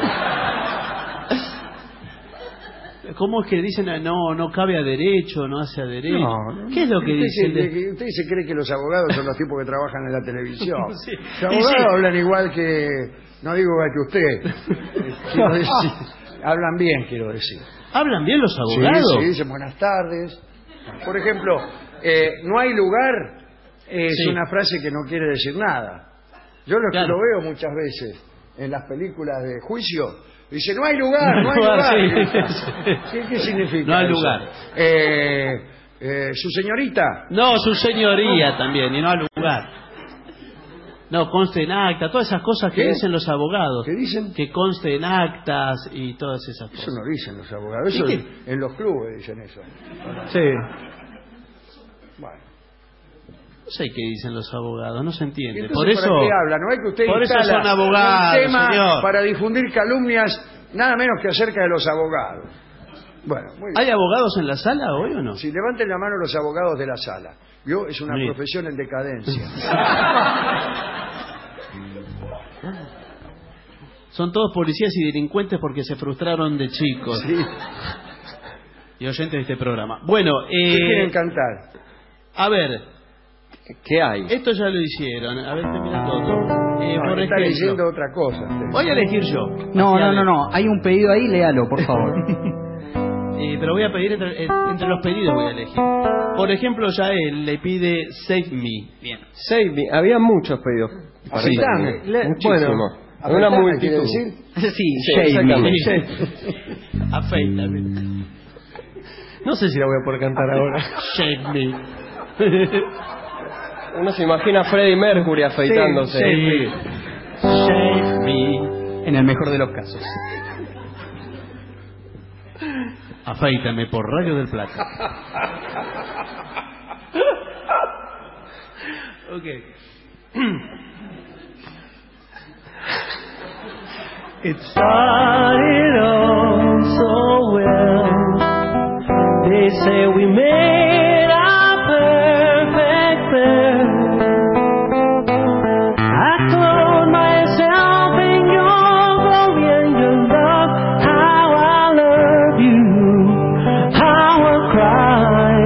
¿Cómo es que dicen no no cabe a derecho, no hace a derecho? No, no. ¿Qué es lo que ¿Usted dicen? se- que- ¿Usted se cree que los abogados son los tipos que trabajan en la televisión? Sí. Los Y abogados sí. hablan igual que... No digo igual que usted. Quiero decir, hablan bien, quiero decir. ¿Hablan bien los abogados? Sí, sí, dicen buenas tardes. Por ejemplo, eh, no hay lugar es Sí. una frase que no quiere decir nada. Yo lo, Claro. lo veo muchas veces en las películas de juicio. Dice, no hay lugar, no hay lugar, lugar. sí. ¿Qué, qué significa No hay eso? lugar. Eh, eh, ¿Su señorita? No, su señoría también, y no al lugar. No, conste en acta, todas esas cosas que ¿Qué? dicen los abogados. ¿Qué dicen? Que conste en actas y todas esas cosas. Eso no dicen los abogados. ¿Y Eso qué? en los clubes dicen eso. Sí. Bueno. No sé qué dicen los abogados, no se ¿Y entiende. entonces Por eso, para qué habla? No es que usted por eso instala son abogados, un tema señor. para difundir calumnias nada menos que acerca de los abogados. Bueno, muy bien. ¿Hay abogados en la sala hoy o no? Si levanten la mano los abogados de la sala. ¿Vio? Es una Muy bien. profesión en decadencia. Son todos policías y delincuentes porque se frustraron de chicos. Sí. Y oyentes de este programa. Bueno, ¿Qué eh, quieren cantar? a ver, ¿Qué hay? esto ya lo hicieron. A ver, estoy mirando otro. Eh, No, por está ejemplo, diciendo otra cosa. usted. voy a elegir yo. No, Así no, a no, ver. no. Hay un pedido ahí, léalo, por favor. Eh, pero voy a pedir entre, eh, entre los pedidos voy a elegir. Por ejemplo, Yael le pide Save Me. Bien. Save me. Había muchos pedidos. Afeitame. Le- Muchísimo. Bueno, Afeitame, una quiere multitud. decir. Sí, Sí, shave me. exactamente. Afeítame. No sé si la voy a poder cantar ahora. Shave Me. Uno se imagina a Freddie Mercury afeitándose. Sí. Shave Me. En el mejor de los casos. Afeítame por Radio del Plata. Ok. It started on so well. They say we made our perfect pair. I clothed myself in your glory and your love. How I love you, how I cry.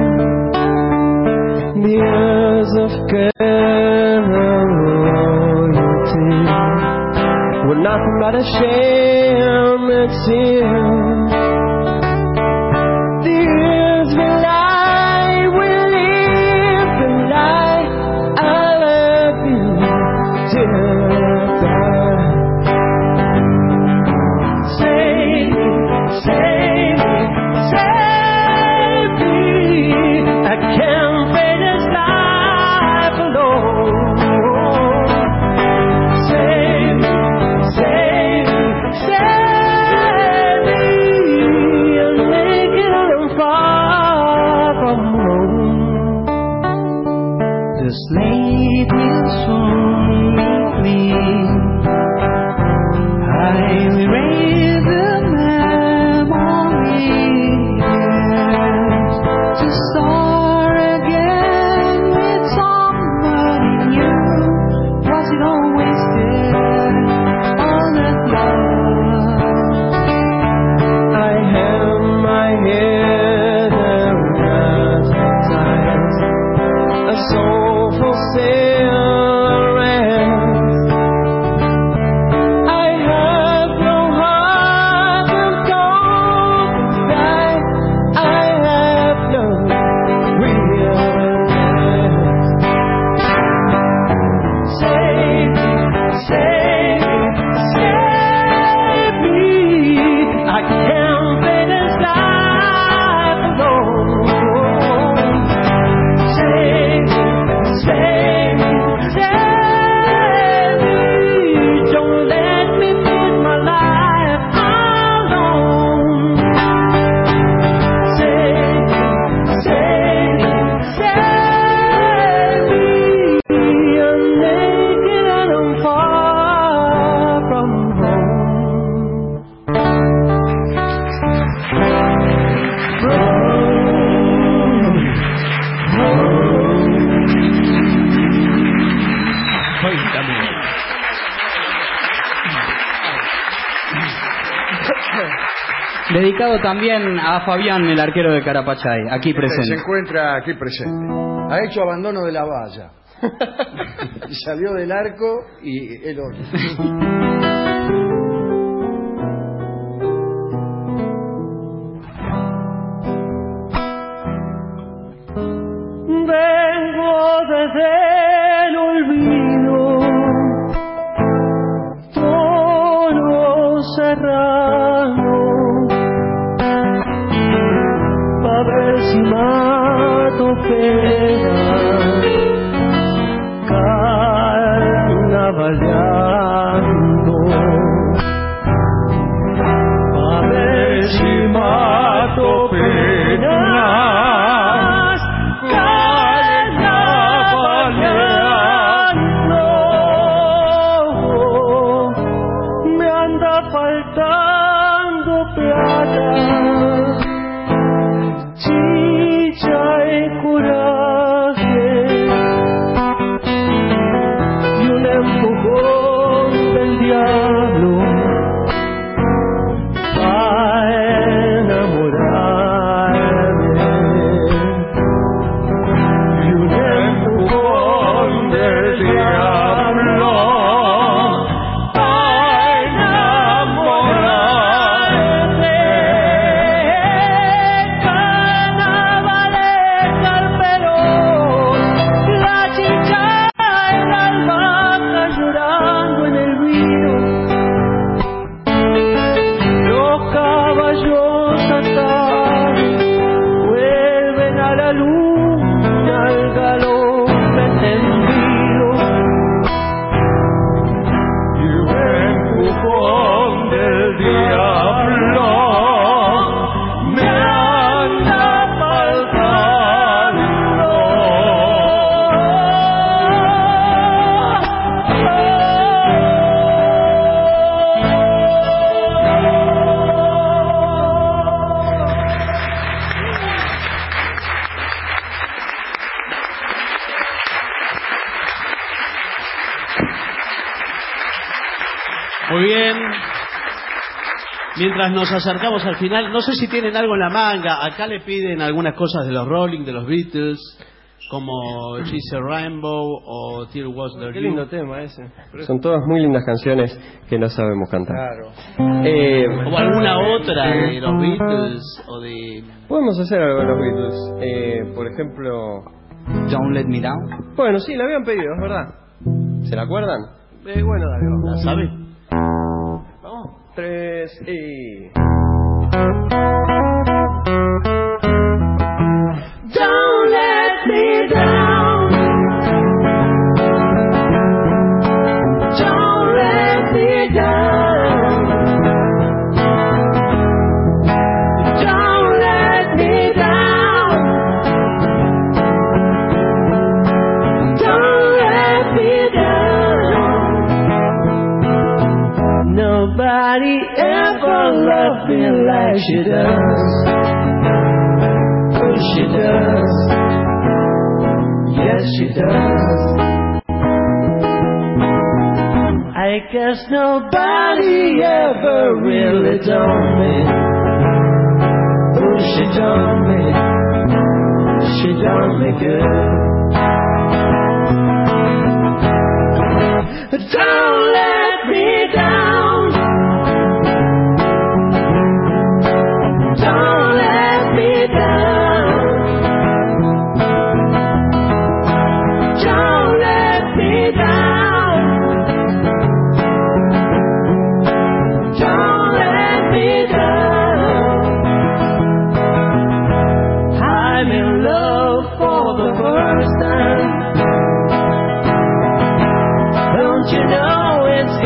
Years of care and loyalty were nothing but a shame and sin. The years we lie, we live the lie. I love you till I die. Save me, save me, save me. I can't face this life alone. Save me, save me, save me. I'm naked and far from home. The slate will soon be clean. I will erase the memories to start again with somebody new. Was it all wasted? All that love? I held my head and cast my eyes. A soul forsaken Dedicado también a Fabián, el arquero de Carapachay, aquí presente. Se encuentra aquí presente. Ha hecho abandono de la valla. Y salió del arco y el otro. Vengo desde el olvido, tono serrano, pa' ver si mato pena, carnavaleando, pa' ver si mato pena. Muy bien. Mientras nos acercamos al final, no sé si tienen algo en la manga. Acá le piden algunas cosas de los Rolling, de los Beatles, como She's a Rainbow o Till Was the Qué lindo tema ese. Son todas muy lindas canciones que no sabemos cantar. Claro. Eh, o alguna otra de los Beatles o de... Podemos hacer algo de los Beatles. Eh, por ejemplo... Don't Let Me Down. Bueno, sí, la habían pedido, es verdad. ¿Se la acuerdan? Eh, bueno, dale, vamos. ¿La sabe? Vamos. Tres y... Don't let me down. Don't let me down. Don't let me down. Don't let me down. Nobody ever loved me like she does. Oh, she does. Yes, she does. I guess nobody ever really done me. Oh, she done me. She done me good. Don't let me down. Don't let me down. Don't let me down. Don't let me down. I'm in love for the first time. Don't you know it's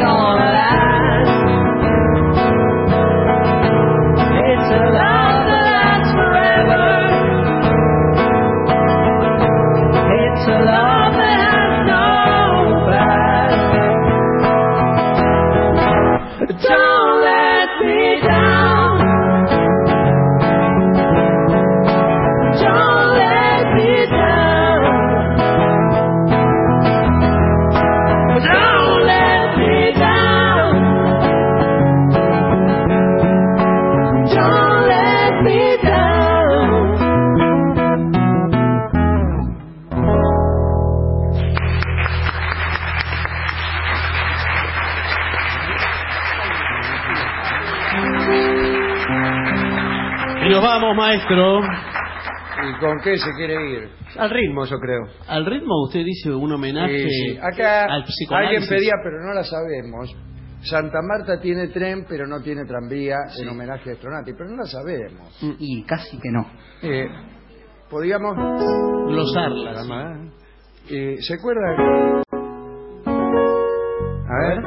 maestro. ¿Y con qué se quiere ir? Al ritmo, yo creo. Al ritmo usted dice un homenaje Sí, sí. Acá al psicoanálisis. alguien pedía, pero no la sabemos. Santa Marta tiene tren, pero no tiene tranvía, Sí. en homenaje a Stronati, pero no la sabemos. Y casi que no. Eh, podríamos glosarla. Eh, ¿Se acuerdan? A ver.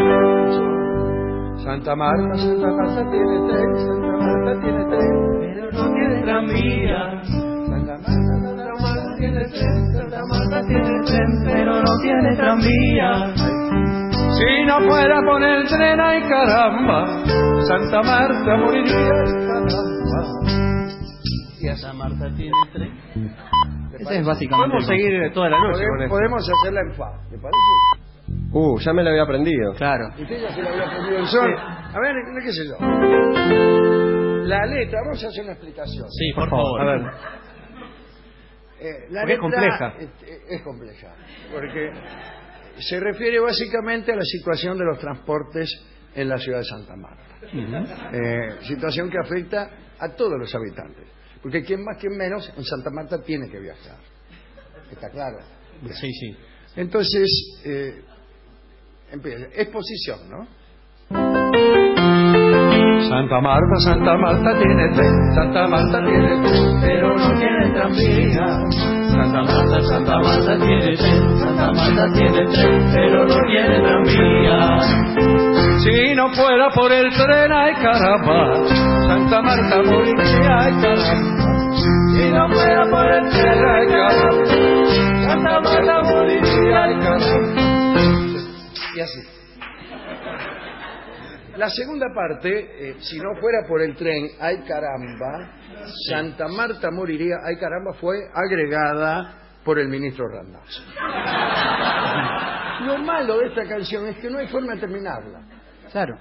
Santa Marta, Santa Marta tiene tren, Santa Marta tiene tren, pero no tiene tranvía. Santa Marta, Santa Marta tiene tren, Santa Marta tiene tren, pero no tiene tranvía. Si no fuera por el tren, ay caramba, Santa Marta moriría, ay caramba. Y Santa Marta tiene tren. Ese es básicamente. Podemos seguir toda la noche con Podemos, esto. podemos hacerla en fa, ¿le parece? Uh, ya me lo había aprendido. Claro. Usted ya se lo había aprendido el sol. A ver, qué sé yo. La letra, vamos a hacer una explicación. Sí, por favor. A ver. Eh, la Porque es letra compleja. Es, es compleja, porque se refiere básicamente a la situación de los transportes en la ciudad de Santa Marta. eh, situación que afecta a todos los habitantes. Porque quien más, quien menos, en Santa Marta tiene que viajar. ¿Está claro? Bien. Sí, sí. Entonces, eh, empieza. Exposición, ¿no? Santa Marta, Santa Marta tiene tren, Santa Marta tiene tren, pero no tiene tranvía. Santa Marta, Santa Marta tiene tren, Santa Marta tiene tren, pero no tiene tranvía. Si no fuera por el tren, ay caramba, Santa Marta moriría, ay caramba. Si no fuera por el tren, ay caramba, Santa Marta moriría, ay caramba. Y así. La segunda parte, eh, si no fuera por el tren, ay caramba, Santa Marta moriría, ay caramba, fue agregada por el ministro Randazzo. Lo malo de esta canción es que no hay forma de terminarla. Claro.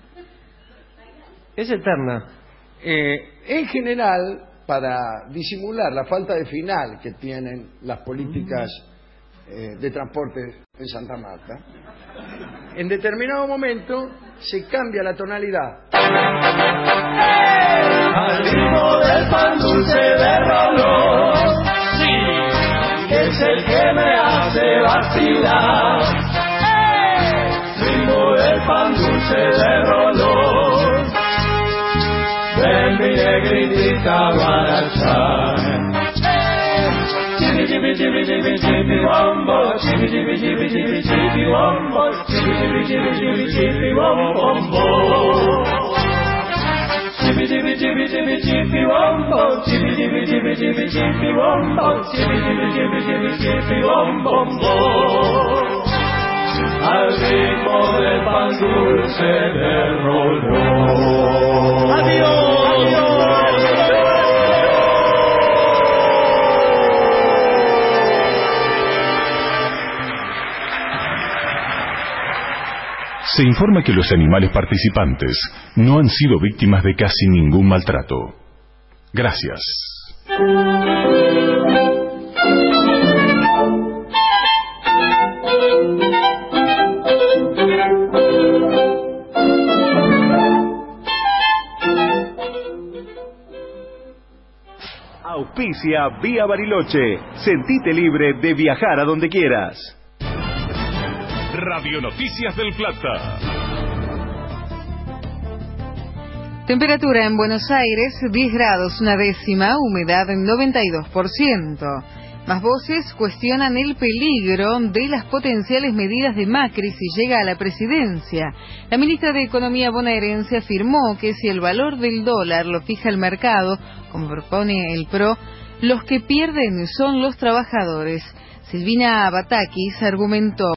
Es eterna. Eh, en general, para disimular la falta de final que tienen las políticas eh, de transporte en Santa Marta, en determinado momento se cambia la tonalidad. Al ritmo del pan dulce de Rolón, sí, es el que me hace vacilar. Ritmo del pan dulce de Rolón, ven mi negritita guaracha. Chibi chibi chibi chibi chibi wombo, chibi chibi chibi chibi chibi wombo, chibi chibi chibi chibi chibi wombo. Chibi chibi chibi chibi chibi wombo, chibi chibi chibi chibi chibi wombo, chibi chibi chibi chibi chibi wombo. Al ritmo del pan dulce del Rolón. Adiós, adiós. Se informa que los animales participantes no han sido víctimas de casi ningún maltrato. Gracias. Auspicia Vía Bariloche. Sentite libre de viajar a donde quieras. Radio Noticias del Plata. Temperatura en Buenos Aires, diez grados una décima, humedad en noventa y dos por ciento. Más voces cuestionan el peligro de las potenciales medidas de Macri si llega a la presidencia. La ministra de Economía bonaerense afirmó que si el valor del dólar lo fija el mercado, como propone el P R O, los que pierden son los trabajadores. Silvina Batakis argumentó